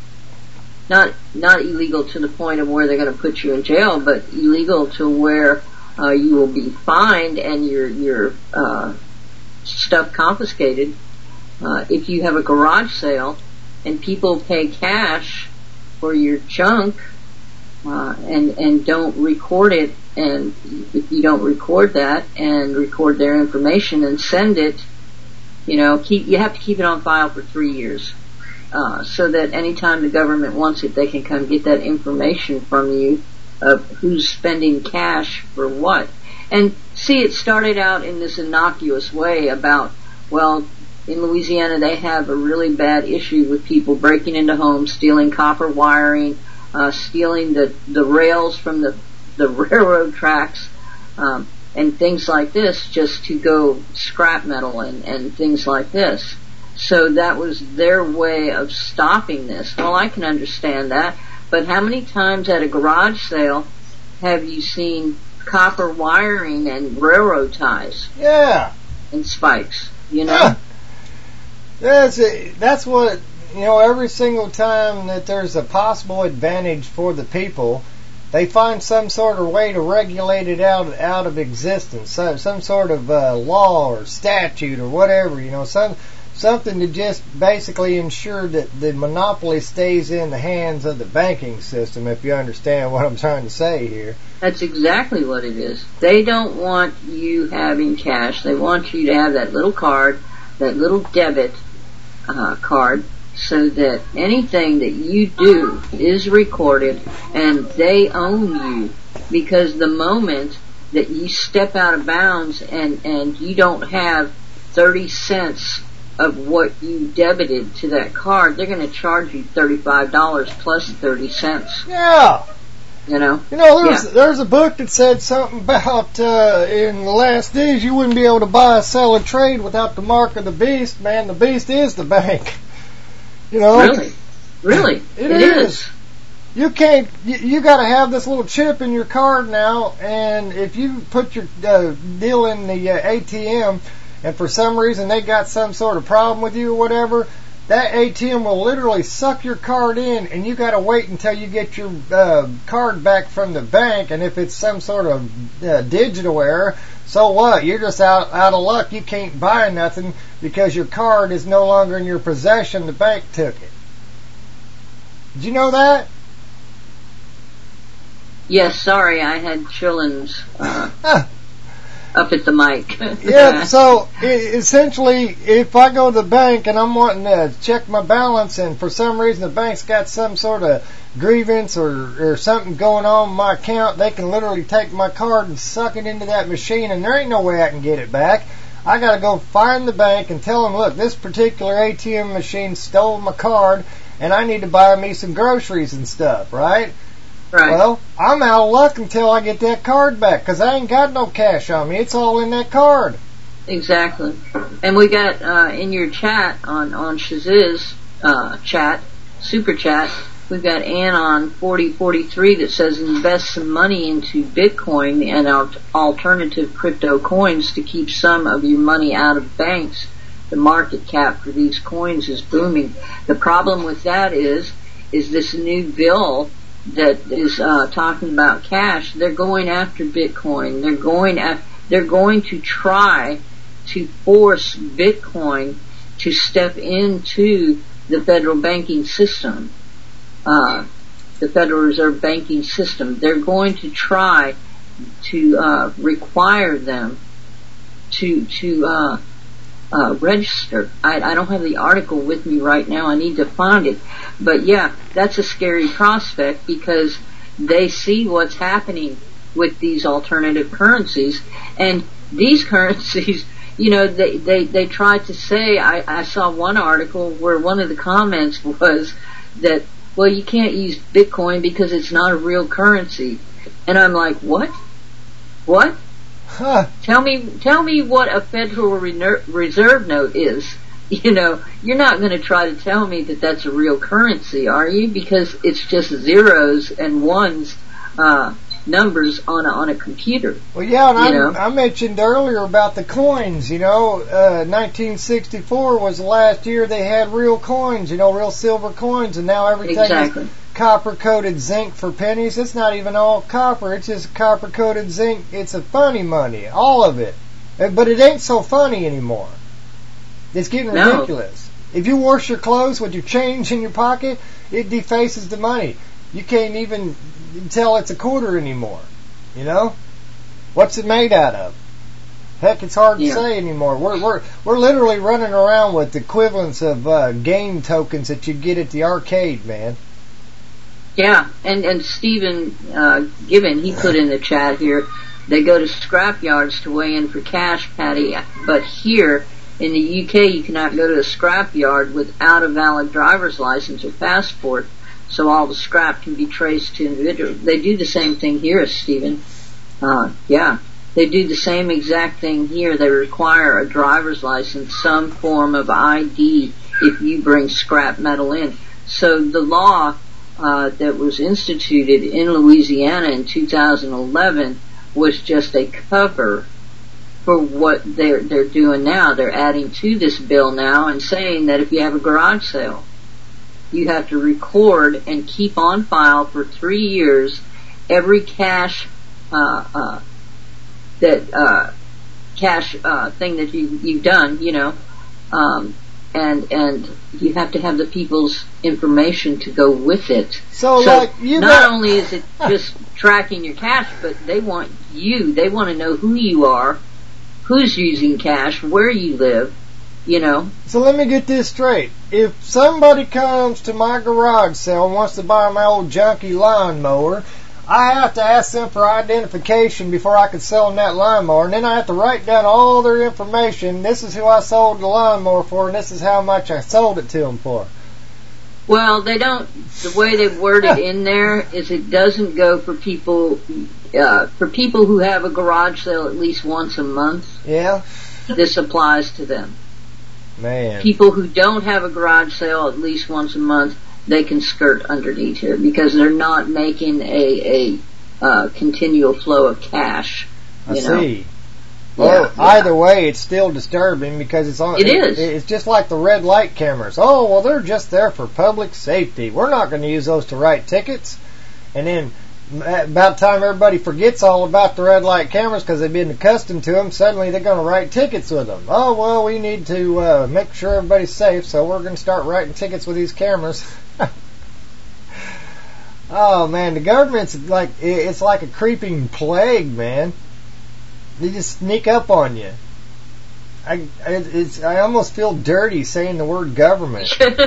not not illegal to the point of where they're going to put you in jail, but illegal to where uh, you will be fined and your your uh, stuff confiscated uh, if you have a garage sale and people pay cash for your junk. uh, and and don't record it. And if you don't record that and record their information and send it, you know, keep you have to keep it on file for three years, uh, so that anytime the government wants it, they can come get that information from you of who's spending cash for what. And see, it started out in this innocuous way about, well, in Louisiana they have a really bad issue with people breaking into homes, stealing copper wiring, uh, stealing the, the rails from the, the railroad tracks, um, and things like this, just to go scrap metal and, and things like this. So that was their way of stopping this. Well, I can understand that, but how many times at a garage sale have you seen copper wiring and railroad ties? Yeah. And spikes, you know? Yeah. That's it. That's what, you know, every single time that there's a possible advantage for the people, they find some sort of way to regulate it out out of existence, some some sort of uh, law or statute or whatever, you know, some something to just basically ensure that the monopoly stays in the hands of the banking system, if you understand what I'm trying to say here. That's exactly what it is. They don't want you having cash. They want you to have that little card, that little debit uh, card, so that anything that you do is recorded and they own you. Because the moment that you step out of bounds and, and you don't have thirty cents of what you debited to that card, they're going to charge you thirty-five dollars plus thirty cents. Yeah. You know? You know, there's, yeah. there's a book that said something about uh, in the last days you wouldn't be able to buy, sell, or trade without the mark of the beast. Man, the beast is the bank. You know? Really? Really? It, it is. is. You can't, you, you got to have this little chip in your card now, and if you put your uh, deal in the uh, A T M, and for some reason they got some sort of problem with you or whatever, that A T M will literally suck your card in, and you got to wait until you get your uh, card back from the bank. And if it's some sort of uh, digital error, so what? You're just out out of luck. You can't buy nothing because your card is no longer in your possession. The bank took it. Did you know that? Yes, sorry, I had Chillins uh, huh. up at the mic. Yeah, so essentially, if I go to the bank and I'm wanting to check my balance, and for some reason the bank's got some sort of grievance or, or something going on in my account, they can literally take my card and suck it into that machine, and there ain't no way I can get it back. I got to go find the bank and tell them, look, this particular A T M machine stole my card, and I need to buy me some groceries and stuff, right? Right. Well, I'm out of luck until I get that card back, because I ain't got no cash on me. It's all in that card. Exactly. And we got uh, in your chat on on Shaziz's uh, chat, super chat, we've got Anon forty forty-three that says invest some money into Bitcoin and alternative crypto coins to keep some of your money out of banks. The market cap for these coins is booming. The problem with that is, is this new bill that is uh, talking about cash. They're going after Bitcoin. They're going af- They're going to try to force Bitcoin to step into the federal banking system, uh, the Federal Reserve banking system. They're going to try to uh, require them to to uh, uh, register. I, I don't have the article with me right now. I need to find it. But yeah, that's a scary prospect, because they see what's happening with these alternative currencies. And these currencies, you know, they, they, they tried to say, I, I saw one article where one of the comments was that, well, you can't use Bitcoin because it's not a real currency. And I'm like, what? What? Huh. Tell me, tell me what a Federal Reserve note is. You know, you're not going to try to tell me that that's a real currency, are you? Because it's just zeros and ones, uh, numbers on a, on a computer. Well, yeah, and I, know? I mentioned earlier about the coins. You know, uh, nineteen sixty-four was the last year they had real coins. You know, real silver coins, and now everything exactly. is copper-coated zinc for pennies. It's not even all copper. It's just copper-coated zinc. It's a funny money, all of it. But it ain't so funny anymore. It's getting no. ridiculous. If you wash your clothes with your change in your pocket, it defaces the money. You can't even tell it's a quarter anymore. You know? What's it made out of? Heck, it's hard Yeah. to say anymore. We're we're we're literally running around with equivalents of uh, game tokens that you get at the arcade, man. Yeah, and and Stephen uh, Gibbon, he put in the chat here, they go to scrap yards to weigh in for cash, Patty, but here in the U K you cannot go to a scrap yard without a valid driver's license or passport, so all the scrap can be traced to individuals. They do the same thing here, Stephen. Uh, yeah. They do the same exact thing here. They require a driver's license, some form of I D, if you bring scrap metal in. So the law uh, that was instituted in Louisiana in two thousand eleven was just a cover for what they're they're doing now. They're adding to this bill now and saying that if you have a garage sale, you have to record and keep on file for three years every cash uh, uh, that uh, cash uh, thing that you you've done, you know, um, and and you have to have the people's information to go with it. So, like, you not got- only is it just tracking your cash, but they want you. They want to know who you are, who's using cash, where you live, you know. So let me get this straight. If somebody comes to my garage sale and wants to buy my old junky lawnmower, I have to ask them for identification before I can sell them that lawnmower, and then I have to write down all their information. This is who I sold the lawnmower for, and this is how much I sold it to them for. Well, they don't. The way they've worded in there is it doesn't go for people uh, for people who have a garage sale at least once a month. Yeah. This applies to them. Man. People who don't have a garage sale at least once a month, they can skirt underneath here because they're not making a a uh, continual flow of cash. I You know? see. Well, Yeah, either way, it's still disturbing because it's on. It is. It's just like the red light cameras. Oh, well, they're just there for public safety. We're not going to use those to write tickets. And then, about the time everybody forgets all about the red light cameras because they've been accustomed to them, suddenly they're going to write tickets with them. Oh, well, we need to uh, make sure everybody's safe, so we're going to start writing tickets with these cameras. Oh man, the government's like it's like a creeping plague, man. They just sneak up on you. I it's I almost feel dirty saying the word government.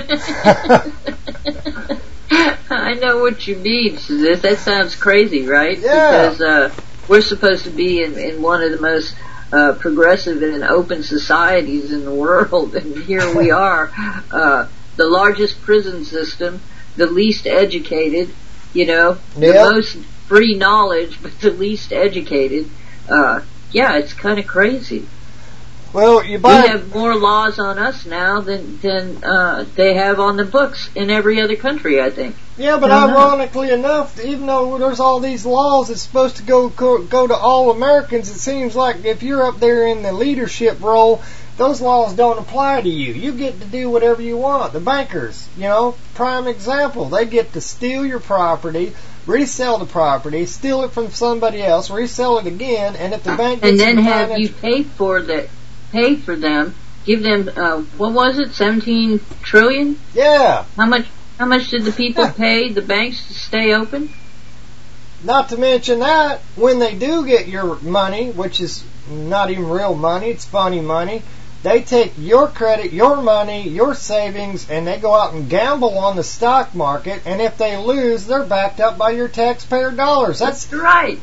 I know what you mean. This that sounds crazy, right? Yeah. Because uh, we're supposed to be in, in one of the most uh, progressive and open societies in the world, and here we are, uh, the largest prison system, the least educated, you know, Yeah. the most free knowledge, but the least educated. Uh, yeah, it's kind of crazy. Well, you We buy have more laws on us now than than uh, they have on the books in every other country, I think. Yeah, but I don't know. ironically enough, even though there's all these laws that's supposed to go, go go to all Americans, it seems like if you're up there in the leadership role, those laws don't apply to you. You get to do whatever you want. The bankers, you know, prime example, they get to steal your property, resell the property, steal it from somebody else, resell it again, and if the bank gets And then the have finance- you pay for the pay for them, give them uh, what was it, seventeen trillion? Yeah. How much? How much did the people pay the banks to stay open? Not to mention that, when they do get your money, which is not even real money, it's funny money, they take your credit, your money, your savings, and they go out and gamble on the stock market, and if they lose, they're backed up by your taxpayer dollars. That's, That's right.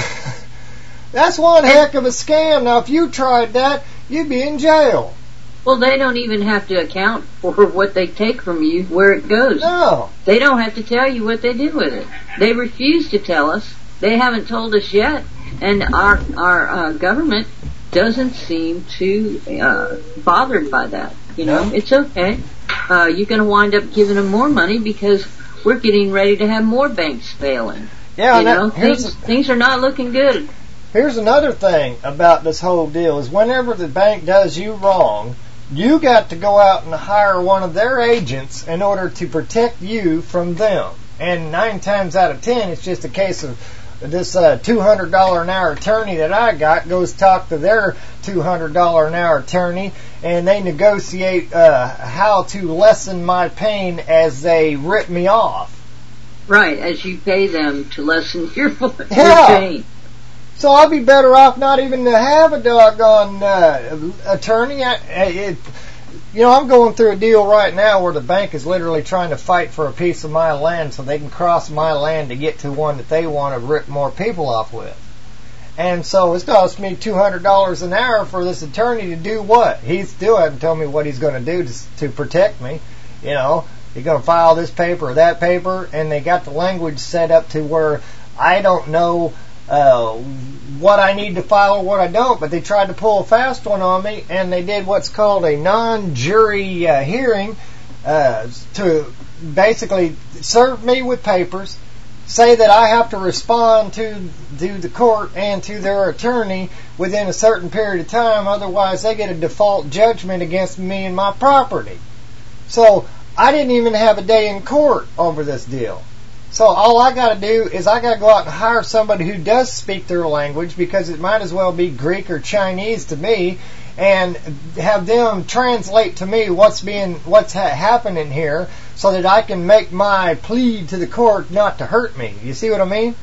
that's one heck of a scam. Now, if you tried that, you'd be in jail. Well, they don't even have to account for what they take from you, where it goes. No. They don't have to tell you what they did with it. They refuse to tell us. They haven't told us yet. And our our uh, government doesn't seem too uh, bothered by that. You know, No. it's okay. Uh, you're going to wind up giving them more money because we're getting ready to have more banks failing. Yeah, you that- know, here's things, things are not looking good. Here's another thing about this whole deal is whenever the bank does you wrong, you got to go out and hire one of their agents in order to protect you from them. And nine times out of ten, it's just a case of this uh, two hundred dollars an hour attorney that I got goes talk to their two hundred dollars an hour attorney, and they negotiate uh, how to lessen my pain as they rip me off. Right, as you pay them to lessen your, your Yeah. pain. So I'd be better off not even to have a doggone uh, attorney. I, it, you know, I'm going through a deal right now where the bank is literally trying to fight for a piece of my land so they can cross my land to get to one that they want to rip more people off with. And so it's cost me two hundred dollars an hour for this attorney to do what? He still hasn't told me what he's going to do to, to protect me. You know, he's going to file this paper or that paper, and they got the language set up to where I don't know uh, what I need to file or what I don't, but they tried to pull a fast one on me, and they did what's called a non-jury uh, hearing uh, to basically serve me with papers, say that I have to respond to, to the court and to their attorney within a certain period of time, otherwise they get a default judgment against me and my property. So I didn't even have a day in court over this deal. So all I got to do is I got to go out and hire somebody who does speak their language, because it might as well be Greek or Chinese to me, and have them translate to me what's being what's ha- happening here, so that I can make my plea to the court not to hurt me. You see what I mean?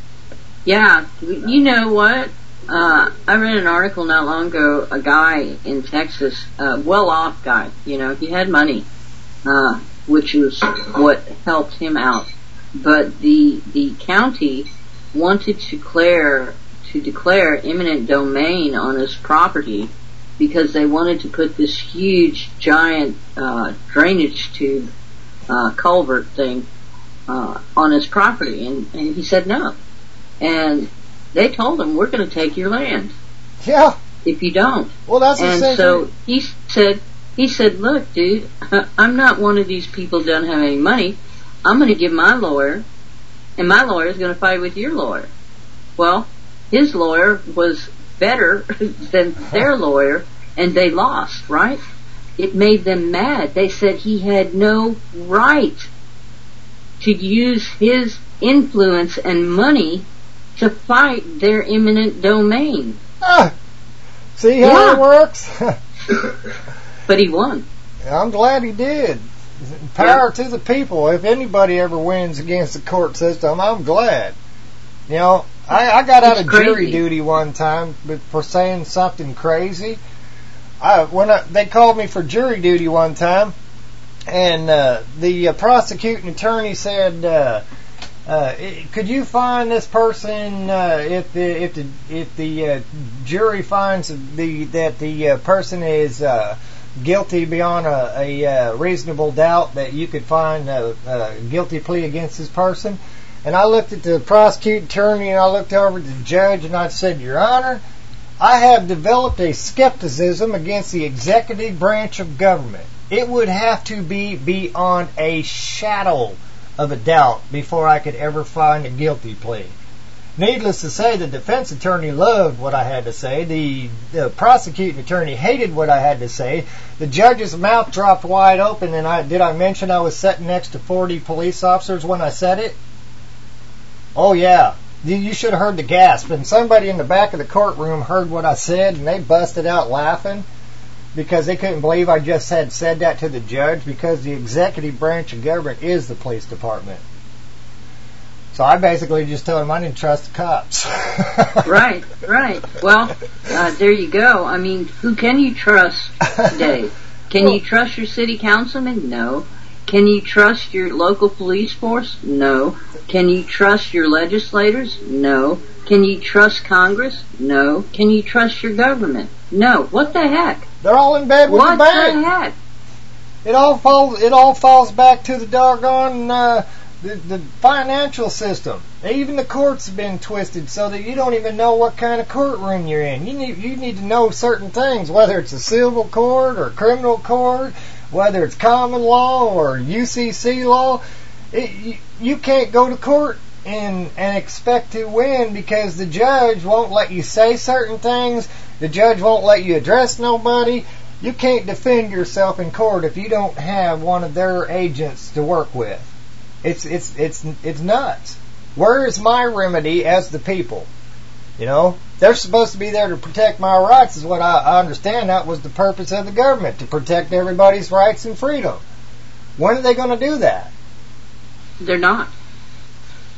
Yeah, you know what? Uh, I read an article not long ago. A guy in Texas, a well-off guy. You know, he had money, uh, which was what helped him out. But the the county wanted to declare to declare eminent domain on his property because they wanted to put this huge, giant uh, drainage tube uh, culvert thing uh, on his property, and, and he said no. And they told him, "We're going to take your land. Yeah. If you don't." Well, that's the and same so thing. he said, "He said, look, dude, I'm not one of these people who don't have any money. I'm going to give my lawyer, and my lawyer is going to fight with your lawyer." Well, his lawyer was better than their lawyer, and they lost, right? It made them mad. They said he had no right to use his influence and money to fight their eminent domain. Ah, see how Yeah. it works? But he won. I'm glad he did. Power to the people. If anybody ever wins against the court system, I'm glad. You know, I, I got out It's of jury crazy. duty one time but for saying something crazy. I, when I, they called me for jury duty one time, and uh, the uh, prosecuting attorney said, uh, uh, "Could you find this person uh, if the if the if the uh, jury finds the that the uh, person is uh, guilty beyond a, a uh, reasonable doubt, that you could find a, a guilty plea against this person?" And I looked at the prosecuting attorney, and I looked over at the judge, and I said, "Your Honor, I have developed a skepticism against the executive branch of government. It would have to be beyond a shadow of a doubt before I could ever find a guilty plea." Needless to say, the defense attorney loved what I had to say. The, the prosecuting attorney hated what I had to say. The judge's mouth dropped wide open, and I did I mention I was sitting next to forty police officers when I said it? Oh, yeah. You, you should have heard the gasp. And somebody in the back of the courtroom heard what I said, and they busted out laughing because they couldn't believe I just had said that to the judge, because the executive branch of government is the police department. So I basically just told him I didn't trust the cops. Right, right. Well, uh, there you go. I mean, who can you trust today? Can you trust your city councilman? No. Can you trust your local police force? No. Can you trust your legislators? No. Can you trust Congress? No. Can you trust your government? No. What the heck? They're all in bed with what the bank. the heck? It all falls. It all falls back to the doggone uh, the, the financial system. Even the courts have been twisted so that you don't even know what kind of courtroom you're in. You need you need to know certain things, whether it's a civil court or criminal court, whether it's common law or U C C law. It, you, you can't go to court and and expect to win, because the judge won't let you say certain things. The judge won't let you address nobody. You can't defend yourself in court if you don't have one of their agents to work with. It's it's it's it's nuts. Where is my remedy as the people? You know, they're supposed to be there to protect my rights, is what I, I understand. That was the purpose of the government, to protect everybody's rights and freedom. When are they going to do that? They're not.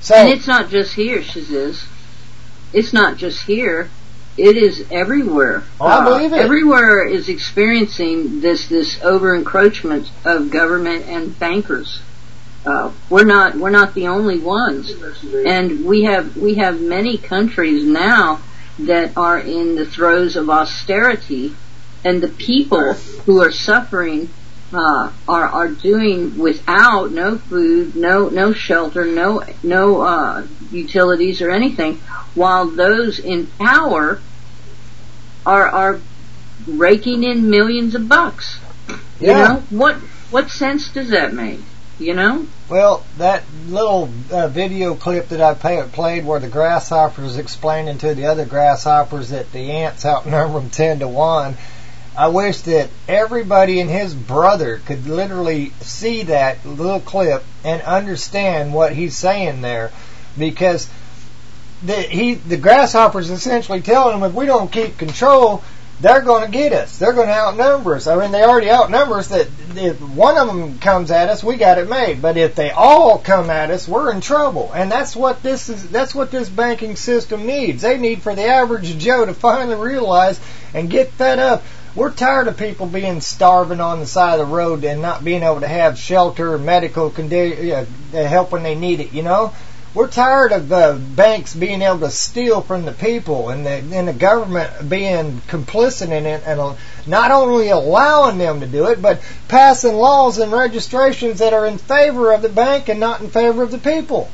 So, and it's not just here, Shiziz. It's not just here. It is everywhere. Oh, I believe it. Uh, everywhere is experiencing this this over encroachment of government and bankers. Uh, we're not we're not the only ones, and we have we have many countries now that are in the throes of austerity, and the people who are suffering uh, are are doing without no food, no no shelter, no no uh, utilities or anything, while those in power are are raking in millions of bucks. You Yeah. know what what sense does that make? You know? Well, that little uh, video clip that I pay, played where the grasshoppers explaining to the other grasshoppers that the ants outnumber them ten to one, I wish that everybody and his brother could literally see that little clip and understand what he's saying there, because the, he, the grasshoppers essentially telling them if we don't keep control, they're going to get us. They're going to outnumber us. I mean, they already outnumber us. That if one of them comes at us, we got it made. But if they all come at us, we're in trouble. And that's what this is. That's what this banking system needs. They need for the average Joe to finally realize and get fed up. We're tired of people being starving on the side of the road and not being able to have shelter, medical condi- uh, help when they need it. You know. We're tired of uh, banks being able to steal from the people and the, and the government being complicit in it and uh, not only allowing them to do it, but passing laws and registrations that are in favor of the bank and not in favor of the people.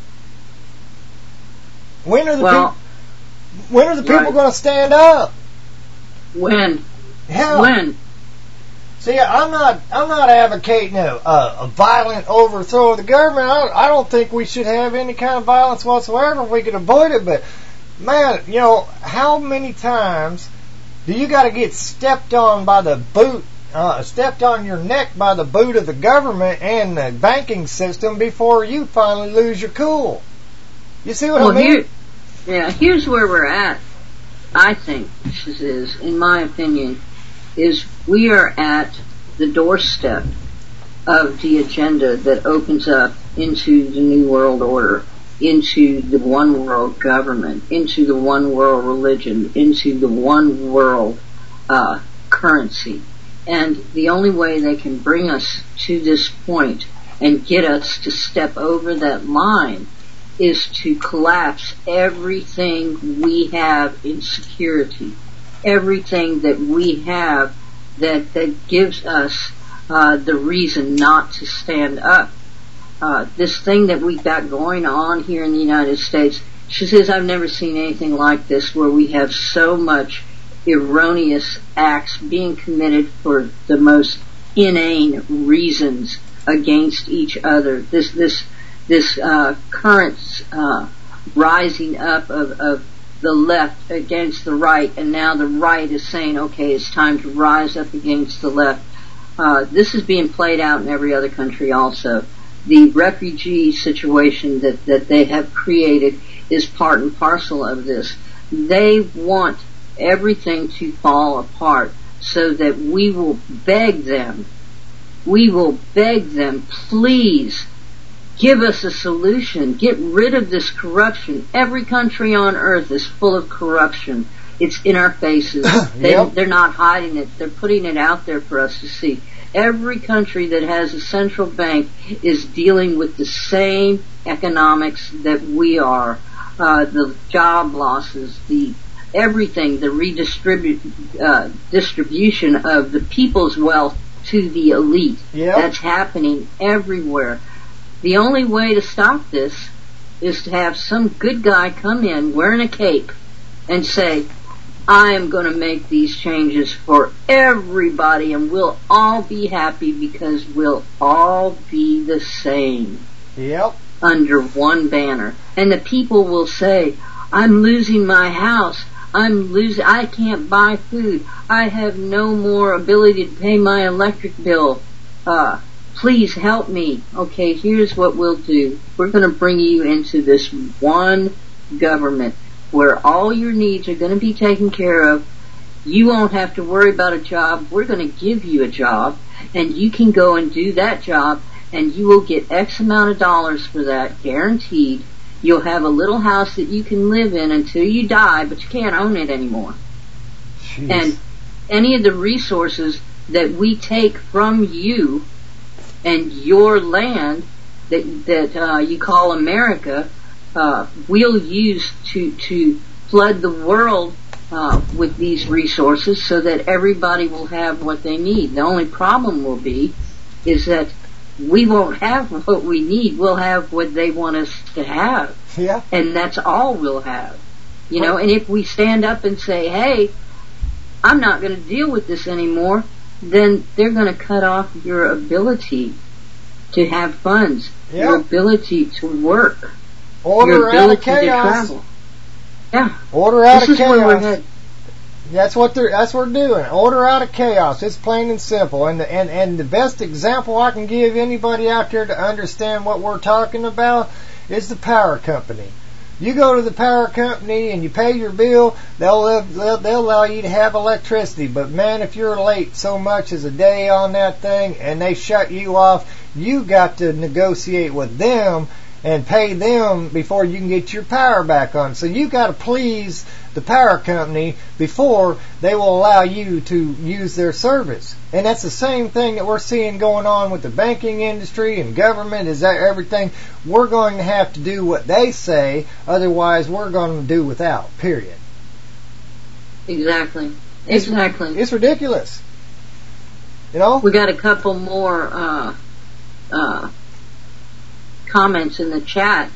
When are the well, peop- when are the people right. going to stand up? When? Hell, when? See, I'm not. I'm not advocating a, a, a violent overthrow of the government. I, I don't think we should have any kind of violence whatsoever if we could avoid it. But man, you know, how many times do you got to get stepped on by the boot, uh, stepped on your neck by the boot of the government and the banking system before you finally lose your cool? You see what well, I mean? Here, yeah. Here's where we're at. I think this is, in my opinion, is we are at the doorstep of the agenda that opens up into the New World Order, into the one world government, into the one world religion, into the one world uh, currency. And the only way they can bring us to this point and get us to step over that line is to collapse everything we have in security. Everything that we have that that gives us uh, the reason not to stand up. Uh, this thing that we got going on here in the United States, she says, I've never seen anything like this where we have so much erroneous acts being committed for the most inane reasons against each other. This this this uh, current uh, rising up of, of the left against the right, and now the right is saying, okay, it's time to rise up against the left. Uh, this is being played out in every other country also. The refugee situation that, that they have created is part and parcel of this. They want everything to fall apart so that we will beg them, we will beg them, please, give us a solution. Get rid of this corruption. Every country on earth is full of corruption. It's in our faces. They, Yep. They're not hiding it. They're putting it out there for us to see. Every country that has a central bank is dealing with the same economics that we are. Uh, the job losses, the everything, the redistribute uh, distribution of the people's wealth to the elite. Yep. That's happening everywhere. The only way to stop this is to have some good guy come in wearing a cape and say, I am going to make these changes for everybody and we'll all be happy because we'll all be the same. Yep. Under one banner. And the people will say, I'm losing my house. I'm losing, I can't buy food. I have no more ability to pay my electric bill. Uh, Please help me. Okay, here's what we'll do. We're going to bring you into this one government where all your needs are going to be taken care of. You won't have to worry about a job. We're going to give you a job, and you can go and do that job, and you will get X amount of dollars for that, guaranteed. You'll have a little house that you can live in until you die, but you can't own it anymore. Jeez. And any of the resources that we take from you and your land that that uh, you call America, uh, we'll use to to flood the world uh, with these resources so that everybody will have what they need. The only problem will be is that we won't have what we need. We'll have what they want us to have. Yeah. And that's all we'll have. You know, and if we stand up and say, hey, I'm not going to deal with this anymore, then they're going to cut off your ability to have funds, yeah. your ability to work, Order your ability out of chaos. to travel. Yeah. Order out this of is chaos. Where we're headed. That's what they're. That's what we're doing. Order out of chaos. It's plain and simple. And the, and and the best example I can give anybody out there to understand what we're talking about is the power company. You go to the power company and you pay your bill. They'll they'll, they'll allow you to have electricity. But man, if you're late so much as a day on that thing and they shut you off, you got to negotiate with them and pay them before you can get your power back on. So you got to please the power company before they will allow you to use their service. And that's the same thing that we're seeing going on with the banking industry and government, is that everything. We're going to have to do what they say, otherwise we're going to do without, period. Exactly. Exactly. It's, it's ridiculous. You know? We got a couple more uh, uh, comments in the chat.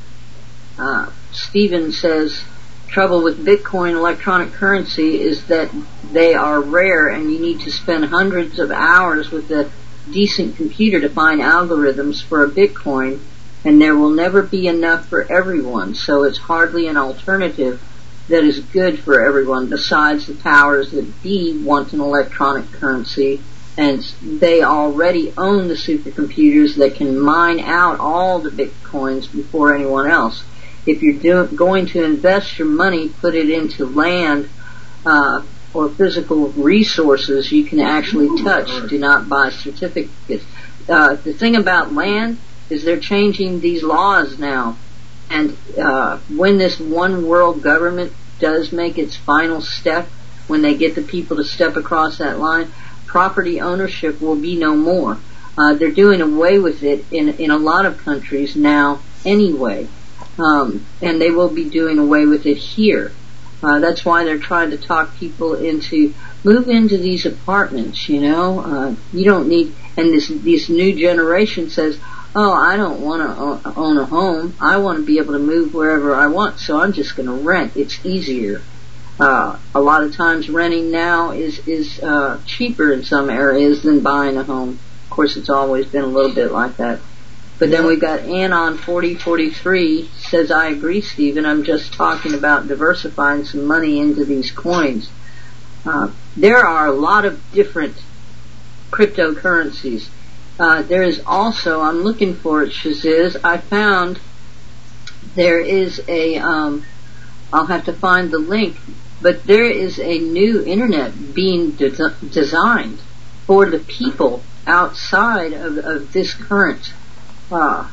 Uh, Stephen says, trouble with Bitcoin electronic currency is that they are rare and you need to spend hundreds of hours with a decent computer to find algorithms for a Bitcoin, and there will never be enough for everyone, so it's hardly an alternative that is good for everyone. Besides, the powers that be want an electronic currency, and they already own the supercomputers that can mine out all the Bitcoins before anyone else. If you're do- going to invest your money, put it into land uh, or physical resources you can actually touch. Do not buy certificates. Uh, the thing about land is they're changing these laws now. And uh, when this one world government does make its final step, when they get the people to step across that line, property ownership will be no more. Uh, they're doing away with it in, in a lot of countries now anyway. Um, and they will be doing away with it here. Uh, that's why they're trying to talk people into move into these apartments. You know, uh, you don't need. And this this new generation says, "Oh, I don't want to own a home. I want to be able to move wherever I want. So I'm just going to rent. It's easier." Uh, a lot of times, renting now is is uh, cheaper in some areas than buying a home. Of course, it's always been a little bit like that. But then we've got Anon forty forty-three says, I agree, Stephen. I'm just talking about diversifying some money into these coins. Uh, there are a lot of different cryptocurrencies. Uh, there is also, I'm looking for it, Shaziz, I found there is a, um, I'll have to find the link, but there is a new internet being de- designed for the people outside of, of this current Uh,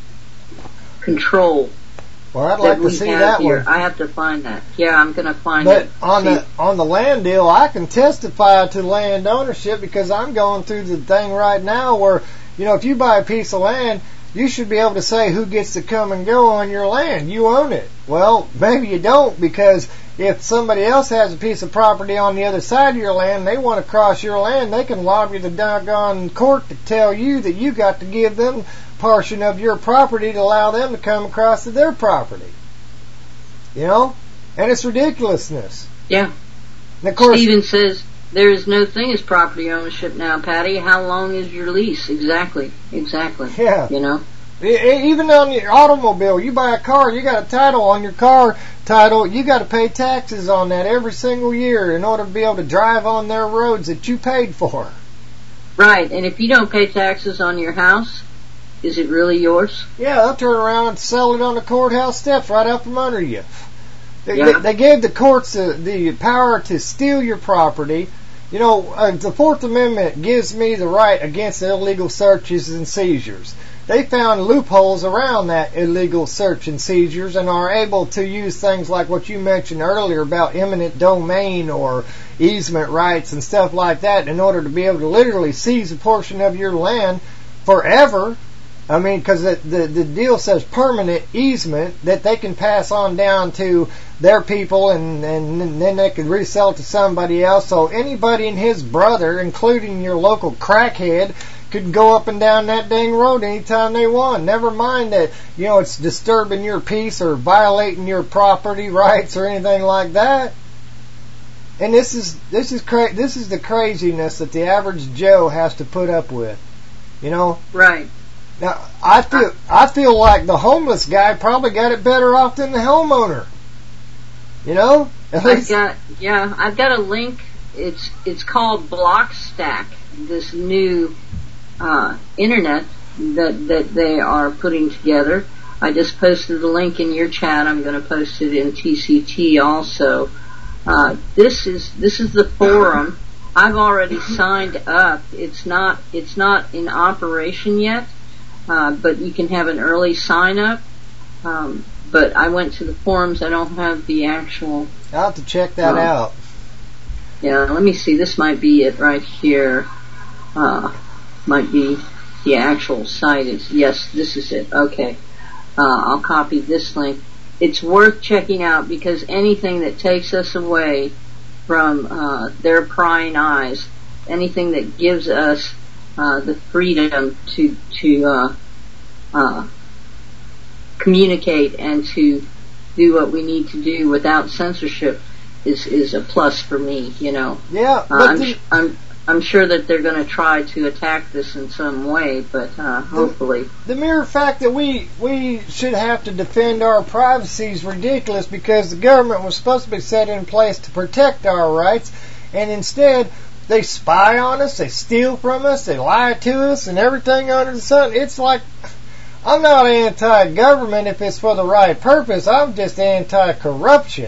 control. Well, I'd like to see that here. one. I have to find that. Yeah, I'm going to find but it. But on see. the on the land deal, I can testify to land ownership because I'm going through the thing right now where, you know, if you buy a piece of land, you should be able to say who gets to come and go on your land. You own it. Well, maybe you don't, because if somebody else has a piece of property on the other side of your land, they want to cross your land, they can lobby the doggone court to tell you that you got to give them portion of your property to allow them to come across to their property. You know? And it's ridiculousness. Yeah. And of course, Stephen says there is no thing as property ownership now, Patty. How long is your lease? Exactly. Exactly. Yeah. You know? Even on your automobile, you buy a car, you got a title on your car title, you got to pay taxes on that every single year in order to be able to drive on their roads that you paid for. Right. And if you don't pay taxes on your house, is it really yours? Yeah, they'll turn around and sell it on the courthouse steps right out from under you. They, yeah. they, they gave the courts the, the power to steal your property. You know, uh, the Fourth Amendment gives me the right against illegal searches and seizures. they found loopholes around that illegal search and seizures and are able to use things like what you mentioned earlier about eminent domain or easement rights and stuff like that in order to be able to literally seize a portion of your land forever. I mean, because the, the, the deal says permanent easement that they can pass on down to their people, and, and then they can resell it to somebody else. So anybody and his brother, including your local crackhead, could go up and down that dang road anytime they want. Never mind that, you know, it's disturbing your peace or violating your property rights or anything like that. And this is this is cra- this is the craziness that the average Joe has to put up with. You know? Right. Now, I feel I feel like the homeless guy probably got it better off than the homeowner. You know? At I've got yeah, I've got a link. It's it's called Blockstack. This new uh, internet that that they are putting together. I just posted the link in your chat. I'm going to post it in T C T also. Uh, this is this is the forum. I've already signed up. It's not it's not in operation yet. Uh, but you can have an early sign up. Um, but I went to the forums. I don't have the actual. I'll have to check that um, out. Yeah, let me see. This might be it right here. Uh, might be the actual site. Is yes, this is it. Okay. Uh, I'll copy this link. It's worth checking out because anything that takes us away from uh, their prying eyes, anything that gives us Uh, the freedom to to uh, uh, communicate and to do what we need to do without censorship is is a plus for me. You know. Yeah. Uh, I'm, the, I'm I'm sure that they're going to try to attack this in some way, but uh, hopefully. The, the mere fact that we we should have to defend our privacy is ridiculous because the government was supposed to be set in place to protect our rights, and instead. They spy on us, they steal from us, they lie to us, and everything under the sun. It's like, I'm not anti-government if it's for the right purpose. I'm just anti-corruption.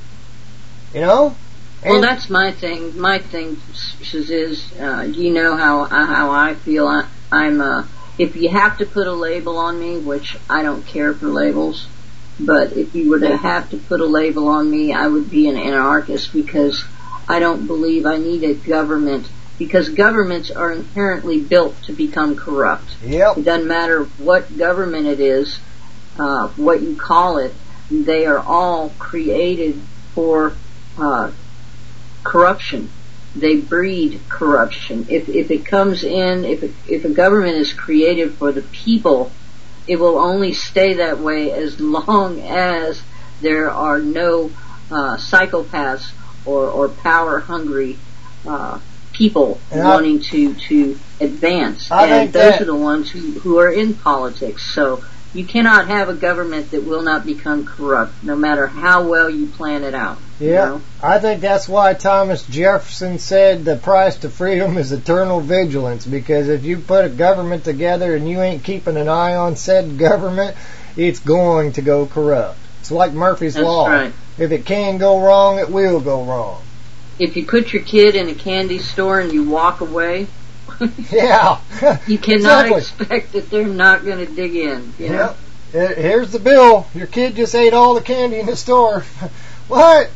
You know? And well, that's my thing. My thing is, uh, you know how how I feel. I, I'm, uh, if you have to put a label on me, which I don't care for labels, but if you were to have to put a label on me, I would be an anarchist because I don't believe I need a government because governments are inherently built to become corrupt. Yep. It doesn't matter what government it is, uh, what you call it, they are all created for uh, corruption. They breed corruption. If if it comes in, if it, if a government is created for the people, it will only stay that way as long as there are no uh, psychopaths or, or power-hungry uh, people and wanting I, to, to advance. I and those that, are the ones who, who are in politics. So you cannot have a government that will not become corrupt, no matter how well you plan it out. Yeah, you know? I think that's why Thomas Jefferson said the price to freedom is eternal vigilance, because if you put a government together and you ain't keeping an eye on said government, it's going to go corrupt. It's like Murphy's That's Law. Right. If it can go wrong, it will go wrong. If you put your kid in a candy store and you walk away, yeah, you cannot exactly. expect that they're not going to dig in. You know? Yep. Here's the bill. Your kid just ate all the candy in the store. What?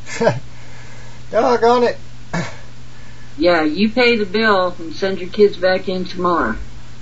Doggone it. Yeah, you pay the bill and send your kids back in tomorrow.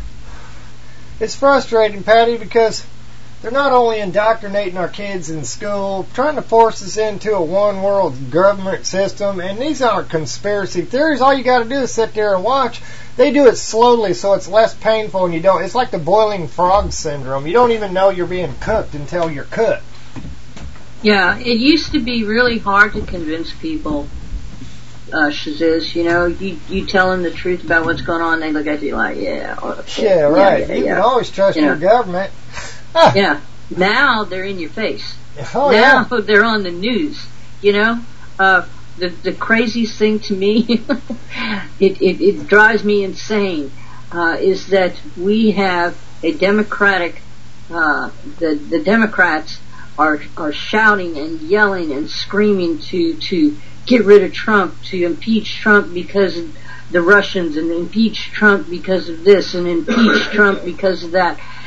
It's frustrating, Patty, because they're not only indoctrinating our kids in school, trying to force us into a one-world government system, and these aren't conspiracy theories. All you got to do is sit there and watch. They do it slowly so it's less painful, and you don't. It's like the boiling frog syndrome. You don't even know you're being cooked until you're cooked. Yeah, it used to be really hard to convince people, uh, Shaziz, you know, you, you tell them the truth about what's going on, they look at you like, yeah. Okay, yeah, right. Yeah, yeah, you yeah. can always trust you your know. government. Yeah. Now they're in your face. Oh, now yeah. they're on the news, you know. Uh, the, the craziest thing to me, it, it, it drives me insane, uh, is that we have a democratic, uh, the, the Democrats are are shouting and yelling and screaming to to get rid of Trump, to impeach Trump because of the Russians, and impeach Trump because of this, and impeach Trump because of that.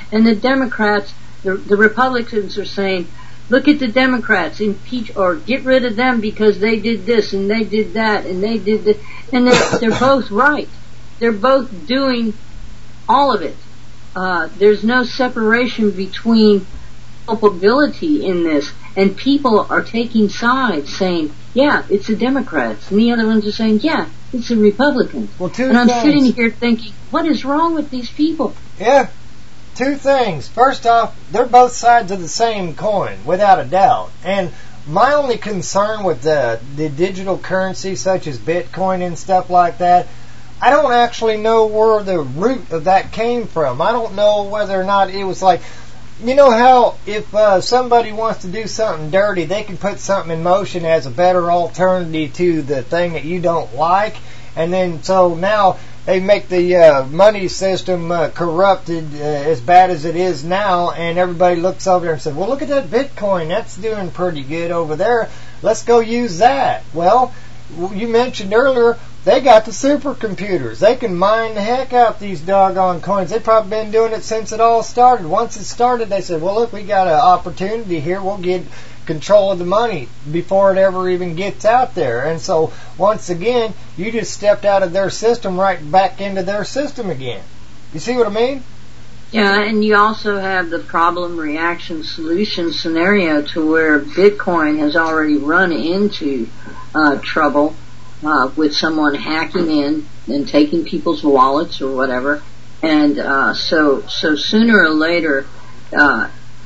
And the Democrats, the, the Republicans are saying, look at the Democrats, impeach or get rid of them because they did this and they did that and they did this. And they're, they're both right. They're both doing all of it. Uh, there's no separation between culpability in this. And people are taking sides saying, yeah, it's the Democrats. And the other ones are saying, yeah, it's the Republicans. Well, two and I'm things. sitting here thinking, what is wrong with these people? Yeah. Two things. First off, they're both sides of the same coin, without a doubt. And my only concern with the, the digital currency, such as Bitcoin and stuff like that, I don't actually know where the root of that came from. I don't know whether or not it was like, you know how if uh, somebody wants to do something dirty, they can put something in motion as a better alternative to the thing that you don't like. And then so now they make the uh, money system uh, corrupted uh, as bad as it is now, and everybody looks over there and says, well, look at that Bitcoin. That's doing pretty good over there. Let's go use that. Well, you mentioned earlier, they got the supercomputers. They can mine the heck out these doggone coins. They've probably been doing it since it all started. Once it started, they said, well, look, we got an opportunity here. We'll get control of the money before it ever even gets out there. And so, once again, you just stepped out of their system right back into their system again. You see what I mean? Yeah, and you also have the problem, reaction, solution scenario to where Bitcoin has already run into uh, trouble uh, with someone hacking in and taking people's wallets or whatever. And uh, so, so sooner or later, uh,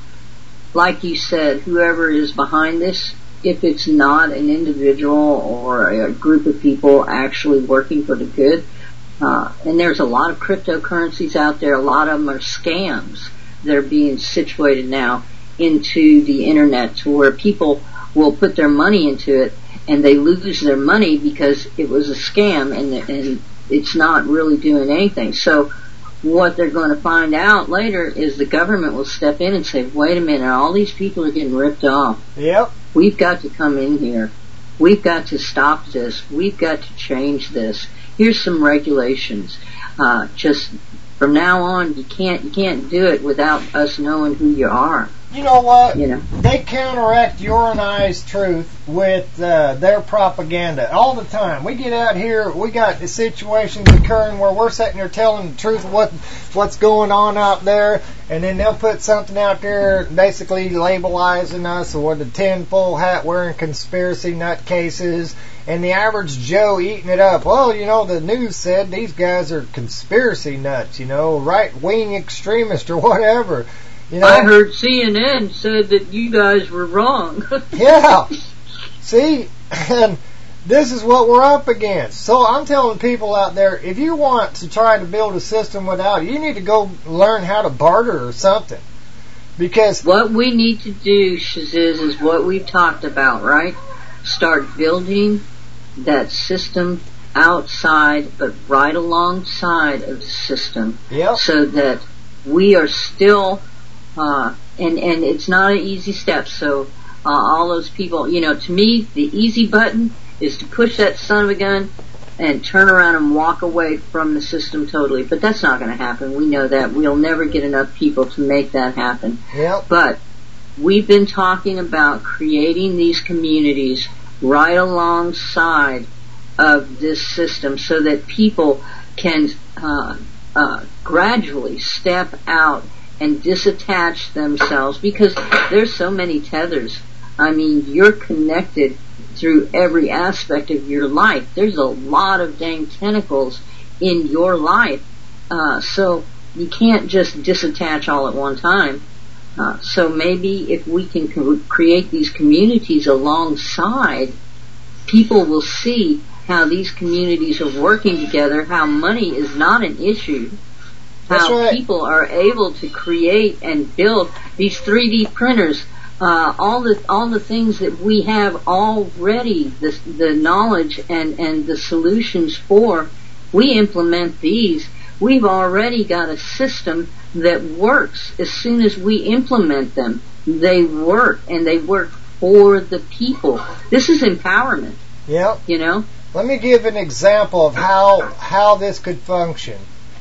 like you said, whoever is behind this, if it's not an individual or a group of people actually working for the good, uh, and there's a lot of cryptocurrencies out there, a lot of them are scams. They're being situated now into the internet to where people will put their money into it and they lose their money because it was a scam and, and it's not really doing anything. So what they're going to find out later is the government will step in and say, wait a minute, all these people are getting ripped off. Yep. We've got to come in here. We've got to stop this. We've got to change this. Here's some regulations. Uh, just from now on, you can't you can't do it without us knowing who you are. You know what? You know. They counteract your and I's truth with uh, their propaganda all the time. We get out here, we got the situations occurring where we're sitting there telling the truth of what, what's going on out there, and then they'll put something out there basically labelizing us or the tinfoil hat wearing conspiracy nutcases, and the average Joe eating it up. Well, you know, the news said these guys are conspiracy nuts, you know, right-wing extremists or whatever. You know? I heard C N N said that you guys were wrong. Yeah. See, and this is what we're up against. So I'm telling people out there, if you want to try to build a system without it, you need to go learn how to barter or something. Because what we need to do, Shiz, is what we've talked about, right? Start building that system outside, but right alongside of the system. Yep. So that we are still... Uh, and, and it's not an easy step, so uh, all those people, you know, to me, the easy button is to push that son of a gun and turn around and walk away from the system totally. But that's not going to happen. We know that. We'll never get enough people to make that happen. Yep. But we've been talking about creating these communities right alongside of this system so that people can uh, uh, gradually step out and disattach themselves, because there's so many tethers. I mean, you're connected through every aspect of your life. There's a lot of dang tentacles in your life. Uh, so you can't just disattach all at one time. Uh, so maybe if we can co- create these communities alongside, people will see how these communities are working together, how money is not an issue. That's How right. people are able to create and build these three D printers, uh, all the all the things that we have already, the the knowledge and and the solutions for. We implement these. We've already got a system that works. As soon as we implement them, they work, and they work for the people. This is empowerment. Yep. You know. Let me give an example of how how this could function.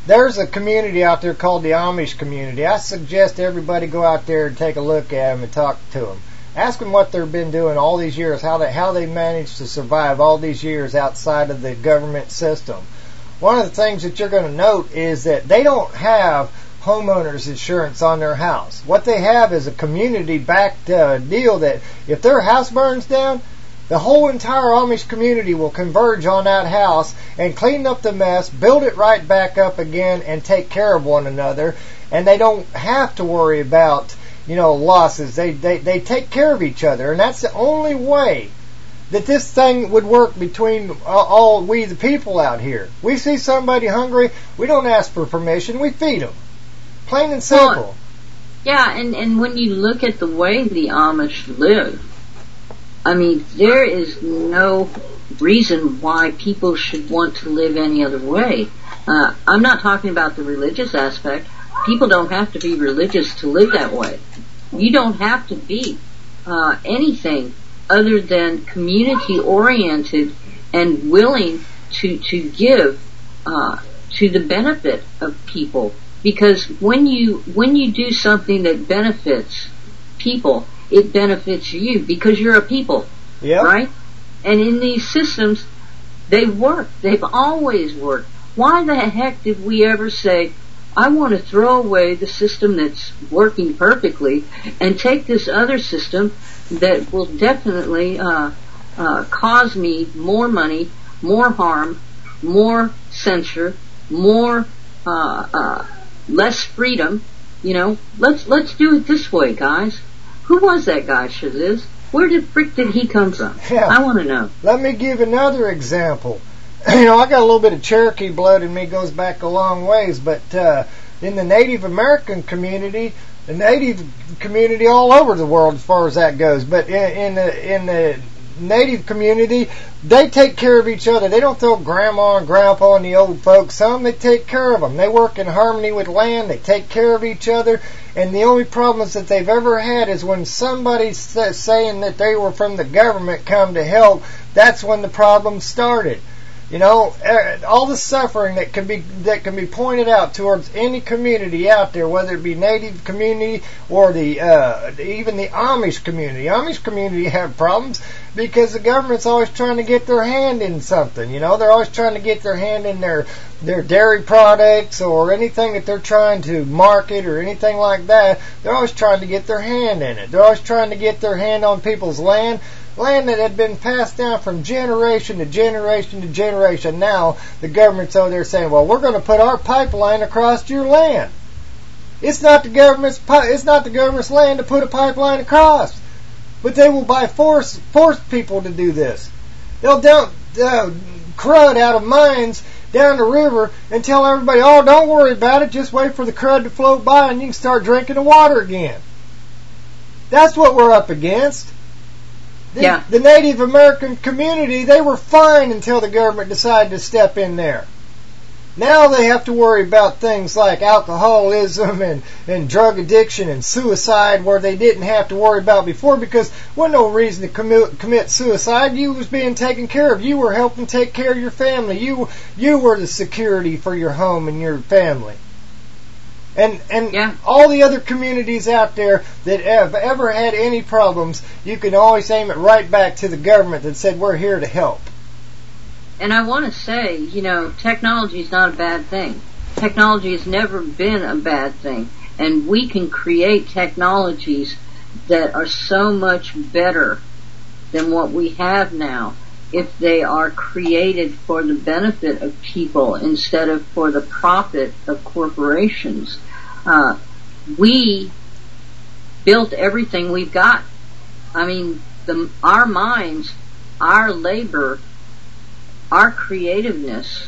there's a community out there called the Amish community. I suggest everybody go out there and take a look at them and talk to them. Ask them what they've been doing all these years, how they how they managed to survive all these years outside of the government system. One of the things that you're going to note is that they don't have homeowners insurance on their house. What they have is a community-backed uh, deal that if their house burns down, the whole entire Amish community will converge on that house and clean up the mess, build it right back up again, and take care of one another. And they don't have to worry about, you know, losses. They, they, they take care of each other. And that's the only way that this thing would work between all we the people out here. We see somebody hungry, we don't ask for permission, we feed them. Plain and simple. Well, yeah, and, and when you look at the way the Amish live, I mean, there is no reason why people should want to live any other way. Uh, I'm not talking about the religious aspect. People don't have to be religious to live that way. You don't have to be uh, anything other than community-oriented and willing to, to give uh, to the benefit of people. Because when you when you do something that benefits people, it benefits you because you're a people, yep. right? And in these systems, they work. They've always worked. Why the heck did we ever say, I want to throw away the system that's working perfectly and take this other system that will definitely uh, uh, cause me more money, more harm, more censure, more uh, uh, less freedom? You know, let's let's do it this way, guys. Who was that guy, Shaziz? Where did frick did he come from? Yeah. I want to know. Let me give another example. You know, I got a little bit of Cherokee blood in me, goes back a long ways, but uh, in the Native American community, the Native community all over the world as far as that goes, but in, in the in the Native community, they take care of each other. They don't throw grandma and grandpa and the old folks. Some, they take care of them. They work in harmony with land. They take care of each other. And the only problems that they've ever had is when somebody saying that they were from the government come to help, that's when the problem started. You know, all the suffering that can be that can be pointed out towards any community out there, whether it be Native community or the uh, even the Amish community. Amish community have problems because the government's always trying to get their hand in something. You know, they're always trying to get their hand in their their dairy products or anything that they're trying to market or anything like that. They're always trying to get their hand in it. They're always trying to get their hand on people's land. Land that had been passed down from generation to generation to generation. Now the government's over there saying, "Well, we're going to put our pipeline across your land." It's not the government's it's not the government's land to put a pipeline across, but they will by force force people to do this. They'll dump uh, crud out of mines down the river and tell everybody, "Oh, don't worry about it. Just wait for the crud to float by, and you can start drinking the water again." That's what we're up against. The, yeah. the Native American community, they were fine until the government decided to step in there. Now they have to worry about things like alcoholism and, and drug addiction and suicide, where they didn't have to worry about before because there was no reason to commit, commit suicide. You was being taken care of. You were helping take care of your family. You you were the security for your home and your family. And and yeah. all the other communities out there that have ever had any problems, you can always aim it right back to the government that said, we're here to help. And I want to say, you know, technology is not a bad thing. Technology has never been a bad thing. And we can create technologies that are so much better than what we have now if they are created for the benefit of people instead of for the profit of corporations. Uh, we built everything we've got. I mean, the, our minds, our labor, our creativeness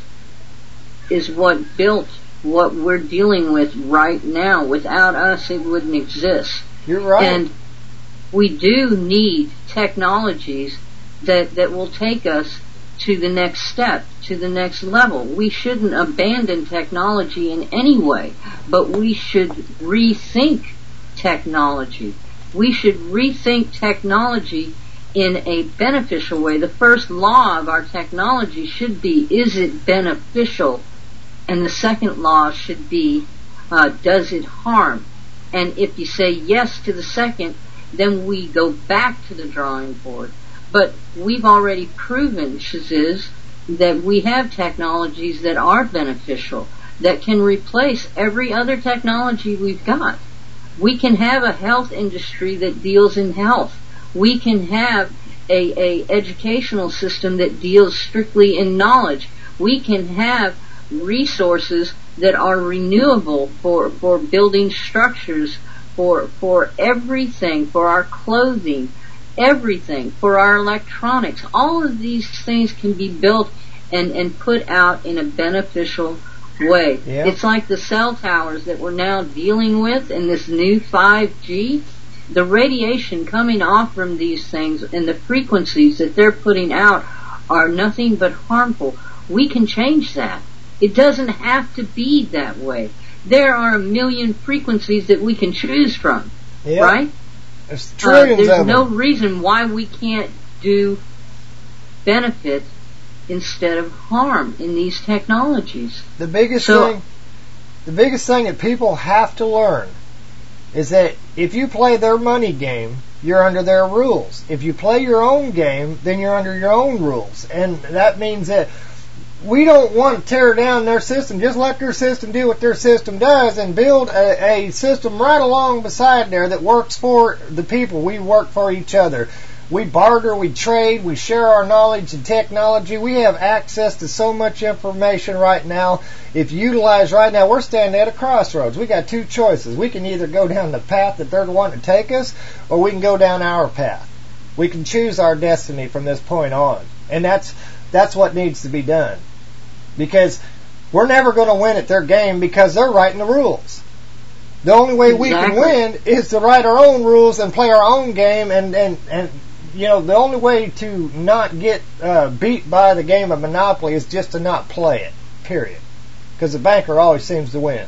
is what built what we're dealing with right now. Without us, it wouldn't exist. You're right. And we do need technologies that, that will take us to the next step, to the next level. We shouldn't abandon technology in any way, but we should rethink technology. We should rethink technology in a beneficial way. The first law of our technology should be, is it beneficial And the second law should be, uh, does it harm? And if you say yes to the second, then we go back to the drawing board. But we've already proven, Shaziz, that we have technologies that are beneficial, that can replace every other technology we've got. We can have a health industry that deals in health. We can have a, a educational system that deals strictly in knowledge. We can have resources that are renewable for, for building structures, for, for everything, for our clothing, everything, for our electronics. All of these things can be built and, and put out in a beneficial way. Yeah. It's like the cell towers that we're now dealing with in this new five G. The radiation coming off from these things and the frequencies that they're putting out are nothing but harmful. We can change that. It doesn't have to be that way. There are a million frequencies that we can choose from, yeah. right? There's trillions uh, there's of no them. reason why we can't do benefit instead of harm in these technologies. The biggest so, thing, the biggest thing that people have to learn is that if you play their money game, you're under their rules. If you play your own game, then you're under your own rules. And that means that we don't want to tear down their system. Just let their system do what their system does and build a, a system right along beside there that works for the people. We work for each other. We barter, we trade, we share our knowledge and technology. We have access to so much information right now. If utilized right now, we're standing at a crossroads. We got two choices. We can either go down the path that they're wanting to take us, or we can go down our path. We can choose our destiny from this point on. And that's that's what needs to be done. Because we're never going to win at their game because they're writing the rules. The only way we exactly. can win is to write our own rules and play our own game. And, and, and you know, the only way to not get uh, beat by the game of Monopoly is just to not play it, period. Because the banker always seems to win.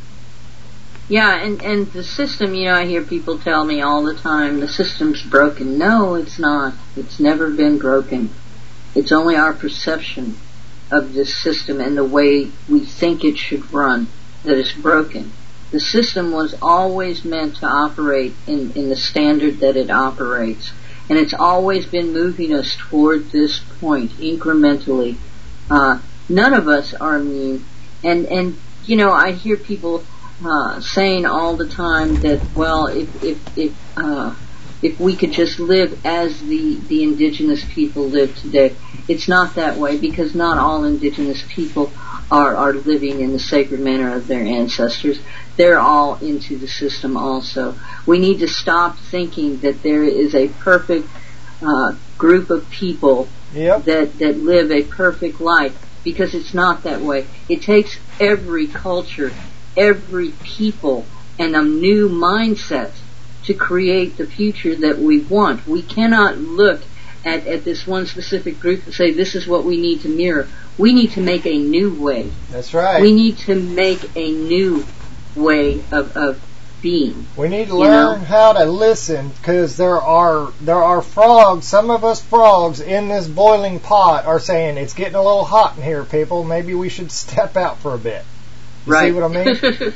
Yeah, and, and the system, you know, I hear people tell me all the time, the system's broken. No, it's not. It's never been broken. It's only our perception of this system and the way we think it should run that is broken. The system was always meant to operate in, in the standard that it operates. And it's always been moving us toward this point, incrementally. Uh, none of us are immune. And, and you know, I hear people uh, saying all the time that, well, if, if, if, uh, if we could just live as the, the indigenous people live today. It's not that way, because not all indigenous people are, are living in the sacred manner of their ancestors. They're all into the system also. We need to stop thinking that there is a perfect uh, group of people yep. that, that live a perfect life, because it's not that way. It takes every culture, every people, and a new mindset to create the future that we want. We cannot look at, at this one specific group and say, this is what we need to mirror. We need to make a new way. That's right. We need to make a new way of, of being. We need to learn know? how to listen, because there are there are frogs, some of us frogs in this boiling pot are saying, it's getting a little hot in here, people. Maybe we should step out for a bit. You right. see what I mean?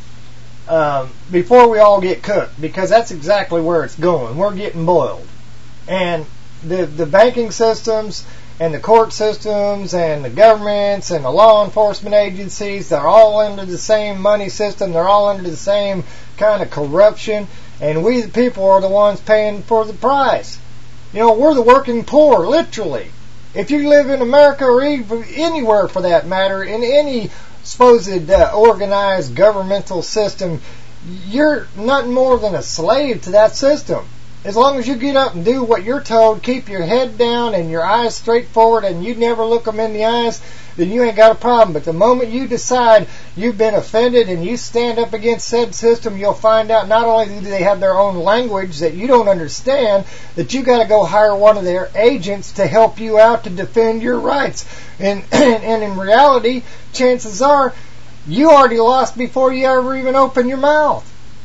um, before we all get cooked, because that's exactly where it's going. We're getting boiled. And the the banking systems and the court systems and the governments and the law enforcement agencies, they're all under the same money system. They're all under the same kind of corruption. And we, the people, are the ones paying for the price. You know, we're the working poor, literally. If you live in America or even anywhere for that matter, in any supposed uh, organized governmental system, you're nothing more than a slave to that system. As long as you get up and do what you're told, keep your head down and your eyes straight forward, and you never look them in the eyes, then you ain't got a problem. But the moment you decide you've been offended and you stand up against said system, you'll find out not only do they have their own language that you don't understand, that you got to go hire one of their agents to help you out to defend your rights. And, and in reality, chances are you already lost before you ever even open your mouth.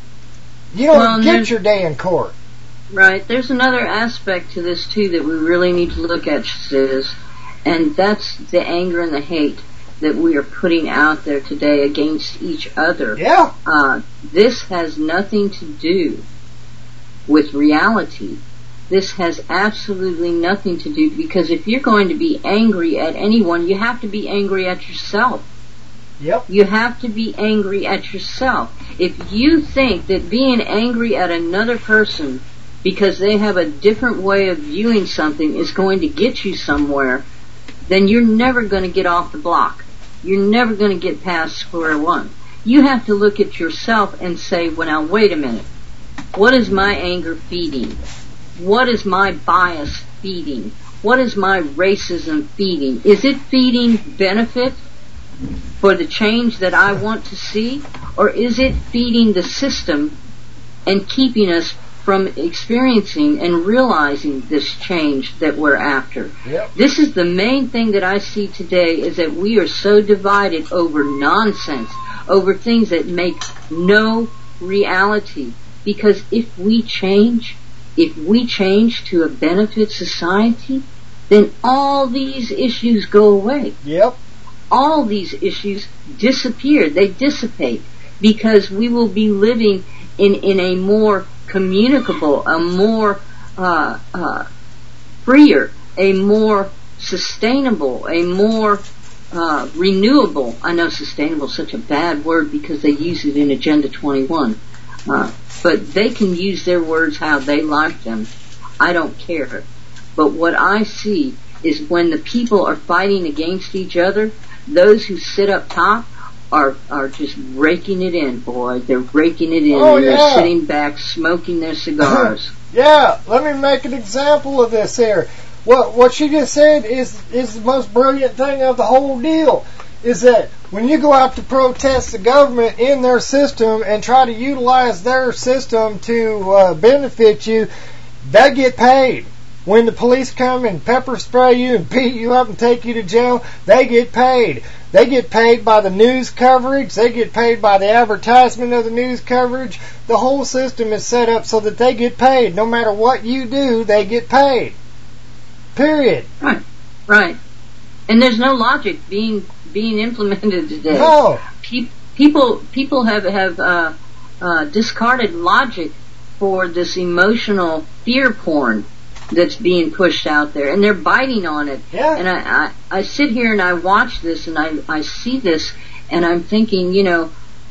You don't well, get your day in court. Right. There's another aspect to this, too, that we really need to look at, Shiz, and that's the anger and the hate. that we are putting out there today against each other. Yeah. Uh, this has nothing to do with reality. This has absolutely nothing to do, because if you're going to be angry at anyone, you have to be angry at yourself. Yep. You have to be angry at yourself. If you think that being angry at another person because they have a different way of viewing something is going to get you somewhere, then you're never going to get off the block. You're never going to get past square one. You have to look at yourself and say, well, now, wait a minute. What is my anger feeding? What is my bias feeding? What is my racism feeding? Is it feeding benefit for the change that I want to see? Or is it feeding the system and keeping us from experiencing and realizing this change that we're after? Yep. This is the main thing that I see today, is that we are so divided over nonsense, over things that make no reality. Because if we change, if we change to a benefit society, then all these issues go away. Yep. All these issues disappear. They dissipate, because we will be living in, in a more communicable, a more uh, uh, freer, a more sustainable, a more uh, renewable. I know sustainable is such a bad word because they use it in Agenda twenty-one. Uh, but they can use their words how they like them. I don't care. But what I see is when the people are fighting against each other, those who sit up top are are just raking it in, boy. They're raking it in, oh, and yeah. they're sitting back smoking their cigars. Yeah, let me make an example of this here. What what she just said is is the most brilliant thing of the whole deal, is that when you go out to protest the government in their system and try to utilize their system to uh, benefit you, they get paid. When the police come and pepper spray you and beat you up and take you to jail, they get paid. They get paid by the news coverage. They get paid by the advertisement of the news coverage. The whole system is set up so that they get paid. No matter what you do, they get paid. Period. Right. Right. And there's no logic being being implemented today. No. Pe- people people have have uh, uh, discarded logic for this emotional fear porn that's being pushed out there, and they're biting on it. Yeah. And I, I, I sit here and I watch this, and I, I see this, and I'm thinking, you know,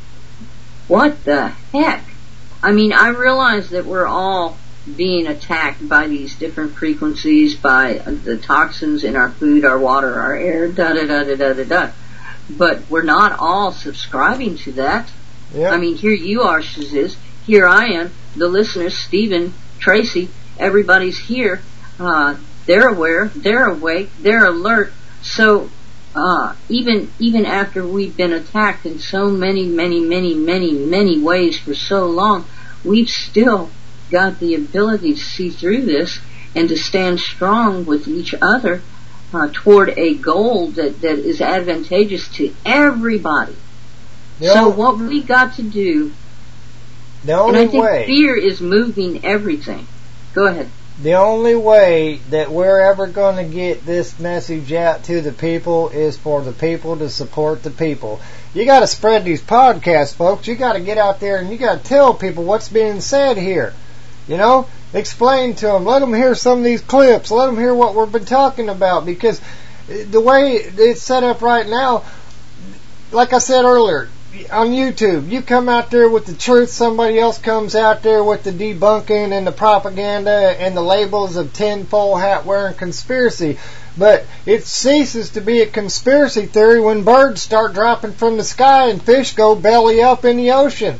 what the heck? I mean, I realize that we're all being attacked by these different frequencies, by the toxins in our food, our water, our air, da da da da da da da. But we're not all subscribing to that. Yeah. I mean, here you are, Shaziz. Here I am, the listeners, Stephen, Tracy. Everybody's here. Uh, they're aware. They're awake. They're alert. So uh, even even after we've been attacked in so many, many, many, many, many ways for so long, we've still got the ability to see through this and to stand strong with each other uh, toward a goal that, that is advantageous to everybody. The so only, what we got to do, the only and I think way, fear is moving everything. Go ahead. The only way that we're ever going to get this message out to the people is for the people to support the people. You got to spread these podcasts, folks. You got to get out there and you got to tell people what's being said here. You know, explain to them. Let them hear some of these clips. Let them hear what we've been talking about, because the way it's set up right now, like I said earlier, on YouTube, you come out there with the truth, somebody else comes out there with the debunking and the propaganda and the labels of tinfoil hat wearing conspiracy. But it ceases to be a conspiracy theory when birds start dropping from the sky and fish go belly up in the ocean.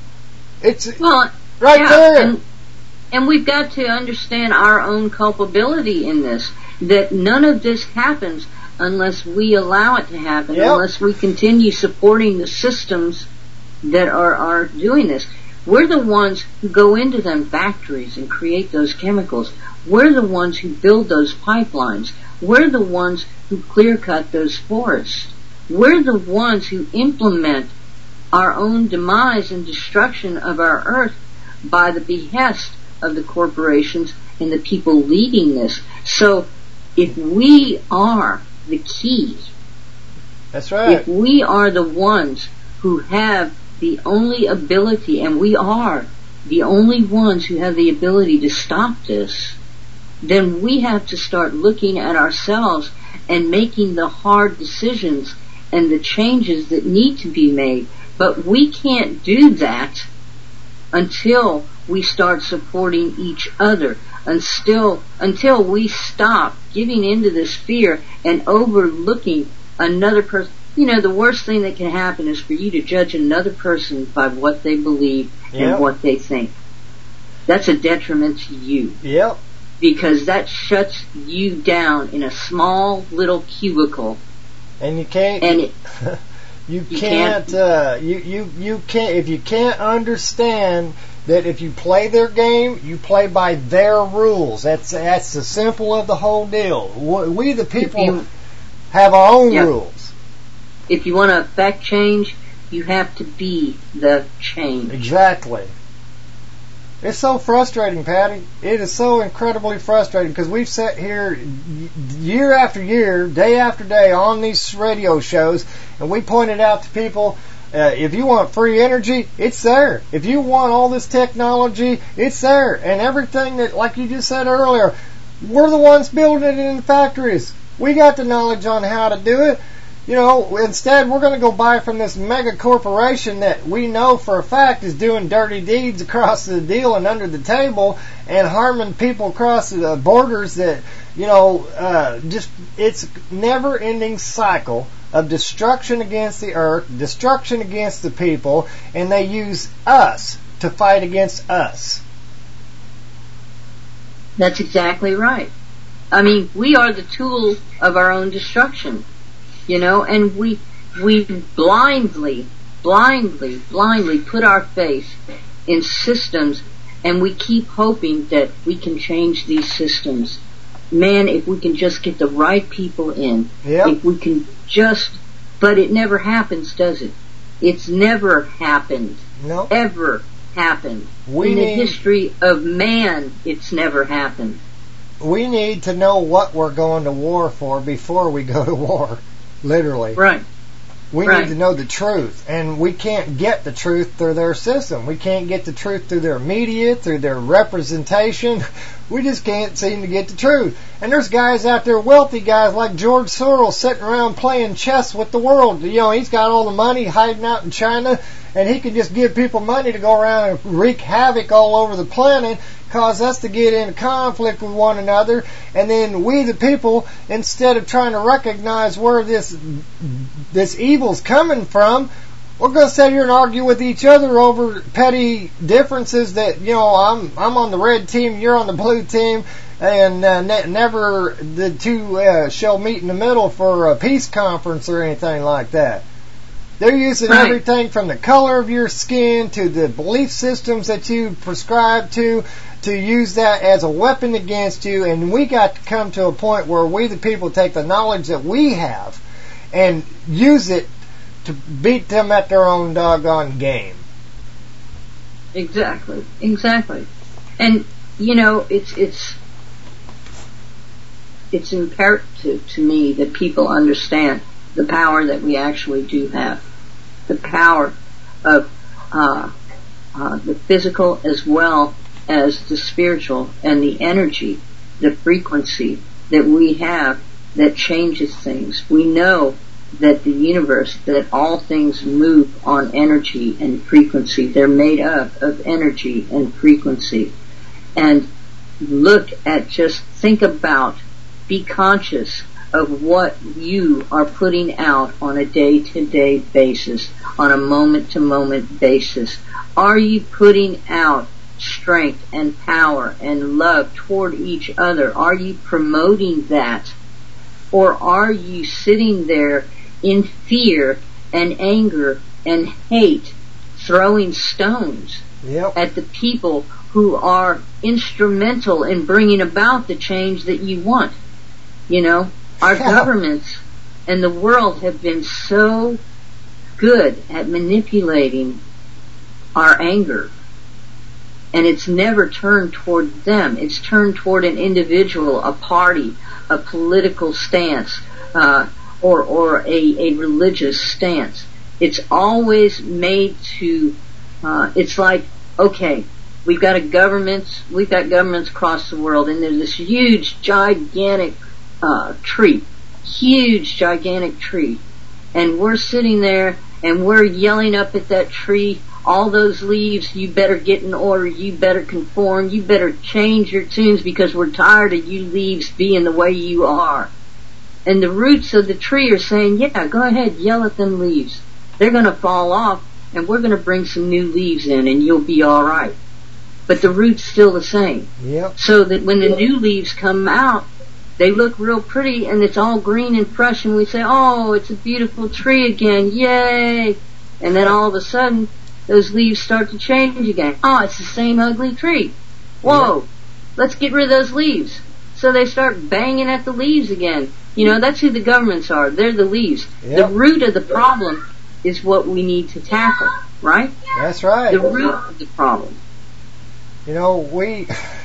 It's well, right yeah, there. And, and we've got to understand our own culpability in this, that none of this happens unless we allow it to happen, yep. unless we continue supporting the systems that are, are doing this. We're the ones who go into them factories and create those chemicals. We're the ones who build those pipelines. We're the ones who clear-cut those forests. We're the ones who implement our own demise and destruction of our earth by the behest of the corporations and the people leading this. So if we are the key That's right. If we are the ones who have the only ability, and we are the only ones who have the ability to stop this, then we have to start looking at ourselves and making the hard decisions and the changes that need to be made. But we can't do that until we start supporting each other, until, until we stop giving into this fear and overlooking another person. You know, the worst thing that can happen is for you to judge another person by what they believe Yep. and what they think. That's a detriment to you. Yep. Because that shuts you down in a small little cubicle. And you can't. And it, you, you can't. can't Uh, you you you can't. If you can't understand that if you play their game, you play by their rules. That's that's the simple of the whole deal. We the people you, have our own yeah. rules. If you want to affect change, you have to be the change. Exactly. It's so frustrating, Patty. It is so incredibly frustrating because we've sat here year after year, day after day on these radio shows, and we pointed out to people, uh, if you want free energy, it's there. If you want all this technology, it's there. And everything that, like you just said earlier, we're the ones building it in the factories. We got the knowledge on how to do it. You know, instead we're going to go buy from this mega corporation that we know for a fact is doing dirty deeds across the deal and under the table and harming people across the borders that, you know, uh, just, it's never ending cycle of destruction against the earth, destruction against the people, and they use us to fight against us. That's exactly right. I mean, we are the tool of our own destruction. You know, and we we blindly, blindly, blindly put our faith in systems, and we keep hoping that we can change these systems. Man, if we can just get the right people in, yep. if we can just, but it never happens, does it? It's never happened. No. Ever happened. We in need, the history of man, it's never happened. We need to know what we're going to war for before we go to war. Literally. Right. We right. need to know the truth, and we can't get the truth through their system. We can't get the truth through their media, through their representation. We just can't seem to get the truth. And there's guys out there, wealthy guys like George Soros, sitting around playing chess with the world. You know, he's got all the money hiding out in China, and he can just give people money to go around and wreak havoc all over the planet, cause us to get in conflict with one another, and then we the people, instead of trying to recognize where this this evil's coming from, we're going to sit here and argue with each other over petty differences that, you know, I'm I'm on the red team, you're on the blue team, and uh, ne- never the two uh, shall meet in the middle for a peace conference or anything like that. They're using right. everything from the color of your skin to the belief systems that you prescribe to, to use that as a weapon against you. And we got to come to a point where we the people take the knowledge that we have and use it to beat them at their own doggone game. Exactly, exactly. And, you know, it's it's it's imperative to me that people understand the power that we actually do have. The power of uh, uh, the physical as well as the spiritual, and the energy, the frequency that we have that changes things. We know that the universe, that all things move on energy and frequency. They're made up of energy and frequency. And look at, just think about, be conscious of what you are putting out on a day-to-day basis, on a moment-to-moment basis. Are you putting out strength and power and love toward each other? Are you promoting that? Or are you sitting there in fear and anger and hate, throwing stones yep. at the people who are instrumental in bringing about the change that you want? You know, our yeah. governments and the world have been so good at manipulating our anger. And it's never turned toward them. It's turned toward an individual, a party, a political stance, uh, or or a, a religious stance. It's always made to, uh, it's like, okay, we've got a government, we've got governments across the world, and there's this huge, gigantic uh, tree, huge, gigantic tree, and we're sitting there, and we're yelling up at that tree, all those leaves, you better get in order, you better conform, you better change your tunes because we're tired of you leaves being the way you are. And the roots of the tree are saying, yeah, go ahead, yell at them leaves. They're going to fall off, and we're going to bring some new leaves in, and you'll be all right. But the root's still the same. Yep. So that when the new leaves come out, they look real pretty, and it's all green and fresh, and we say, oh, it's a beautiful tree again, yay! And then all of a sudden, those leaves start to change again. Oh, it's the same ugly tree. Whoa, yep. Let's get rid of those leaves. So they start banging at the leaves again. You know, that's who the governments are. They're the leaves. Yep. The root of the problem is what we need to tackle, right? That's right. The root of the problem. You know, we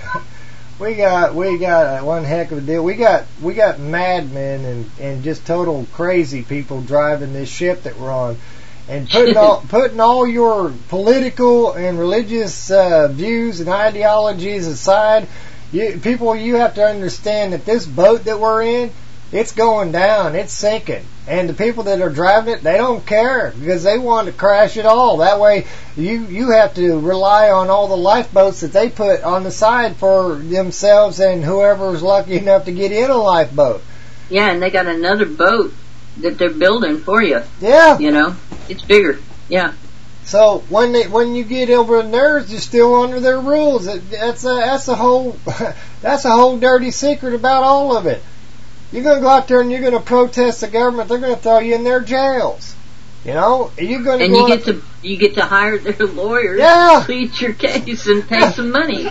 we got we got one heck of a deal. We got we got madmen and, and just total crazy people driving this ship that we're on, and putting all putting all your political and religious uh, views and ideologies aside. You, people, you have to understand that this boat that we're in, it's going down, it's sinking. And the people that are driving it, they don't care because they want to crash it all. That way, you, you have to rely on all the lifeboats that they put on the side for themselves and whoever's lucky enough to get in a lifeboat. Yeah, and they got another boat that they're building for you. Yeah. You know, it's bigger. Yeah. So when they, when you get over theirs, you're still under their rules. It, that's a that's a whole that's a whole dirty secret about all of it. You're going to go out there and you're going to protest the government. They're going to throw you in their jails. You know, you're going to and go you get to you get to hire their lawyers, yeah. to plead your case and pay some money.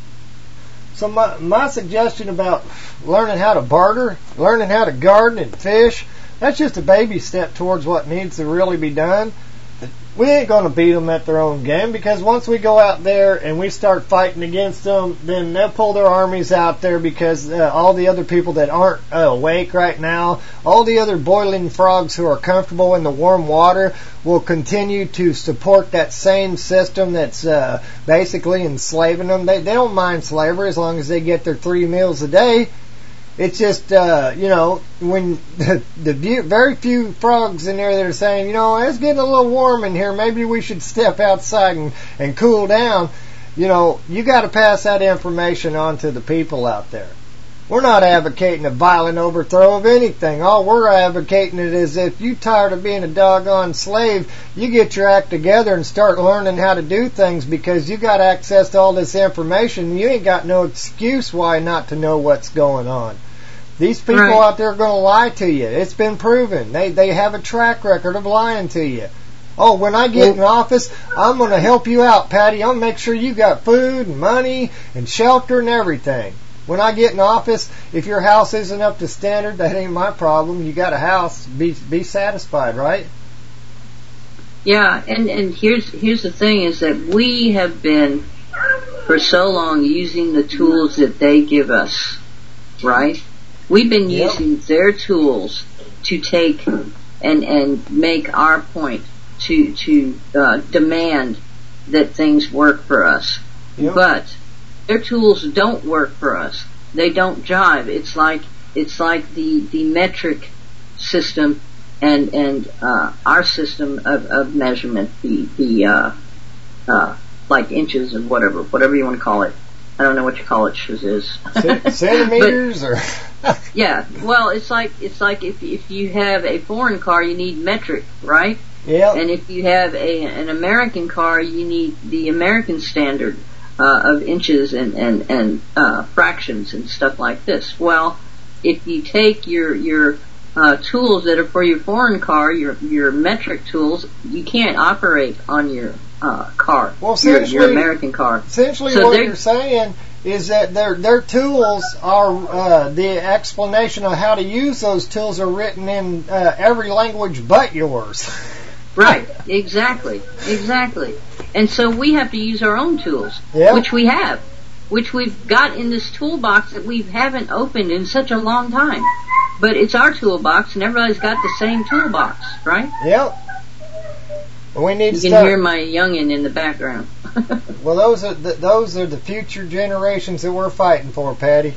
So my my suggestion about learning how to barter, learning how to garden and fish, that's just a baby step towards what needs to really be done. We ain't going to beat them at their own game because once we go out there and we start fighting against them, then they'll pull their armies out there because uh, all the other people that aren't uh, awake right now, all the other boiling frogs who are comfortable in the warm water will continue to support that same system that's uh, basically enslaving them. They, they don't mind slavery as long as they get their three meals a day. It's just, uh, you know, when the, the very few frogs in there that are saying, you know, it's getting a little warm in here, maybe we should step outside and, and cool down, you know, you got to pass that information on to the people out there. We're not advocating a violent overthrow of anything. All we're advocating it is if you're tired of being a doggone slave, you get your act together and start learning how to do things because you got access to all this information. You ain't got no excuse why not to know what's going on. These people right. out there are going to lie to you. It's been proven. They they have a track record of lying to you. Oh, when I get in office, I'm going to help you out, Patty. I'll make sure you got food and money and shelter and everything. When I get in office, if your house isn't up to standard, that ain't my problem. You got a house. Be be satisfied, right? Yeah, and, and here's here's the thing is that we have been for so long using the tools that they give us, right? We've been yep. using their tools to take and and make our point, to to uh, demand that things work for us. Yep. But their tools don't work for us. They don't jive. It's like it's like the, the metric system and and uh, our system of, of measurement, the the uh, uh, like inches and whatever whatever you want to call it. I don't know what you call it, Shiz. Centimeters or yeah, well, it's like it's like if if you have a foreign car, you need metric, right? Yeah. And if you have a an American car, you need the American standard uh, of inches and and and uh, fractions and stuff like this. Well, if you take your your uh, tools that are for your foreign car, your your metric tools, you can't operate on your uh, car, well, your, your American car. Essentially, so what you're saying is that their their tools are uh, the explanation of how to use those tools are written in uh, every language but yours. Right, exactly, exactly. And so we have to use our own tools, yep. which we have, which we've got in this toolbox that we haven't opened in such a long time. But it's our toolbox, and everybody's got the same toolbox, right? Yep. We need you to can start. hear my youngin' in the background. Well, those are the, those are the future generations that we're fighting for, Patty.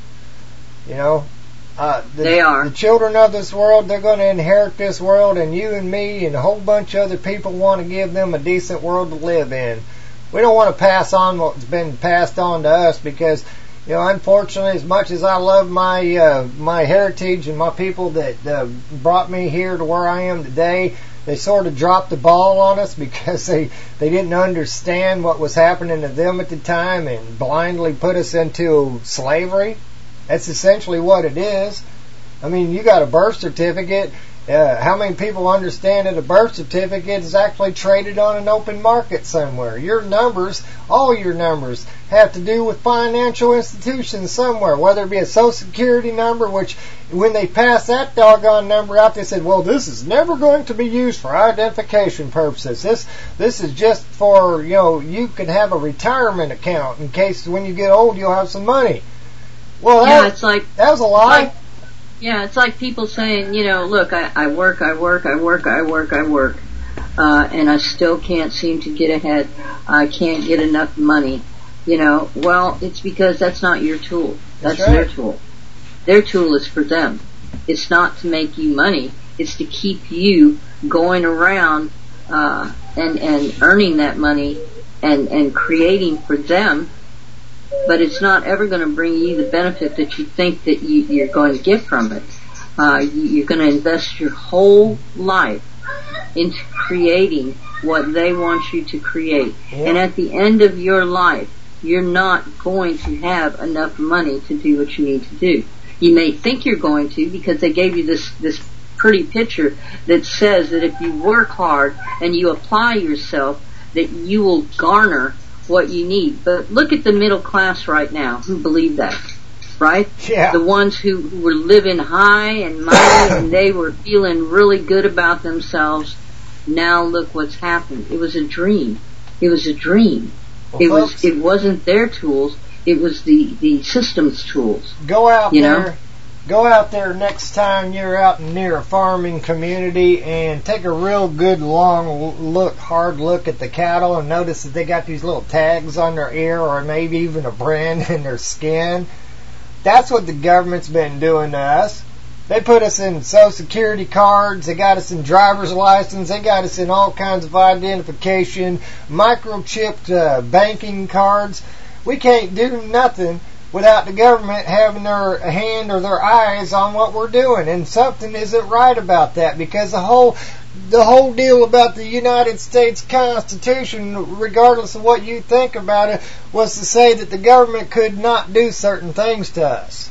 You know, uh, the, they are. The children of this world, they're going to inherit this world, and you and me and a whole bunch of other people want to give them a decent world to live in. We don't want to pass on what's been passed on to us because, you know, unfortunately, as much as I love my uh, my heritage and my people that uh, brought me here to where I am today, they sort of dropped the ball on us because they, they didn't understand what was happening to them at the time and blindly put us into slavery. That's essentially what it is. I mean, you got a birth certificate. Uh, how many people understand that a birth certificate is actually traded on an open market somewhere? Your numbers, all your numbers, have to do with financial institutions somewhere, whether it be a Social Security number, which when they passed that doggone number out, they said, well, this is never going to be used for identification purposes. This this is just for, you know, you can have a retirement account in case when you get old you'll have some money. Well, that, yeah, it's like, that was a lie. Like, yeah, it's like people saying, you know, look, I, I work, I work, I work, I work, I work, uh, and I still can't seem to get ahead. I can't get enough money. You know, well, it's because that's not your tool. That's, that's right. Their tool. Their tool is for them. It's not to make you money. It's to keep you going around uh, and and earning that money and and creating for them. But it's not ever going to bring you the benefit that you think that you, you're going to get from it. Uh, you, you're going to invest your whole life into creating what they want you to create. Yeah. And at the end of your life, you're not going to have enough money to do what you need to do. You may think you're going to because they gave you this, this pretty picture that says that if you work hard and you apply yourself, that you will garner what you need. But look at the middle class right now who believe that, right? Yeah. The ones who, who were living high and mighty and they were feeling really good about themselves. Now look what's happened. It was a dream. It was a dream. Well, it folks, was. It wasn't their tools. It was the the system's tools. Go out you there. Know? Go out there next time you're out near a farming community and take a real good long look, hard look at the cattle and notice that they got these little tags on their ear or maybe even a brand in their skin. That's what the government's been doing to us. They put us in Social Security cards, they got us in driver's license, they got us in all kinds of identification, microchipped uh, banking cards. We can't do nothing without the government having their hand or their eyes on what we're doing. And something isn't right about that because the whole the whole deal about the United States Constitution, regardless of what you think about it, was to say that the government could not do certain things to us.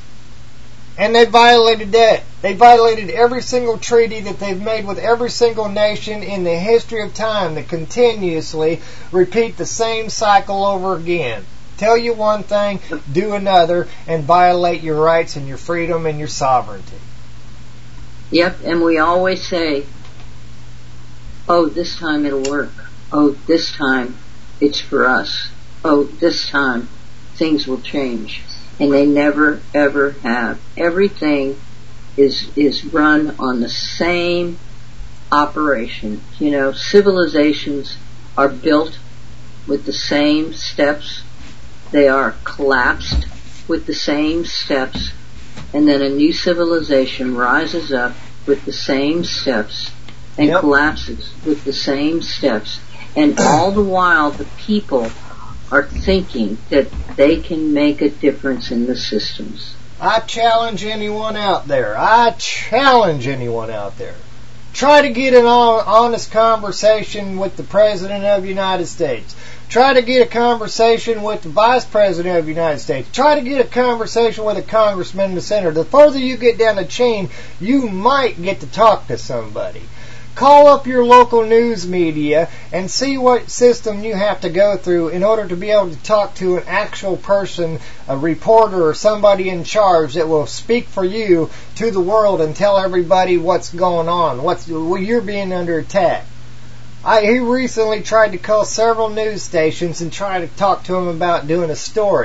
And they violated that. They violated every single treaty that they've made with every single nation in the history of time that continuously repeat the same cycle over again. Tell you one thing, do another, and violate your rights and your freedom and your sovereignty. Yep, and we always say, oh, this time it'll work. Oh, this time it's for us. Oh, this time things will change. And they never, ever have. Everything is is run on the same operation. You know, civilizations are built with the same steps. They are collapsed with the same steps, and then a new civilization rises up with the same steps and yep. collapses with the same steps. And all the while, the people are thinking that they can make a difference in the systems. I challenge anyone out there. I challenge anyone out there. Try to get an honest conversation with the President of the United States. Try to get a conversation with the Vice President of the United States. Try to get a conversation with a congressman and a senator. The further you get down the chain, you might get to talk to somebody. Call up your local news media and see what system you have to go through in order to be able to talk to an actual person, a reporter or somebody in charge that will speak for you to the world and tell everybody what's going on. What's well, you're being under attack. I, he recently tried to call several news stations and try to talk to them about doing a story.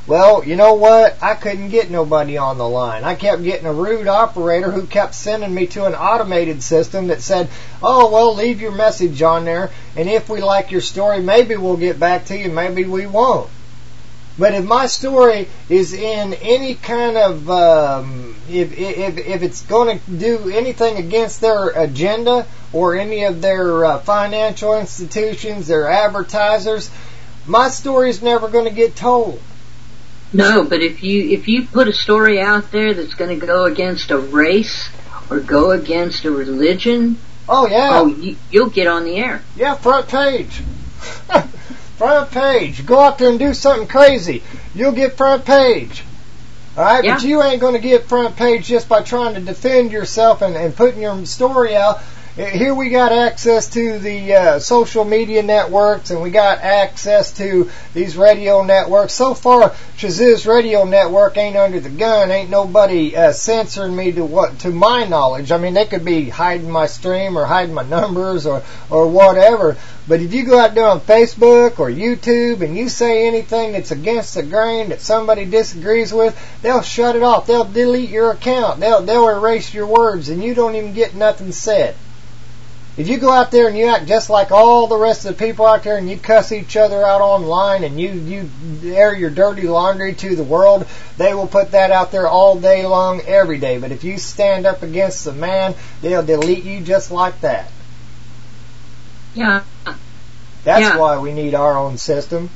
Well, you know what? I couldn't get nobody on the line. I kept getting a rude operator who kept sending me to an automated system that said, oh, well, leave your message on there, and if we like your story, maybe we'll get back to you, maybe we won't. But if my story is in any kind of, um, if, if, if it's going to do anything against their agenda or any of their uh, financial institutions, their advertisers, my story's never going to get told. No, but if you if you put a story out there that's going to go against a race or go against a religion, oh yeah, oh you, you'll get on the air. Yeah, front page, front page. Go out there and do something crazy, you'll get front page. All right, yeah. But you ain't going to get front page just by trying to defend yourself and, and putting your story out. Here we got access to the uh, social media networks, and we got access to these radio networks. So far, Shaziz's radio network ain't under the gun. Ain't nobody uh, censoring me to what to my knowledge. I mean, they could be hiding my stream or hiding my numbers or or whatever. But if you go out there on Facebook or YouTube and you say anything that's against the grain that somebody disagrees with, they'll shut it off. They'll delete your account. They'll they'll erase your words, and you don't even get nothing said. If you go out there and you act just like all the rest of the people out there and you cuss each other out online and you, you air your dirty laundry to the world, they will put that out there all day long, every day. But if you stand up against the man, they'll delete you just like that. Yeah. That's yeah. why we need our own system.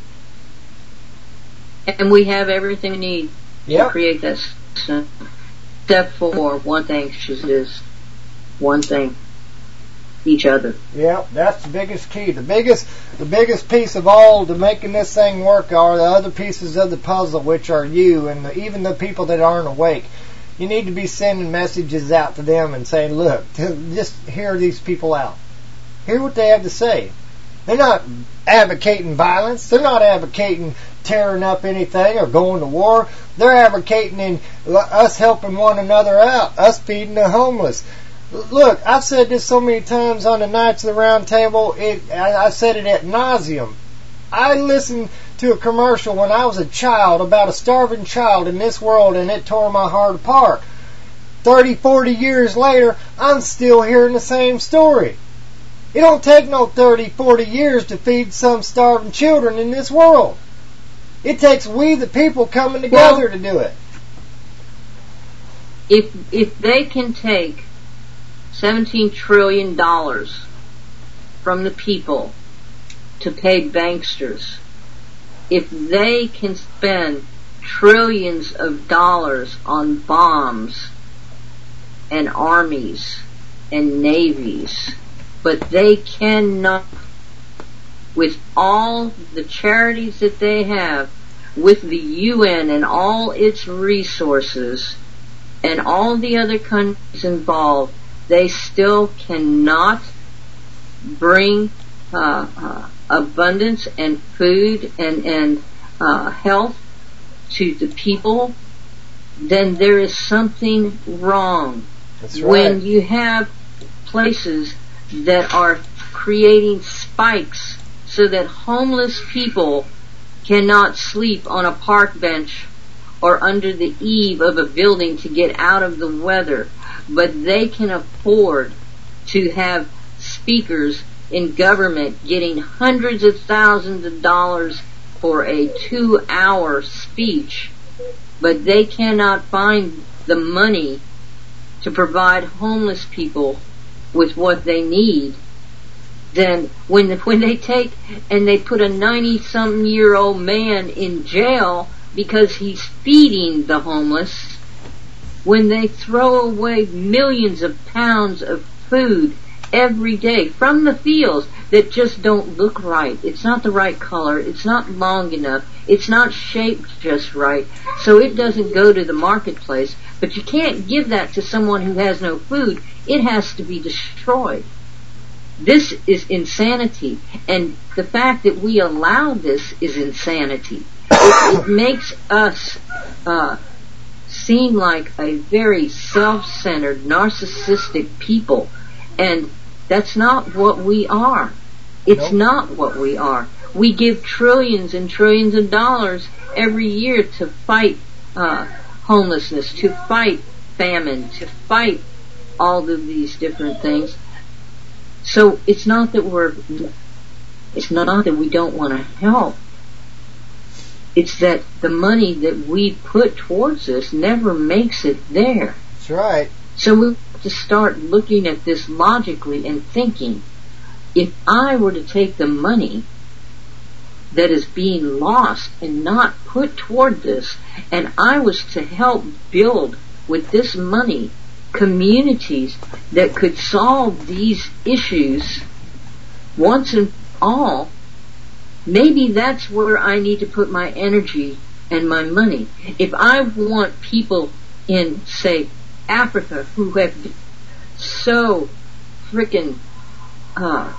And we have everything we need yep. to create that system. Except for one thing, which is one thing. Each other. Yeah, that's the biggest key. The biggest, the biggest piece of all to making this thing work are the other pieces of the puzzle, which are you and the, even the people that aren't awake. You need to be sending messages out to them and saying, "Look, just hear these people out. Hear what they have to say." They're not advocating violence. They're not advocating tearing up anything or going to war. They're advocating in us helping one another out, us feeding the homeless. Look, I've said this so many times on the Knights of the Round Table, it, I, I said it ad nauseum. I listened to a commercial when I was a child about a starving child in this world, and it tore my heart apart. Thirty, forty years later, I'm still hearing the same story. It don't take no thirty, forty years to feed some starving children in this world. It takes we the people coming together well, to do it. If if they can take seventeen trillion dollars from the people to pay banksters, if they can spend trillions of dollars on bombs and armies and navies, but they cannot, with all the charities that they have, with the U N and all its resources and all the other countries involved, they still cannot bring uh, uh, abundance and food and, and uh, health to the people, then there is something wrong. That's right. When you have places that are creating spikes so that homeless people cannot sleep on a park bench or under the eave of a building to get out of the weather, but they can afford to have speakers in government getting hundreds of thousands of dollars for a two-hour speech, but they cannot find the money to provide homeless people with what they need. Then when when they take and they put a ninety-something-year-old man in jail because he's feeding the homeless, when they throw away millions of pounds of food every day from the fields that just don't look right. It's not the right color. It's not long enough. It's not shaped just right. So it doesn't go to the marketplace. But you can't give that to someone who has no food. It has to be destroyed. This is insanity. And the fact that we allow this is insanity. It, it makes us uh, seem like a very self-centered, narcissistic people. And that's not what we are. It's nope. not what we are. We give trillions and trillions of dollars every year to fight uh, homelessness, to fight famine, to fight all of these different things. So it's not that we're, it's not that we don't want to help. It's that the money that we put towards this never makes it there. That's right. So we have to start looking at this logically and thinking, if I were to take the money that is being lost and not put toward this, and I was to help build with this money communities that could solve these issues once and all, maybe that's where I need to put my energy and my money. If I want people in, say, Africa who have been so frickin' uh,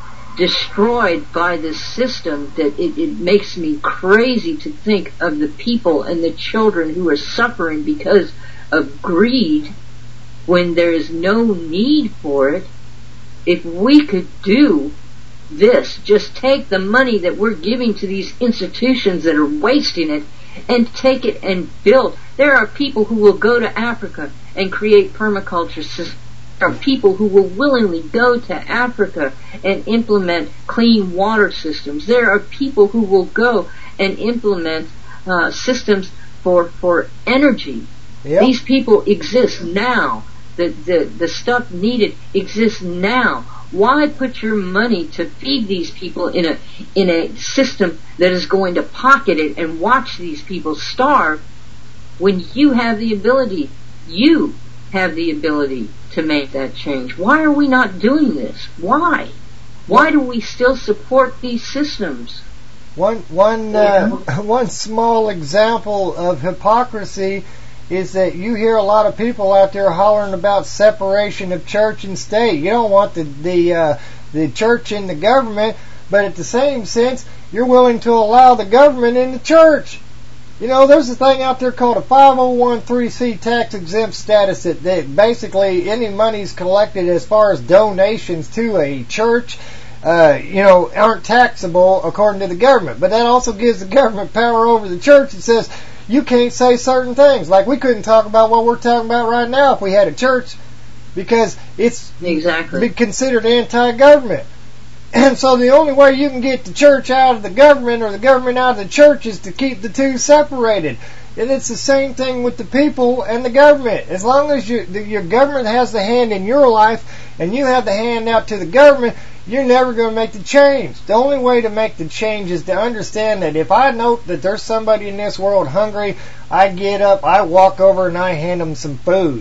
destroyed by this system that it, it makes me crazy to think of the people and the children who are suffering because of greed when there is no need for it. If we could do this, just take the money that we're giving to these institutions that are wasting it and take it and build. There are people who will go to Africa and create permaculture systems. There are people who will willingly go to Africa and implement clean water systems. There are people who will go and implement uh, systems for for energy. Yep. These people exist now. The, the the stuff needed exists now. Why put your money to feed these people in a in a system that is going to pocket it and watch these people starve when you have the ability, you have the ability to make that change? Why are we not doing this? Why? Why do we still support these systems? One one uh, one small example of hypocrisy is that you hear a lot of people out there hollering about separation of church and state. You don't want the the uh, the church in the government, but at the same sense, you're willing to allow the government in the church. You know, there's a thing out there called a five oh one c tax exempt status that, that basically any monies collected as far as donations to a church, uh, you know, aren't taxable according to the government. But that also gives the government power over the church. It says you can't say certain things. Like we couldn't talk about what we're talking about right now if we had a church, because it's exactly considered anti-government. And so the only way you can get the church out of the government or the government out of the church is to keep the two separated. And it's the same thing with the people and the government. As long as you, the, your government has the hand in your life and you have the hand out to the government, you're never going to make the change. The only way to make the change is to understand that if I note that there's somebody in this world hungry, I get up, I walk over, and I hand them some food.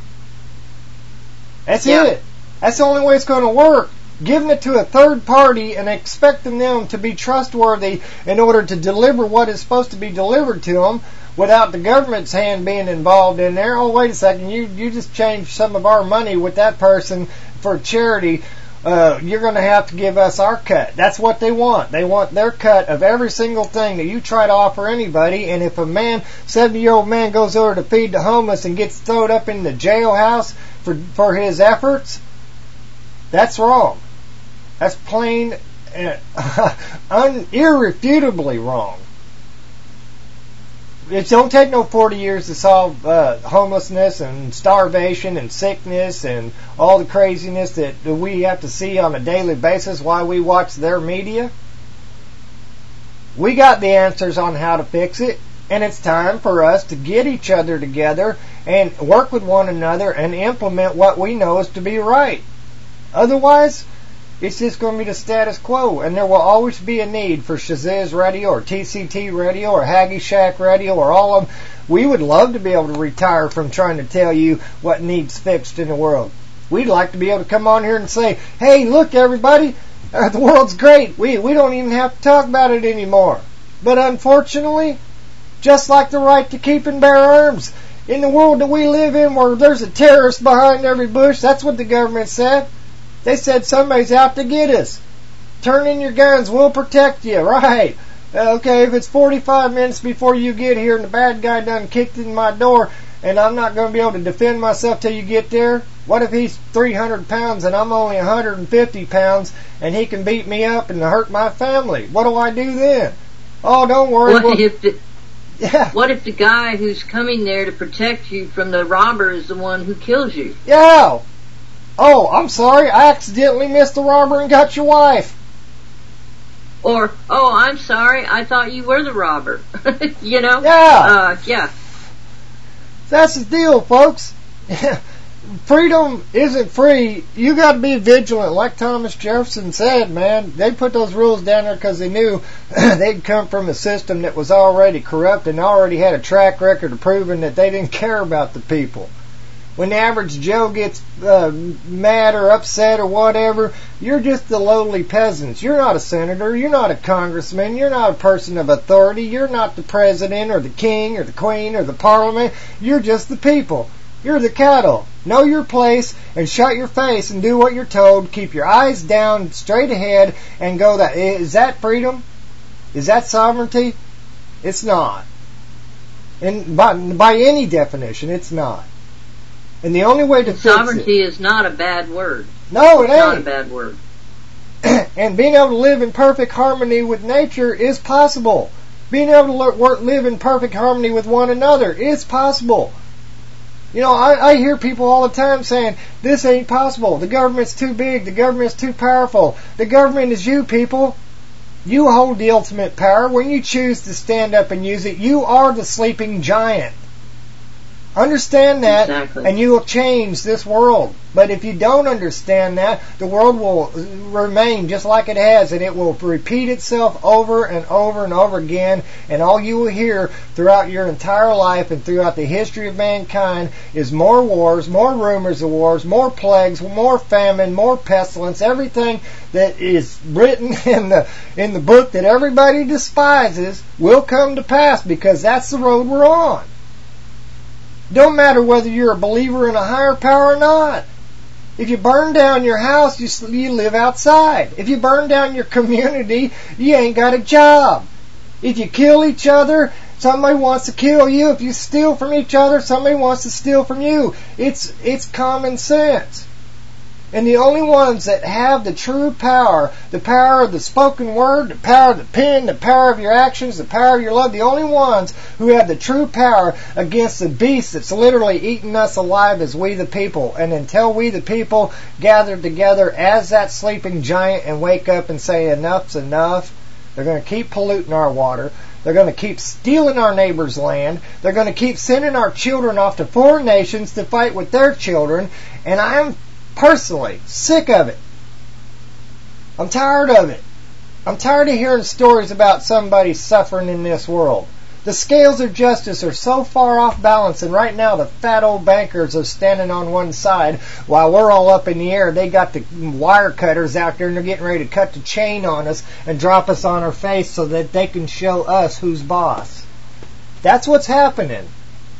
That's yeah. it. That's the only way it's going to work. Giving it to a third party and expecting them to be trustworthy in order to deliver what is supposed to be delivered to them without the government's hand being involved in there. Oh, wait a second, you, you just changed some of our money with that person for charity. Uh, you're going to have to give us our cut. That's what they want. They want their cut of every single thing that you try to offer anybody. And if a man, seventy-year-old man goes over to feed the homeless and gets thrown up in the jailhouse for, for his efforts, that's wrong. That's plain, uh, un- irrefutably wrong. It don't take no forty years to solve uh, homelessness and starvation and sickness and all the craziness that, that we have to see on a daily basis while we watch their media. We got the answers on how to fix it, and it's time for us to get each other together and work with one another and implement what we know is to be right. Otherwise, it's just going to be the status quo, and there will always be a need for Shazizz Radio or T C T Radio or Haggy Shack Radio or all of them. We would love to be able to retire from trying to tell you what needs fixed in the world. We'd like to be able to come on here and say, hey, look, everybody, uh, the world's great. We, we don't even have to talk about it anymore. But unfortunately, just like the right to keep and bear arms, in the world that we live in where there's a terrorist behind every bush, that's what the government said. They said somebody's out to get us. Turn in your guns, we'll protect you. Right. Okay, if it's forty-five minutes before you get here and the bad guy done kicked in my door, and I'm not going to be able to defend myself till you get there? What if he's three hundred pounds and I'm only one hundred fifty pounds and he can beat me up and hurt my family? What do I do then? Oh, don't worry. What we'll, if the, yeah. What if the guy who's coming there to protect you from the robber is the one who kills you? Yeah. Oh, I'm sorry. I accidentally missed the robber and got your wife. Or, oh, I'm sorry. I thought you were the robber. You know? Yeah. Uh, yeah. That's the deal, folks. Freedom isn't free. You got to be vigilant, like Thomas Jefferson said, man. They put those rules down there because they knew they'd come from a system that was already corrupt and already had a track record of proving that they didn't care about the people. When the average Joe gets uh, mad or upset or whatever, you're just the lowly peasants. You're not a senator. You're not a congressman. You're not a person of authority. You're not the president or the king or the queen or the parliament. You're just the people. You're the cattle. Know your place and shut your face and do what you're told. Keep your eyes down, straight ahead, and go that. Is that freedom? Is that sovereignty? It's not. And by, by any definition, it's not. And the only way to fix sovereignty it, is not a bad word. No, it it's ain't. Not a bad word. And being able to live in perfect harmony with nature is possible. Being able to live in perfect harmony with one another is possible. You know, I, I hear people all the time saying, this ain't possible. The government's too big. The government's too powerful. The government is you, people. You hold the ultimate power. When you choose to stand up and use it, you are the sleeping giant. Understand that, exactly. And you will change this world. But if you don't understand that, the world will remain just like it has, and it will repeat itself over and over and over again, and all you will hear throughout your entire life and throughout the history of mankind is more wars, more rumors of wars, more plagues, more famine, more pestilence, everything that is written in the in the book that everybody despises will come to pass, because that's the road we're on. Don't matter whether you're a believer in a higher power or not. If you burn down your house, you, you live outside. If you burn down your community, you ain't got a job. If you kill each other, somebody wants to kill you. If you steal from each other, somebody wants to steal from you. It's it's common sense. And the only ones that have the true power, the power of the spoken word, the power of the pen, the power of your actions, the power of your love, the only ones who have the true power against the beast that's literally eating us alive is we the people. And until we the people gather together as that sleeping giant and wake up and say enough's enough, they're going to keep polluting our water. They're going to keep stealing our neighbor's land. They're going to keep sending our children off to foreign nations to fight with their children. And I'm personally sick of it. I'm tired of it. I'm tired of hearing stories about somebody suffering in this world. The scales of justice are so far off balance, and right now the fat old bankers are standing on one side while we're all up in the air. They got the wire cutters out there and they're getting ready to cut the chain on us and drop us on our face so that they can show us who's boss. That's what's happening.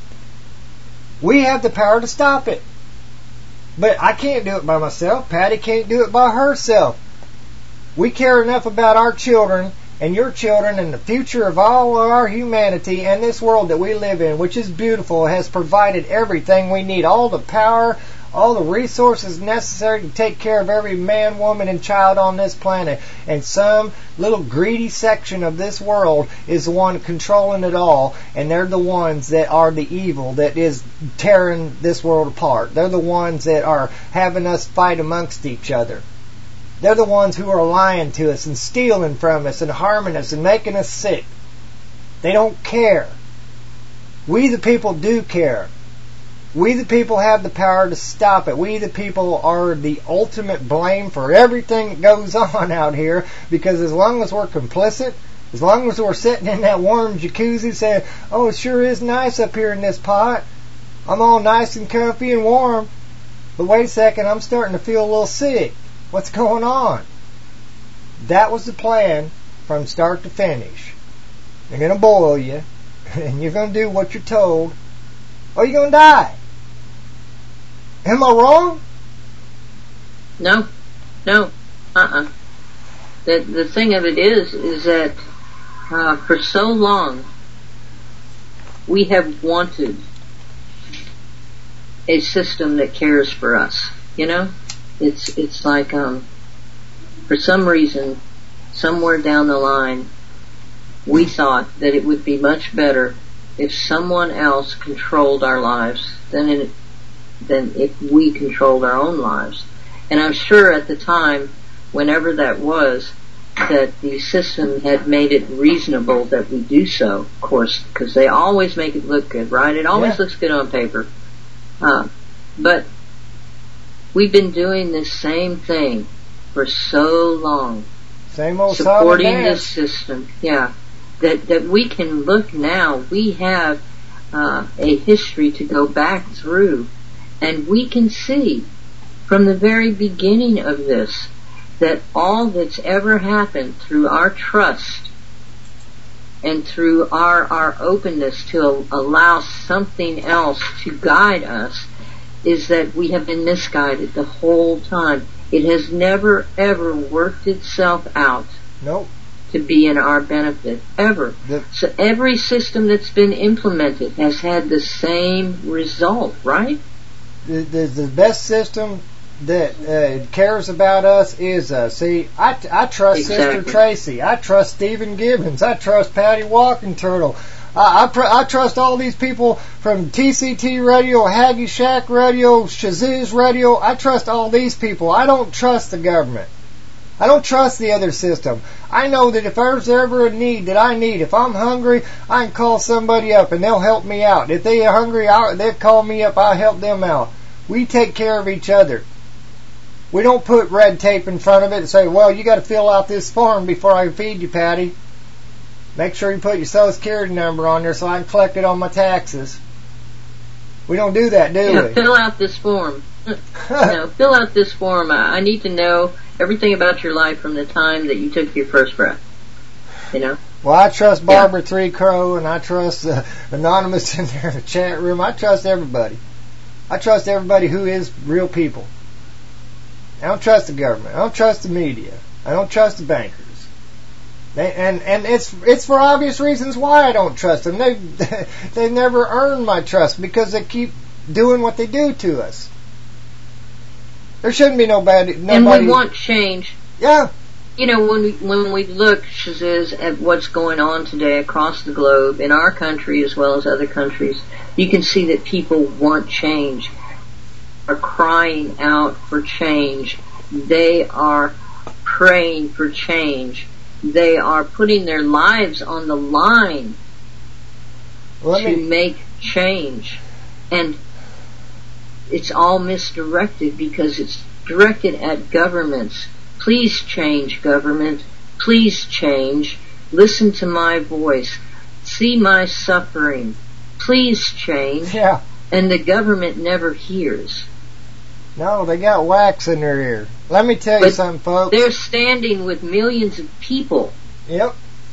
We have the power to stop it. But I can't do it by myself. Patty can't do it by herself. We care enough about our children and your children and the future of all of our humanity and this world that we live in, which is beautiful, has provided everything we need, all the power, all the resources necessary to take care of every man, woman, and child on this planet. And some little greedy section of this world is the one controlling it all, and they're the ones that are the evil that is tearing this world apart. They're the ones that are having us fight amongst each other. They're the ones who are lying to us and stealing from us and harming us and making us sick. They don't care. We the people do care. We the people have the power to stop it. We the people are the ultimate blame for everything that goes on out here, because as long as we're complicit, as long as we're sitting in that warm jacuzzi saying, oh, it sure is nice up here in this pot. I'm all nice and comfy and warm. But wait a second, I'm starting to feel a little sick. What's going on? That was the plan from start to finish. They're going to boil you, and you're going to do what you're told, or you're going to die. Am I wrong? No, no, uh-uh. The, the thing of it is, is that uh, for so long we have wanted a system that cares for us. You know, it's it's like um, for some reason, somewhere down the line, we thought that it would be much better if someone else controlled our lives than in, than if we controlled our own lives. And I'm sure at the time, whenever that was, that the system had made it reasonable that we do so, of course, because they always make it look good, right? It always yeah. looks good on paper. Uh, but we've been doing this same thing for so long. Same old supporting this system, yeah. That that we can look now. We have uh, a history to go back through, and we can see from the very beginning of this that all that's ever happened through our trust and through our our openness to allow something else to guide us is that we have been misguided the whole time. It has never ever worked itself out. Nope. To be in our benefit, ever. The, so every system that's been implemented has had the same result, right? The, the, the best system that uh, cares about us is, uh, see, I, I trust exactly. Sister Tracy, I trust Stephen Gibbons, I trust Patty Walking Turtle, I, I, pr- I trust all these people from T C T Radio, Haggy Shack Radio, Shaziz Radio, I trust all these people. I don't trust the government. I don't trust the other system. I know that if there's ever a need that I need, if I'm hungry, I can call somebody up and they'll help me out. If they're hungry, I'll, they'll call me up, I'll help them out. We take care of each other. We don't put red tape in front of it and say, well, you got to fill out this form before I feed you, Patty. Make sure you put your Social Security number on there so I can collect it on my taxes. We don't do that, do yeah, we? Fill out this form. No, fill out this form. I need to know everything about your life from the time that you took your first breath. You know? Well, I trust Barbara yeah. Three Crow, and I trust uh, Anonymous in there in the chat room. I trust everybody. I trust everybody who is real people. I don't trust the government. I don't trust the media. I don't trust the bankers. They, and and it's it's for obvious reasons why I don't trust them. They they never earned my trust because they keep doing what they do to us. There shouldn't be nobody. nobody and we want change. Yeah. You know, when we, when we look, Shaziz, at what's going on today across the globe, in our country as well as other countries, you can see that people want change, are crying out for change. They are praying for change. They are putting their lives on the line Let to me... make change. And it's all misdirected because it's directed at governments. Please change, government. Please change. Listen to my voice. See my suffering. Please change. Yeah. And the government never hears. No, they got wax in their ear. Let me tell you but something, folks. They're standing with millions of people. Yep.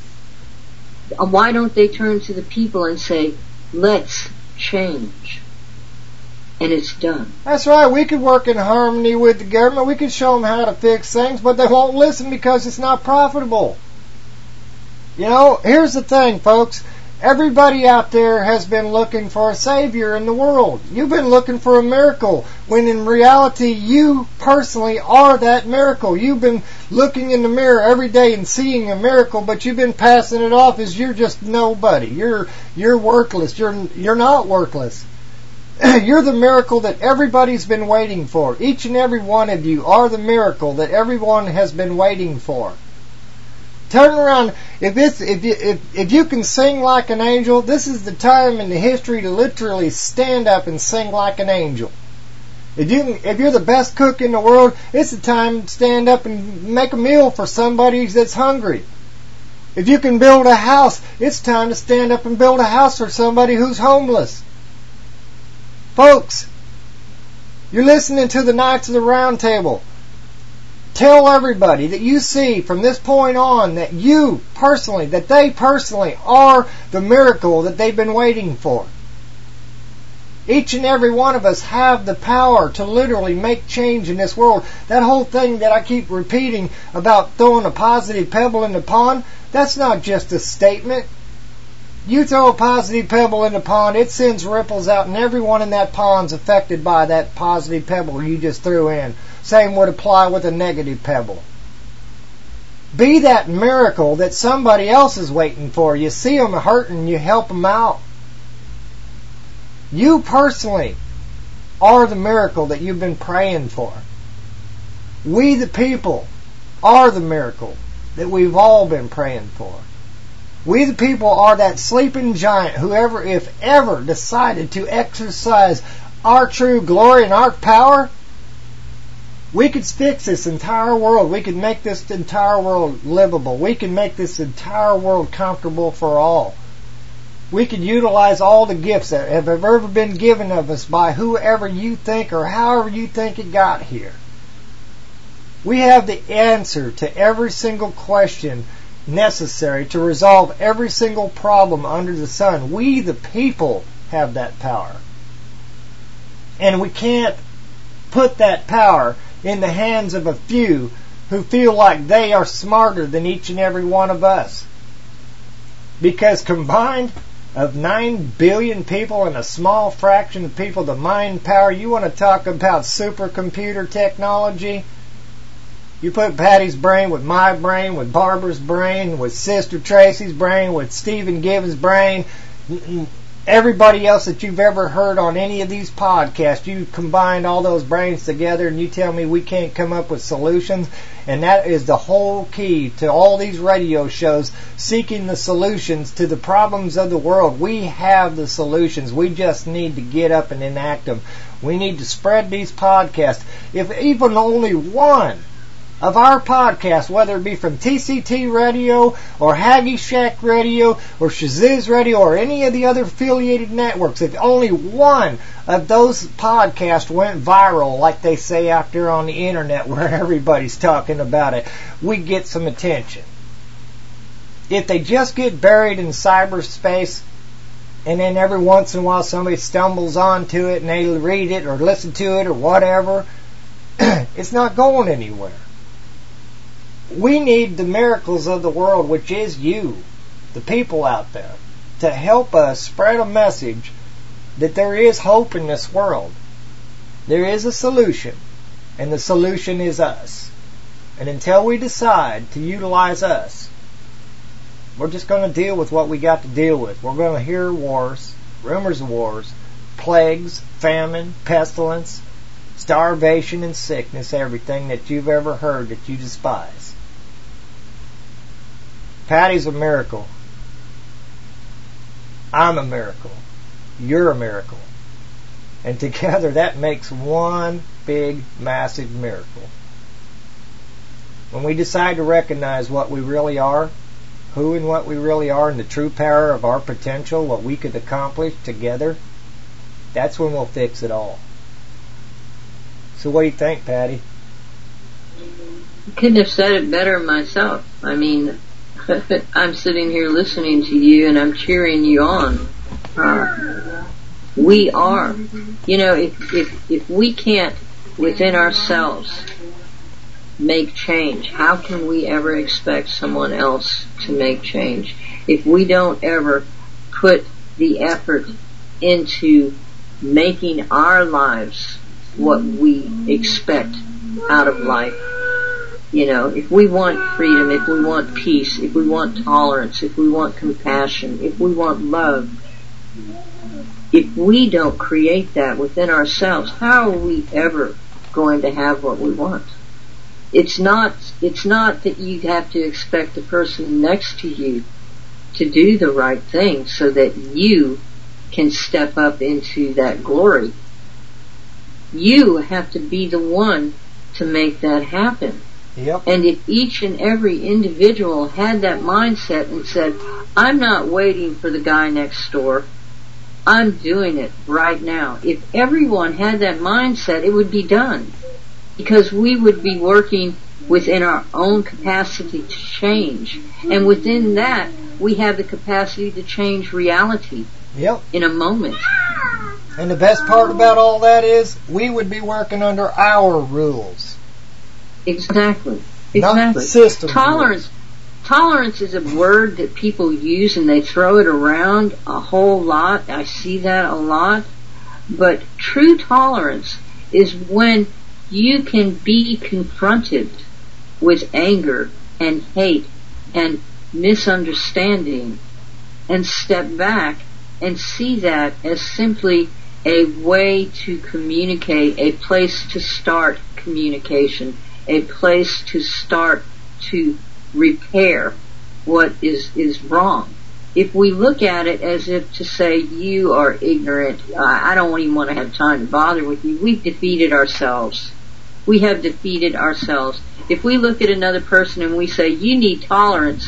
Why don't they turn to the people and say, let's change? And it's done. That's right. We could work in harmony with the government. We could show them how to fix things, but they won't listen because it's not profitable. You know, here's the thing, folks. Everybody out there has been looking for a savior in the world. You've been looking for a miracle, when in reality you personally are that miracle. You've been looking in the mirror every day and seeing a miracle, but you've been passing it off as you're just nobody. You're you're worthless. You're you're not worthless. You're the miracle that everybody's been waiting for. Each and every one of you are the miracle that everyone has been waiting for. Turn around. If it's if you if, if you can sing like an angel, this is the time in the history to literally stand up and sing like an angel. If you can, if you're the best cook in the world, it's the time to stand up and make a meal for somebody that's hungry. If you can build a house, it's time to stand up and build a house for somebody who's homeless. Folks, you're listening to the Knights of the Round Table. Tell everybody that you see from this point on that you personally, that they personally are the miracle that they've been waiting for. Each and every one of us have the power to literally make change in this world. That whole thing that I keep repeating about throwing a positive pebble in the pond, that's not just a statement. You throw a positive pebble in the pond, it sends ripples out, and everyone in that pond's affected by that positive pebble you just threw in. Same would apply with a negative pebble. Be that miracle that somebody else is waiting for. You see them hurting, you help them out. You personally are the miracle that you've been praying for. We the people are the miracle that we've all been praying for. We the people are that sleeping giant whoever, if ever, decided to exercise our true glory and our power, we could fix this entire world. We could make this entire world livable. We could make this entire world comfortable for all. We could utilize all the gifts that have ever been given of us by whoever you think or however you think it got here. We have the answer to every single question necessary to resolve every single problem under the sun. We, the people, have that power. And we can't put that power in the hands of a few who feel like they are smarter than each and every one of us. Because combined of nine billion people and a small fraction of people, the mind power, you want to talk about supercomputer technology? You put Patty's brain with my brain, with Barbara's brain, with Sister Tracy's brain, with Stephen Gibbons' brain, everybody else that you've ever heard on any of these podcasts, you combine all those brains together and you tell me we can't come up with solutions. And that is the whole key to all these radio shows, seeking the solutions to the problems of the world. We have the solutions. We just need to get up and enact them. We need to spread these podcasts. If even only one of our podcasts, whether it be from T C T Radio or Haggy Shack Radio or Shaziz Radio or any of the other affiliated networks, if only one of those podcasts went viral, like they say out there on the internet where everybody's talking about it, we get some attention. If they just get buried in cyberspace and then every once in a while somebody stumbles onto it and they read it or listen to it or whatever, it's not going anywhere. We need the miracles of the world, which is you, the people out there, to help us spread a message that there is hope in this world. There is a solution, and the solution is us. And until we decide to utilize us, we're just going to deal with what we got to deal with. We're going to hear wars, rumors of wars, plagues, famine, pestilence, starvation and sickness, everything that you've ever heard that you despise. Patty's a miracle. I'm a miracle. You're a miracle. And together that makes one big, massive miracle. When we decide to recognize what we really are, who and what we really are, and the true power of our potential, what we could accomplish together, that's when we'll fix it all. So what do you think, Patty? I couldn't have said it better myself. I mean, I'm sitting here listening to you and I'm cheering you on. Uh, we are. You know, if, if, if we can't, within ourselves, make change, how can we ever expect someone else to make change? If we don't ever put the effort into making our lives what we expect out of life. You know, if we want freedom, if we want peace, if we want tolerance, if we want compassion, if we want love, if we don't create that within ourselves, how are we ever going to have what we want? It's not, it's not that you have to expect the person next to you to do the right thing so that you can step up into that glory. You have to be the one to make that happen. Yep. And if each and every individual had that mindset and said, I'm not waiting for the guy next door, I'm doing it right now. If everyone had that mindset, it would be done. Because we would be working within our own capacity to change. And within that, we have the capacity to change reality. Yep. In a moment. And the best part about all that is, we would be working under our rules. Exactly. Not Exactly. system Tolerance. rules. tolerance is a word that people use and they throw it around a whole lot. I see that a lot. But true tolerance is when you can be confronted with anger and hate and misunderstanding and step back and see that as simply a way to communicate, a place to start communication, a place to start to repair what is, is wrong. If we look at it as if to say, you are ignorant, I don't even want to have time to bother with you, we've defeated ourselves. We have defeated ourselves. If we look at another person and we say, you need tolerance,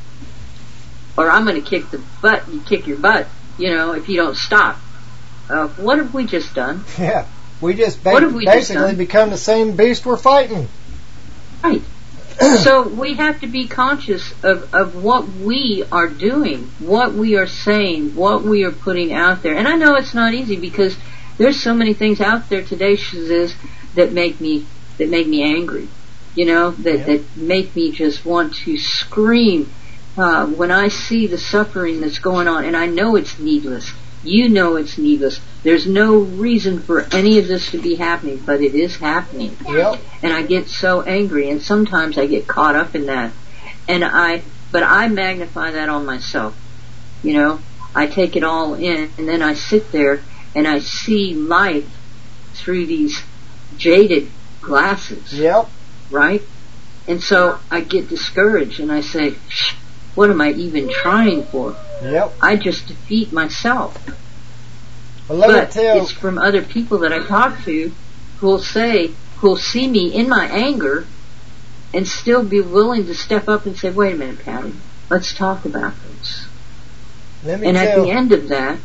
or I'm going to kick the butt, you kick your butt, you know, if you don't stop. Uh, what have we just done? Yeah, we just ba- what have we basically just done? become the same beast we're fighting. Right. So we have to be conscious of, of what we are doing, what we are saying, what we are putting out there. And I know it's not easy because there's so many things out there today, Shaziz, that make me that make me angry. You know, that, yeah. that make me just want to scream uh, when I see the suffering that's going on. And I know it's needless. You know it's needless. There's no reason for any of this to be happening, but it is happening. Yep. And I get so angry, and sometimes I get caught up in that. And I, but I magnify that on myself. You know, I take it all in, and then I sit there and I see life through these jaded glasses. Yep. Right? And so I get discouraged, and I say, what am I even trying for? Yep. I just defeat myself. Well, let but me tell it's from other people that I talk to who'll say, who'll see me in my anger and still be willing to step up and say, wait a minute, Patty, let's talk about this. Let me and tell at the end of that,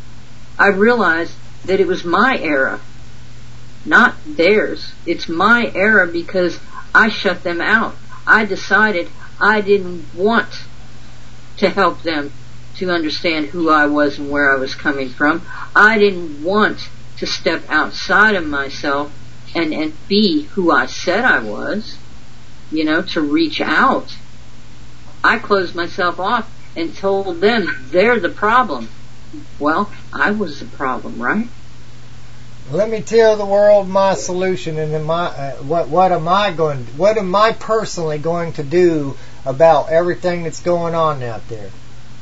I realized that it was my era, not theirs. It's my era because I shut them out. I decided I didn't want to help them to understand who I was and where I was coming from. I didn't want to step outside of myself and, and be who I said I was, you know, to reach out. I closed myself off and told them they're the problem. Well, I was the problem, right? Let me tell the world my solution and then my uh, what what am I going what am I personally going to do about everything that's going on out there.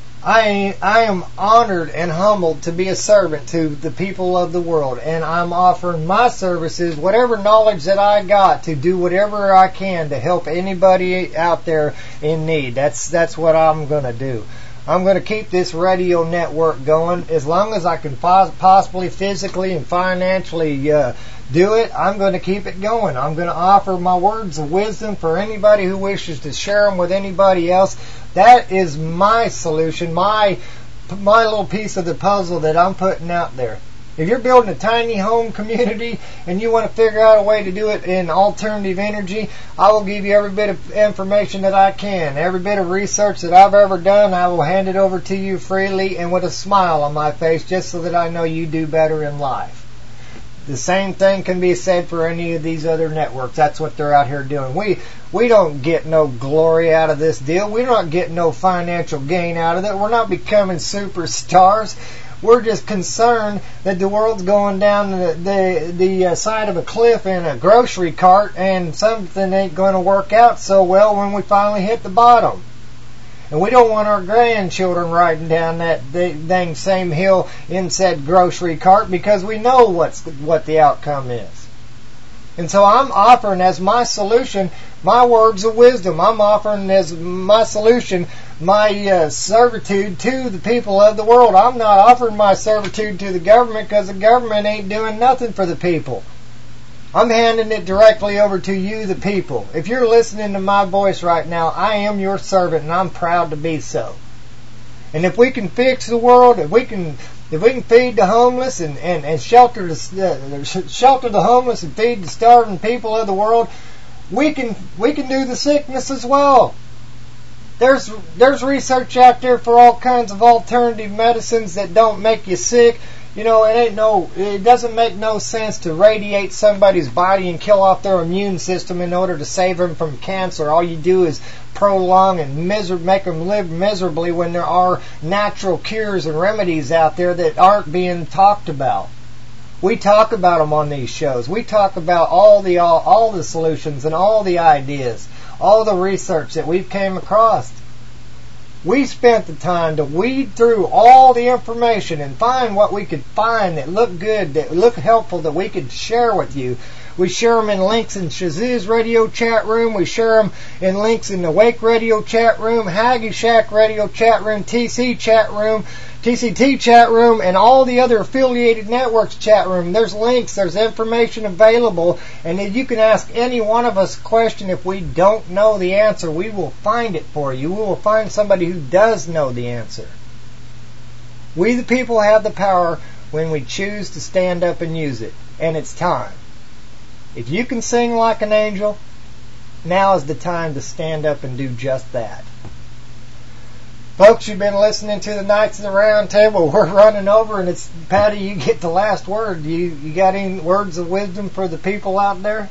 I I am honored and humbled to be a servant to the people of the world, and I'm offering my services, whatever knowledge that I got, to do whatever I can to help anybody out there in need. That's that's what I'm going to do. I'm going to keep this radio network going as long as I can possibly physically and financially uh, do it. I'm going to keep it going. I'm going to offer my words of wisdom for anybody who wishes to share them with anybody else. That is my solution, my my little piece of the puzzle that I'm putting out there. If you're building a tiny home community and you want to figure out a way to do it in alternative energy, I will give you every bit of information that I can. Every bit of research that I've ever done, I will hand it over to you freely and with a smile on my face, just so that I know you do better in life. The same thing can be said for any of these other networks. That's what they're out here doing. We we don't get no glory out of this deal. We're not getting no financial gain out of it. We're not becoming superstars. We're just concerned that the world's going down the the, the uh, side of a cliff in a grocery cart, and something ain't going to work out so well when we finally hit the bottom. And we don't want our grandchildren riding down that dang same hill in said grocery cart, because we know what's what the outcome is. And so I'm offering as my solution my words of wisdom. I'm offering as my solution my uh, servitude to the people of the world. I'm not offering my servitude to the government, because the government ain't doing nothing for the people. I'm handing it directly over to you, the people. If you're listening to my voice right now, I am your servant, and I'm proud to be so. And if we can fix the world, if we can, if we can feed the homeless and, and, and shelter the uh, shelter the homeless and feed the starving people of the world, we can we can do the sickness as well. There's there's research out there for all kinds of alternative medicines that don't make you sick. You know, it ain't no, it doesn't make no sense to radiate somebody's body and kill off their immune system in order to save them from cancer. All you do is prolong and miser- make them live miserably when there are natural cures and remedies out there that aren't being talked about. We talk about them on these shows. We talk about all the all, all the solutions and all the ideas, all the research that we've came across. We spent the time to weed through all the information and find what we could find that looked good, that looked helpful, that we could share with you. We share them in links in Shazoo's radio chat room. We share them in links in the Wake radio chat room, Haggy Shack radio chat room, T C chat room, T C T chat room, and all the other affiliated networks chat room. There's links, there's information available, and if you can ask any one of us a question. If we don't know the answer, we will find it for you. We will find somebody who does know the answer. We the people have the power when we choose to stand up and use it, and it's time. If you can sing like an angel, now is the time to stand up and do just that. Folks, you've been listening to the Knights of the Round Table. We're running over, and it's Patty, you get the last word. You, you got any words of wisdom for the people out there?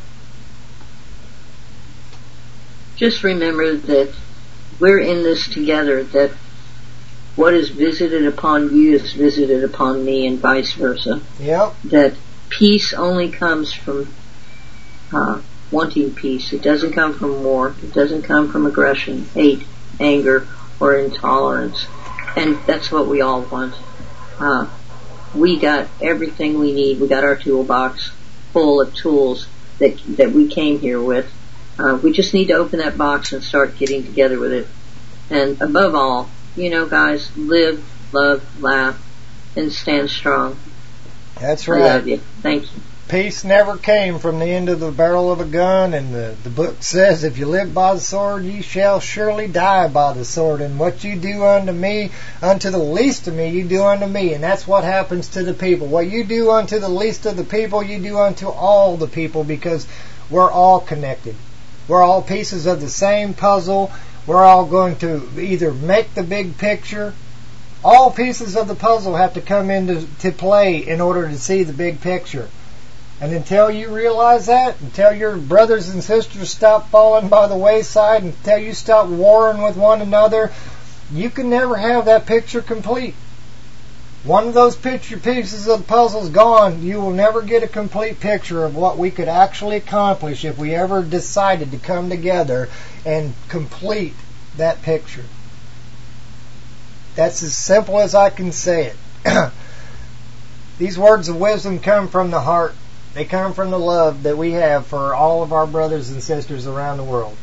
Just remember that we're in this together, that what is visited upon you is visited upon me, and vice versa. Yep. That peace only comes from uh, wanting peace. It doesn't come from war. It doesn't come from aggression, hate, anger, or intolerance. And that's what we all want. Uh, we got everything we need. We got our toolbox full of tools that that we came here with. Uh, we just need to open that box and start getting together with it. And above all, you know, guys, live, love, laugh, and stand strong. That's right. I love you. Thank you. Peace never came from the end of the barrel of a gun, and the, the book says, if you live by the sword, ye shall surely die by the sword. And what you do unto me, unto the least of me, you do unto me. And that's what happens to the people. What you do unto the least of the people, you do unto all the people, because we're all connected. We're all pieces of the same puzzle. We're all going to either make the big picture. All pieces of the puzzle have to come into to play in order to see the big picture. And until you realize that, until your brothers and sisters stop falling by the wayside, until you stop warring with one another, you can never have that picture complete. One of those picture pieces of the puzzle is gone. You will never get a complete picture of what we could actually accomplish if we ever decided to come together and complete that picture. That's as simple as I can say it. These words of wisdom come from the heart. They come from the love that we have for all of our brothers and sisters around the world.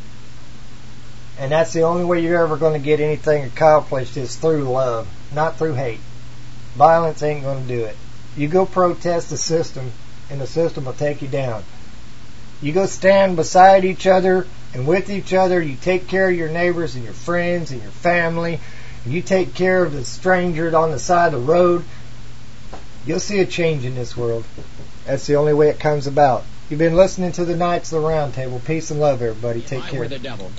And that's the only way you're ever going to get anything accomplished is through love, not through hate. Violence ain't going to do it. You go protest the system, and the system will take you down. You go stand beside each other and with each other. You take care of your neighbors and your friends and your family. And you take care of the stranger on the side of the road. You'll see a change in this world. That's the only way it comes about. You've been listening to the Knights of the Round Table. Peace and love, everybody. Take care. If I were the devil.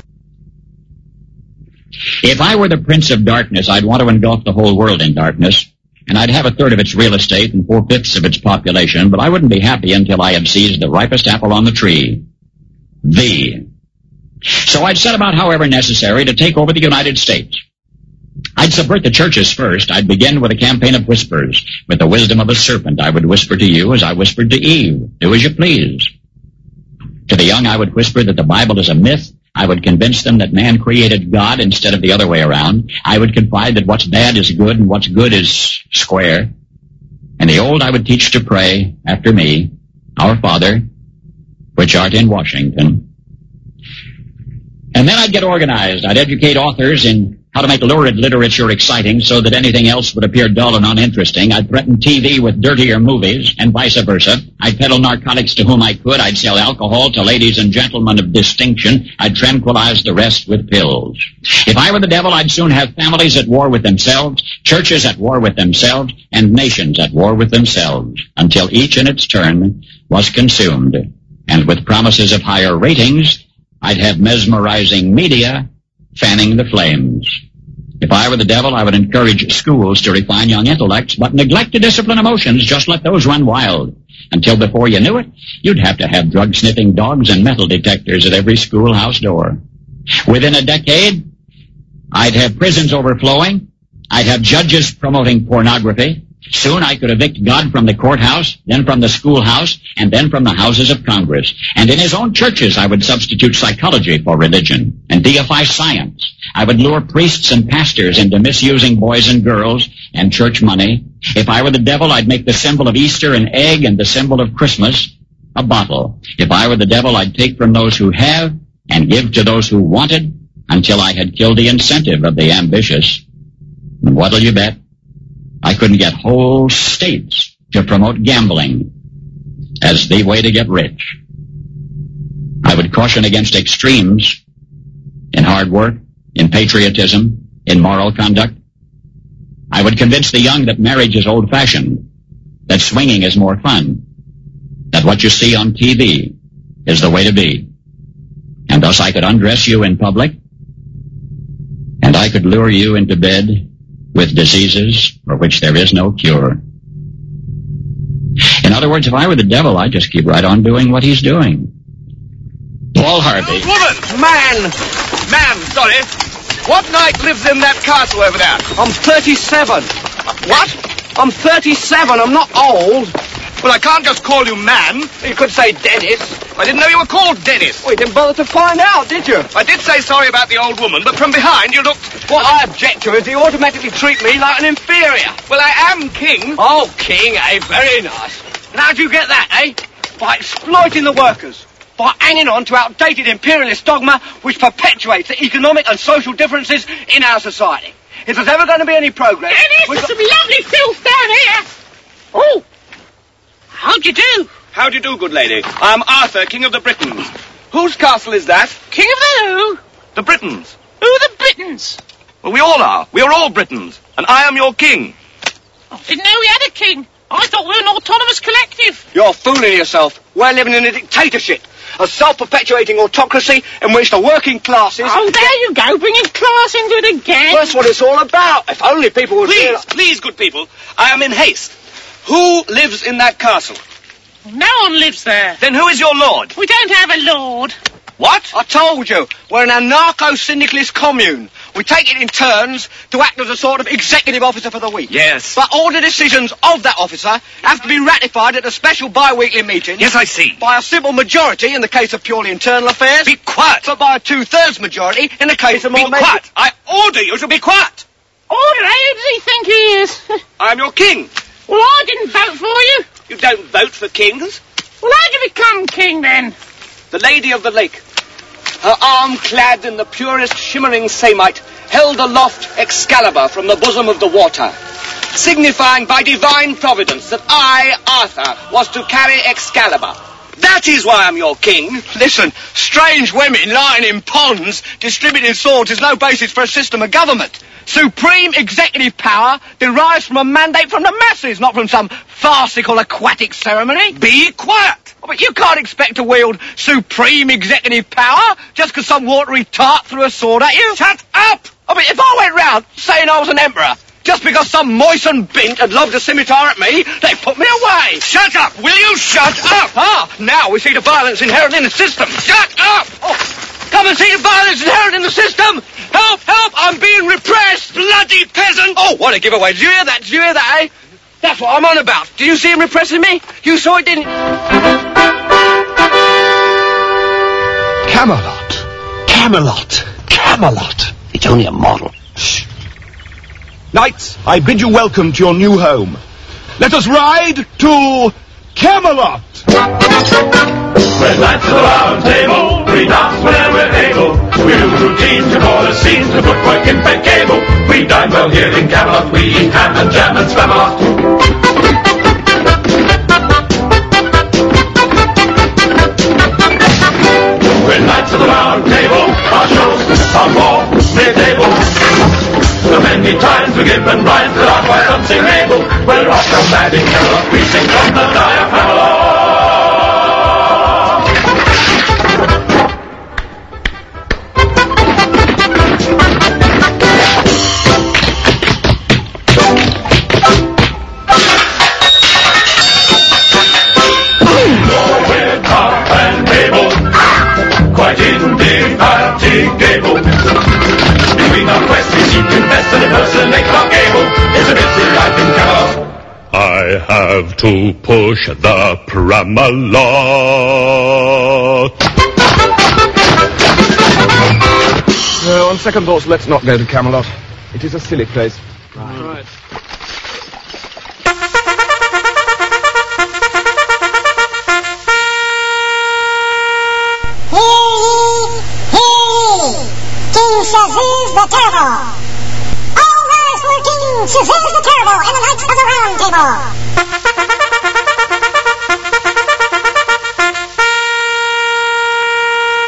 If I were the Prince of Darkness, I'd want to engulf the whole world in darkness, and I'd have a third of its real estate and four-fifths of its population, but I wouldn't be happy until I had seized the ripest apple on the tree. The. So I'd set about, however necessary, to take over the United States. I'd subvert the churches first. I'd begin with a campaign of whispers. With the wisdom of a serpent, I would whisper to you as I whispered to Eve, do as you please. To the young, I would whisper that the Bible is a myth. I would convince them that man created God instead of the other way around. I would confide that what's bad is good and what's good is square. And the old I would teach to pray after me, Our Father, which art in Washington. And then I'd get organized. I'd educate authors in how to make lurid literature exciting so that anything else would appear dull and uninteresting. I'd threaten T V with dirtier movies and vice versa. I'd peddle narcotics to whom I could. I'd sell alcohol to ladies and gentlemen of distinction. I'd tranquilize the rest with pills. If I were the devil, I'd soon have families at war with themselves, churches at war with themselves, and nations at war with themselves, until each in its turn was consumed. And with promises of higher ratings, I'd have mesmerizing media fanning the flames. If I were the devil, I would encourage schools to refine young intellects, but neglect to discipline emotions. Just let those run wild. Until before you knew it, you'd have to have drug-sniffing dogs and metal detectors at every schoolhouse door. Within a decade, I'd have prisons overflowing. I'd have judges promoting pornography. Soon I could evict God from the courthouse, then from the schoolhouse, and then from the houses of Congress. And in his own churches I would substitute psychology for religion and deify science. I would lure priests and pastors into misusing boys and girls and church money. If I were the devil, I'd make the symbol of Easter an egg and the symbol of Christmas a bottle. If I were the devil, I'd take from those who have and give to those who wanted until I had killed the incentive of the ambitious. And what'll you bet? I couldn't get whole states to promote gambling as the way to get rich. I would caution against extremes in hard work, in patriotism, in moral conduct. I would convince the young that marriage is old-fashioned, that swinging is more fun, that what you see on T V is the way to be. And thus I could undress you in public, and I could lure you into bed with diseases for which there is no cure. In other words, if I were the devil, I'd just keep right on doing what he's doing. Paul Harvey. Woman! Man! Man, sorry. What knight lives in that castle over there? I'm thirty-seven. What? I'm thirty-seven. I'm not old. Well, I can't just call you man. You could say Dennis. I didn't know you were called Dennis. Well, you didn't bother to find out, did you? I did say sorry about the old woman, but from behind you looked... What I object to is you automatically treat me like an inferior. Well, I am king. Oh, king, eh? Very nice. And how'd you get that, eh? By exploiting the workers. By hanging on to outdated imperialist dogma which perpetuates the economic and social differences in our society. If there's ever going to be any progress... Dennis, there's some lovely filth down here. Oh! How'd you do? How do you do, good lady? I'm Arthur, King of the Britons. Whose castle is that? King of the who? The Britons. Who are the Britons? Well, we all are. We are all Britons. And I am your king. I didn't know we had a king. I thought we were an autonomous collective. You're fooling yourself. We're living in a dictatorship. A self-perpetuating autocracy in which the working classes... Oh, there you go, bringing class into it again. Well, that's what it's all about. If only people would... Please, realize... please, good people. I am in haste. Who lives in that castle? No one lives there. Then who is your lord? We don't have a lord. What? I told you. We're an anarcho-syndicalist commune. We take it in turns to act as a sort of executive officer for the week. Yes. But all the decisions of that officer have to be ratified at a special bi-weekly meeting. Yes, I see. By a simple majority in the case of purely internal affairs. Be quiet. But by a two-thirds majority in the case of more... Be quiet. I order you to be quiet. Order? Who does he think he is? I'm your king. Well, I didn't vote for you. You don't vote for kings. Well, how'd you become king, then? The Lady of the Lake, her arm clad in the purest shimmering samite, held aloft Excalibur from the bosom of the water, signifying by divine providence that I, Arthur, was to carry Excalibur. That is why I'm your king. Listen, strange women lying in ponds distributing swords is no basis for a system of government. Supreme executive power derives from a mandate from the masses, not from some farcical aquatic ceremony. Be quiet. Oh, but you can't expect to wield supreme executive power just because some watery tart threw a sword at you. Shut up! Oh, but if I went round saying I was an emperor, just because some moistened bint had lobbed a scimitar at me, they put me away. Shut up! Will you shut up? Ah, now we see the violence inherent in the system. Shut up! Oh. Come and see the violence inherent in the system! Help! Help! I'm being repressed! Bloody peasant! Oh, what a giveaway! Did you hear that? Did you hear that, eh? That's what I'm on about. Did you see him repressing me? You saw it, didn't you? Camelot. Camelot. Camelot. It's only a model. Shh. Knights, I bid you welcome to your new home. Let us ride to Camelot! We're knights of the round table, we dance whenever we're able. We do routines, we call the scenes, the footwork impeccable. We dine well here in Camelot, we eat ham and jam and Spamalot. We're knights of the round table, our shows are more mid-table. So many times we give and rhymes that are quite unsingable. We're off from mad in Camelot, we sing from the diaphragm. Yes, and impersonates Clark Gable. It's a busy life in Camelot. I have to push the Pramalot. No, on second thoughts, let's not go to Camelot. It is a silly place. Right. Right. King Shazuz the Terrible. All rise for King Shazuz the Terrible and the Knights of the Round Table.